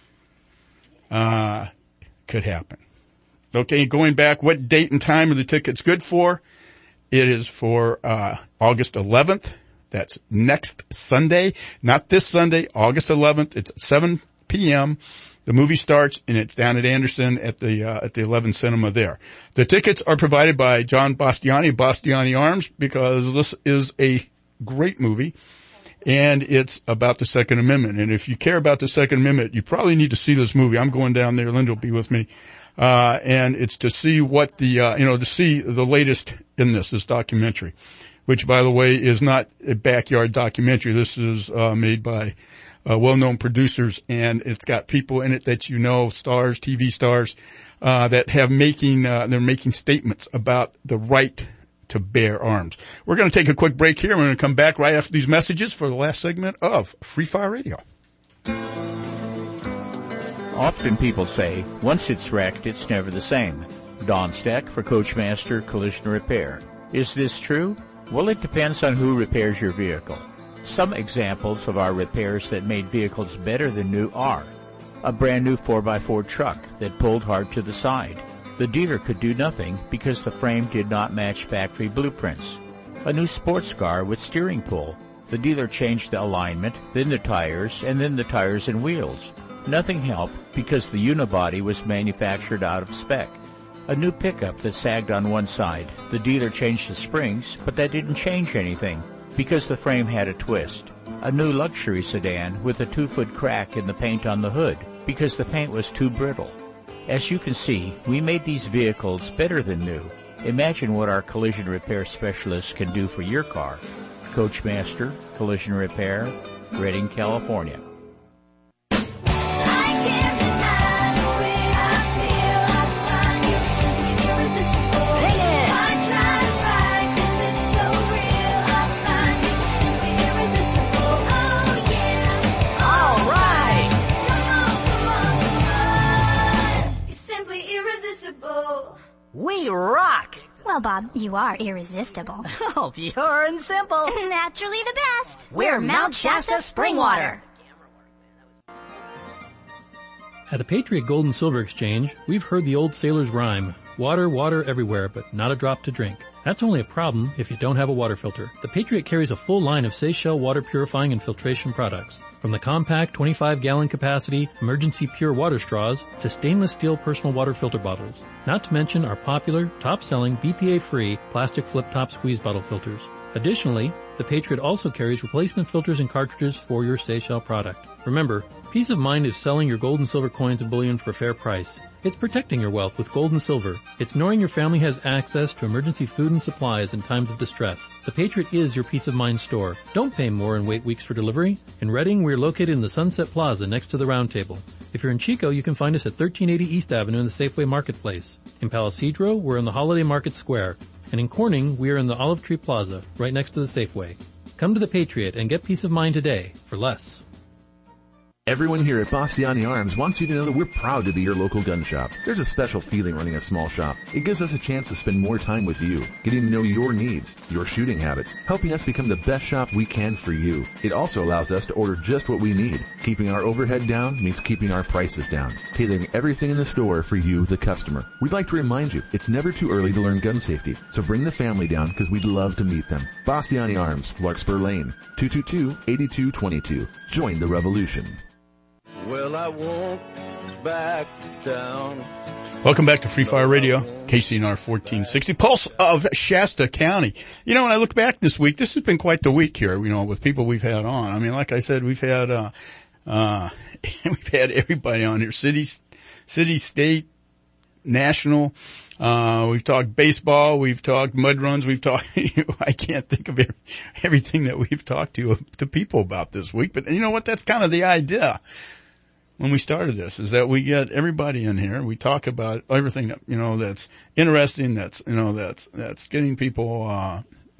uh, could happen. Okay, going back, what date and time are the tickets good for? It is for, uh, August eleventh. That's next Sunday. Not this Sunday, August eleventh. It's at seven p.m. The movie starts, and it's down at Anderson at the, uh, at the eleven Cinema there. The tickets are provided by John Bastiani, Bastiani Arms, because this is a great movie, and it's about the Second Amendment. And if you care about the Second Amendment, you probably need to see this movie. I'm going down there. Linda will be with me. Uh, and it's to see what the, uh, you know, to see the latest in this, this documentary, which, by the way, is not a backyard documentary. This is, uh, made by, uh, well-known producers, and it's got people in it that you know, stars, T V stars, uh, that have making, uh, they're making statements about the right to bear arms. We're going to take a quick break here. We're going to come back right after these messages for the last segment of Free Fire Radio. Often people say, once it's wrecked, it's never the same. Don Steck for Coachmaster Collision Repair. Is this true? Well, it depends on who repairs your vehicle. Some examples of our repairs that made vehicles better than new are a brand new four by four truck that pulled hard to the side. The dealer could do nothing because the frame did not match factory blueprints. A new sports car with steering pull. The dealer changed the alignment, then the tires, and then the tires and wheels. Nothing helped because the unibody was manufactured out of spec. A new pickup that sagged on one side. The dealer changed the springs, but that didn't change anything because the frame had a twist. A new luxury sedan with a two-foot crack in the paint on the hood because the paint was too brittle. As you can see, we made these vehicles better than new. Imagine what our collision repair specialists can do for your car. Coachmaster Collision Repair, Redding, California. We rock! Well, Bob, you are irresistible. Oh, pure and simple. Naturally the best. We're Mount Shasta Spring Water. At the Patriot Gold and Silver Exchange, we've heard the old sailor's rhyme, water, water everywhere, but not a drop to drink. That's only a problem if you don't have a water filter. The Patriot carries a full line of Seychelles water purifying and filtration products. From the compact twenty-five gallon capacity emergency pure water straws to stainless steel personal water filter bottles. Not to mention our popular, top-selling B P A-free plastic flip-top squeeze bottle filters. Additionally, the Patriot also carries replacement filters and cartridges for your Seychelles product. Remember, peace of mind is selling your gold and silver coins and bullion for a fair price. It's protecting your wealth with gold and silver. It's knowing your family has access to emergency food and supplies in times of distress. The Patriot is your peace of mind store. Don't pay more and wait weeks for delivery. In Redding, we're located in the Sunset Plaza next to the Round Table. If you're in Chico, you can find us at thirteen eighty East Avenue in the Safeway Marketplace. In Palo Cedro, we're in the Holiday Market Square. And in Corning, we are in the Olive Tree Plaza, right next to the Safeway. Come to the Patriot and get peace of mind today for less. Everyone here at Bastiani Arms wants you to know that we're proud to be your local gun shop. There's a special feeling running a small shop. It gives us a chance to spend more time with you, getting to know your needs, your shooting habits, helping us become the best shop we can for you. It also allows us to order just what we need. Keeping our overhead down means keeping our prices down, tailoring everything in the store for you, the customer. We'd like to remind you, it's never too early to learn gun safety, so bring the family down because we'd love to meet them. Bastiani Arms, Larkspur Lane, two two two, eight two two two. Join the revolution. Well, I won't back down. Welcome back to Free Fire Radio, K C N R fourteen sixty, Pulse of Shasta County. You know, when I look back this week, this has been quite the week here, you know, with people we've had on. I mean, like I said, we've had, uh, Uh, we've had everybody on here, city, city, state, national. Uh, we've talked baseball, we've talked mud runs, we've talked, I can't think of every, everything that we've talked to, to people about this week, but you know what? That's kind of the idea when we started this, is that we get everybody in here, we talk about everything that, you know, that's interesting, that's, you know, that's, that's getting people, uh,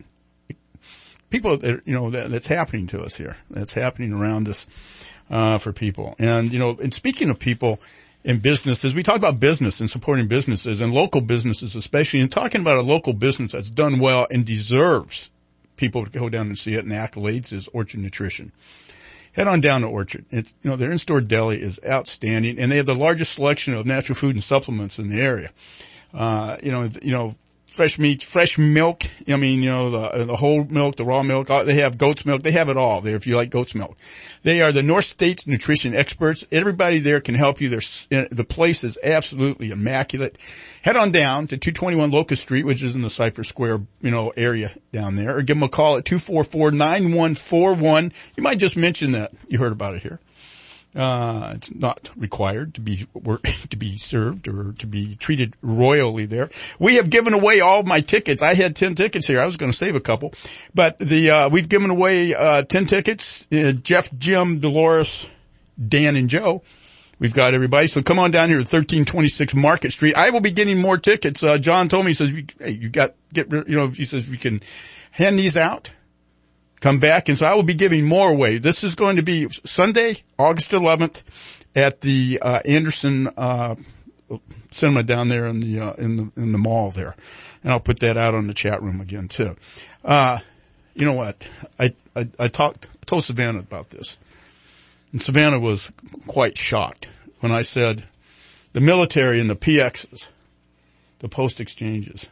people that, you know, that, that's happening to us here, that's happening around us, uh, for people. And, you know, and speaking of people, in businesses, we talk about business and supporting businesses and local businesses especially, and talking about a local business that's done well and deserves people to go down and see it and accolades is Orchard Nutrition. Head on down to Orchard. It's, you know, their in-store deli is outstanding, and they have the largest selection of natural food and supplements in the area. Uh, you know, you know, fresh meat, fresh milk. I mean, you know, the, the whole milk, the raw milk. They have goat's milk. They have it all there if you like goat's milk. They are the North States nutrition experts. Everybody there can help you. There's, the place is absolutely immaculate. Head on down to two twenty-one Locust Street, which is in the Cypress Square, you know, area down there, or give them a call at two four four, nine one four one. You might just mention that you heard about it here. Uh, it's not required to be, to be served or to be treated royally there. We have given away all of my tickets. I had ten tickets here. I was going to save a couple, but the, uh, we've given away, uh, ten tickets. Uh, Jeff, Jim, Dolores, Dan, and Joe. We've got everybody. So come on down here to thirteen twenty-six Market Street. I will be getting more tickets. Uh, John told me, he says, hey, you got, get, you know, he says we can hand these out. Come back, and so I will be giving more away. This is going to be Sunday, August eleventh, at the uh Anderson uh Cinema down there in the uh, in the in the mall there, and I'll put that out on the chat room again too. Uh You know what? I I, I talked told Savannah about this, and Savannah was quite shocked when I said the military and the P Xs, the post exchanges,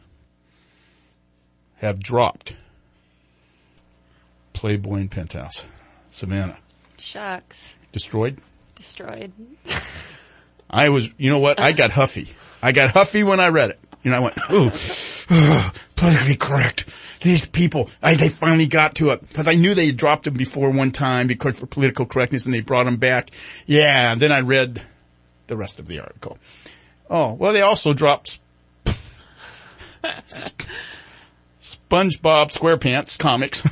have dropped Playboy and Penthouse. Savannah. Shucks. Destroyed? Destroyed. I was, you know what? I got huffy. I got huffy when I read it. You know, I went, ooh, oh, politically correct. These people, I, they finally got to it. Because I knew they had dropped them before one time because for political correctness, and they brought them back. Yeah, and then I read the rest of the article. Oh, well, they also dropped SpongeBob SquarePants comics.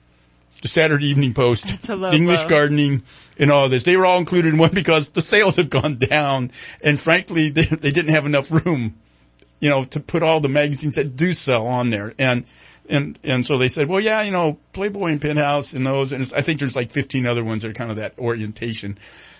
The Saturday Evening Post, English Gardening, and all this. They were all included in one because the sales have gone down, and frankly, they, they didn't have enough room, you know, to put all the magazines that do sell on there. And, and, and so they said, well, yeah, you know, Playboy and Penthouse and those, and I think there's like fifteen other ones that are kind of that orientation.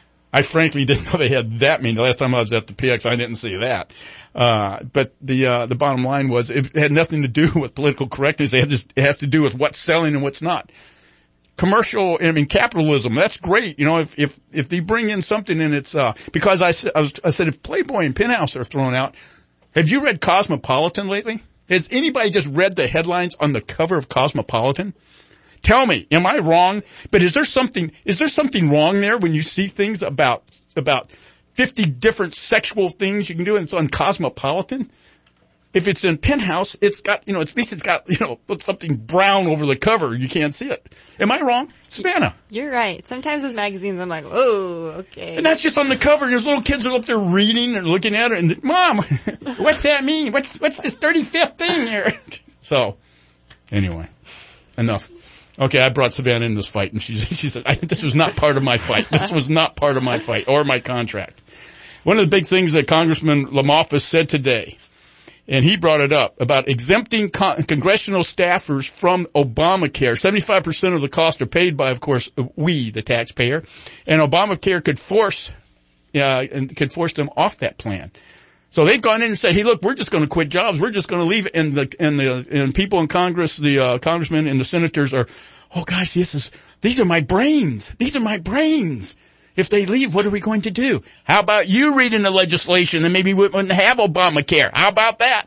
I frankly didn't know they had that many. The last time I was at the P X, I didn't see that. Uh, but the, uh, the bottom line was it had nothing to do with political correctness. It, had just, it has to do with what's selling and what's not. Commercial, I mean, capitalism, that's great. You know, if, if, if they bring in something and it's, uh, because I, I, was, I said if Playboy and Penthouse are thrown out, have you read Cosmopolitan lately? Has anybody just read the headlines on the cover of Cosmopolitan? Tell me, am I wrong? But is there something, is there something wrong there when you see things about, about fifty different sexual things you can do and it's on Cosmopolitan? If it's in Penthouse, it's got, you know, it's basically it's got, you know, something brown over the cover. You can't see it. Am I wrong? Savannah. You're right. Sometimes those magazines, I'm like, oh, okay. And that's just on the cover. And there's little kids are up there reading and looking at it. And, Mom, what's that mean? What's, what's this thirty-fifth thing here? So, anyway, enough. Okay, I brought Savannah in this fight, and she, she said, I, this was not part of my fight. This was not part of my fight or my contract. One of the big things that Congressman Lamofis said today, and he brought it up, about exempting con- congressional staffers from Obamacare. seventy-five percent of the costs are paid by, of course, we, the taxpayer. And Obamacare could force, uh, and could force them off that plan. So they've gone in and said, hey, look, we're just going to quit jobs. We're just going to leave it. And the, and the, and people in Congress, the, uh, congressmen and the senators are, oh gosh, this is, these are my brains. These are my brains. If they leave, what are we going to do? How about you reading the legislation and maybe we wouldn't have Obamacare? How about that?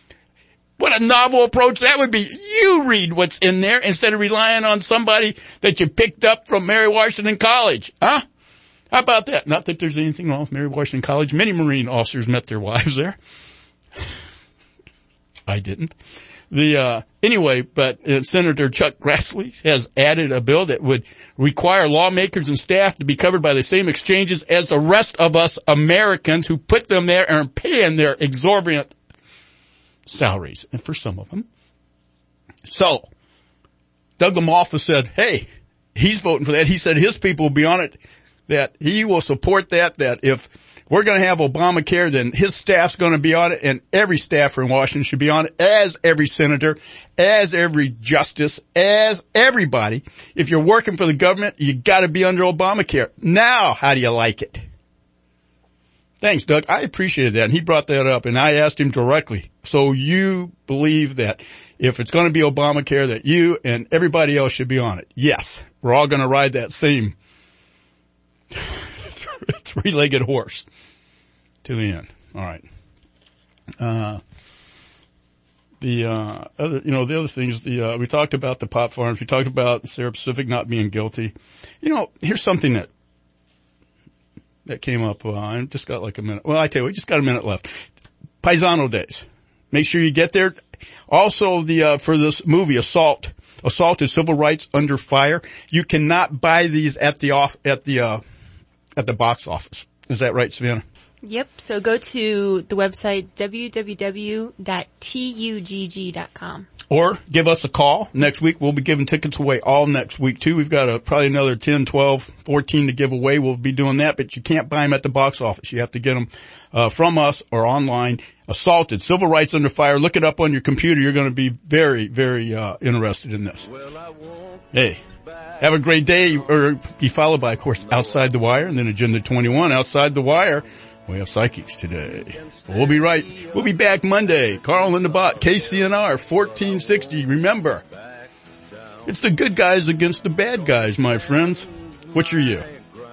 What a novel approach that would be. You read what's in there instead of relying on somebody that you picked up from Mary Washington College. Huh? How about that? Not that there's anything wrong with Mary Washington College. Many Marine officers met their wives there. I didn't. The, uh, anyway, but uh, Senator Chuck Grassley has added a bill that would require lawmakers and staff to be covered by the same exchanges as the rest of us Americans who put them there and are paying their exorbitant salaries. And for some of them. So, Doug Lamalfa said, hey, he's voting for that. He said his people will be on it, that he will support that, that if we're going to have Obamacare, then his staff's going to be on it, and every staffer in Washington should be on it, as every senator, as every justice, as everybody. If you're working for the government, you got to be under Obamacare. Now, how do you like it? Thanks, Doug. I appreciated that, and he brought that up, and I asked him directly. So you believe that if it's going to be Obamacare, that you and everybody else should be on it? Yes. We're all going to ride that same three-legged horse to the end. All right. Uh, the, uh, other, you know, the other things, the, uh, we talked about the pot farms. We talked about Sarah Pacific not being guilty. You know, here's something that, that came up. Uh, I just got like a minute. Well, I tell you, we just got a minute left. Paisano Days. Make sure you get there. Also, the, uh, for this movie, Assault, Assault is Civil Rights Under Fire. You cannot buy these at the off, at the, uh, at the box office. Is that right, Savannah? Yep. So go to the website w w w dot tugg dot com. Or give us a call. Next week, we'll be giving tickets away all next week, too. We've got a, probably another ten, twelve, fourteen to give away. We'll be doing that, but you can't buy them at the box office. You have to get them uh, from us or online. Assaulted, Civil Rights Under Fire. Look it up on your computer. You're going to be very, very uh, interested in this. Hey, have a great day. Or be followed by, of course, Outside the Wire, and then Agenda twenty-one. Outside the Wire, we have psychics today. We'll be right. We'll be back Monday. Carl and the Bot, K C N R, fourteen sixty. Remember, it's the good guys against the bad guys, my friends. Which are you?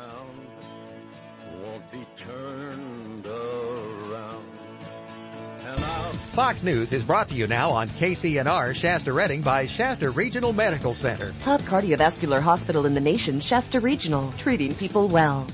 Fox News is brought to you now on K C N R Shasta Redding by Shasta Regional Medical Center. Top cardiovascular hospital in the nation, Shasta Regional, treating people well.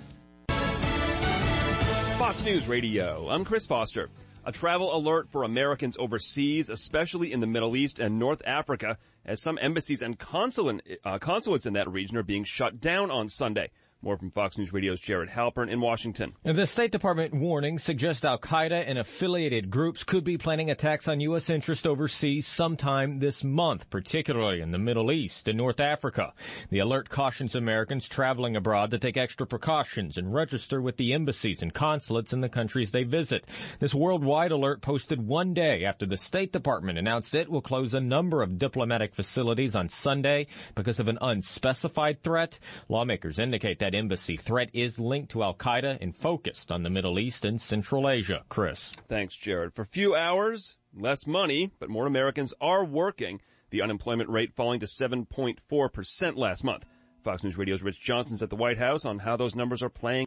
Fox News Radio, I'm Chris Foster. A travel alert for Americans overseas, especially in the Middle East and North Africa, as some embassies and consulate, uh, consulates in that region are being shut down on Sunday. More from Fox News Radio's Jared Halpern in Washington. The State Department warning suggests al-Qaeda and affiliated groups could be planning attacks on U S interest overseas sometime this month, particularly in the Middle East and North Africa. The alert cautions Americans traveling abroad to take extra precautions and register with the embassies and consulates in the countries they visit. This worldwide alert posted one day after the State Department announced it will close a number of diplomatic facilities on Sunday because of an unspecified threat. Lawmakers indicate that That embassy threat is linked to al-Qaeda and focused on the Middle East and Central Asia. Chris. Thanks, Jared. For few hours, less money, but more Americans are working. The unemployment rate falling to seven point four percent last month. Fox News Radio's Rich Johnson's at the White House on how those numbers are playing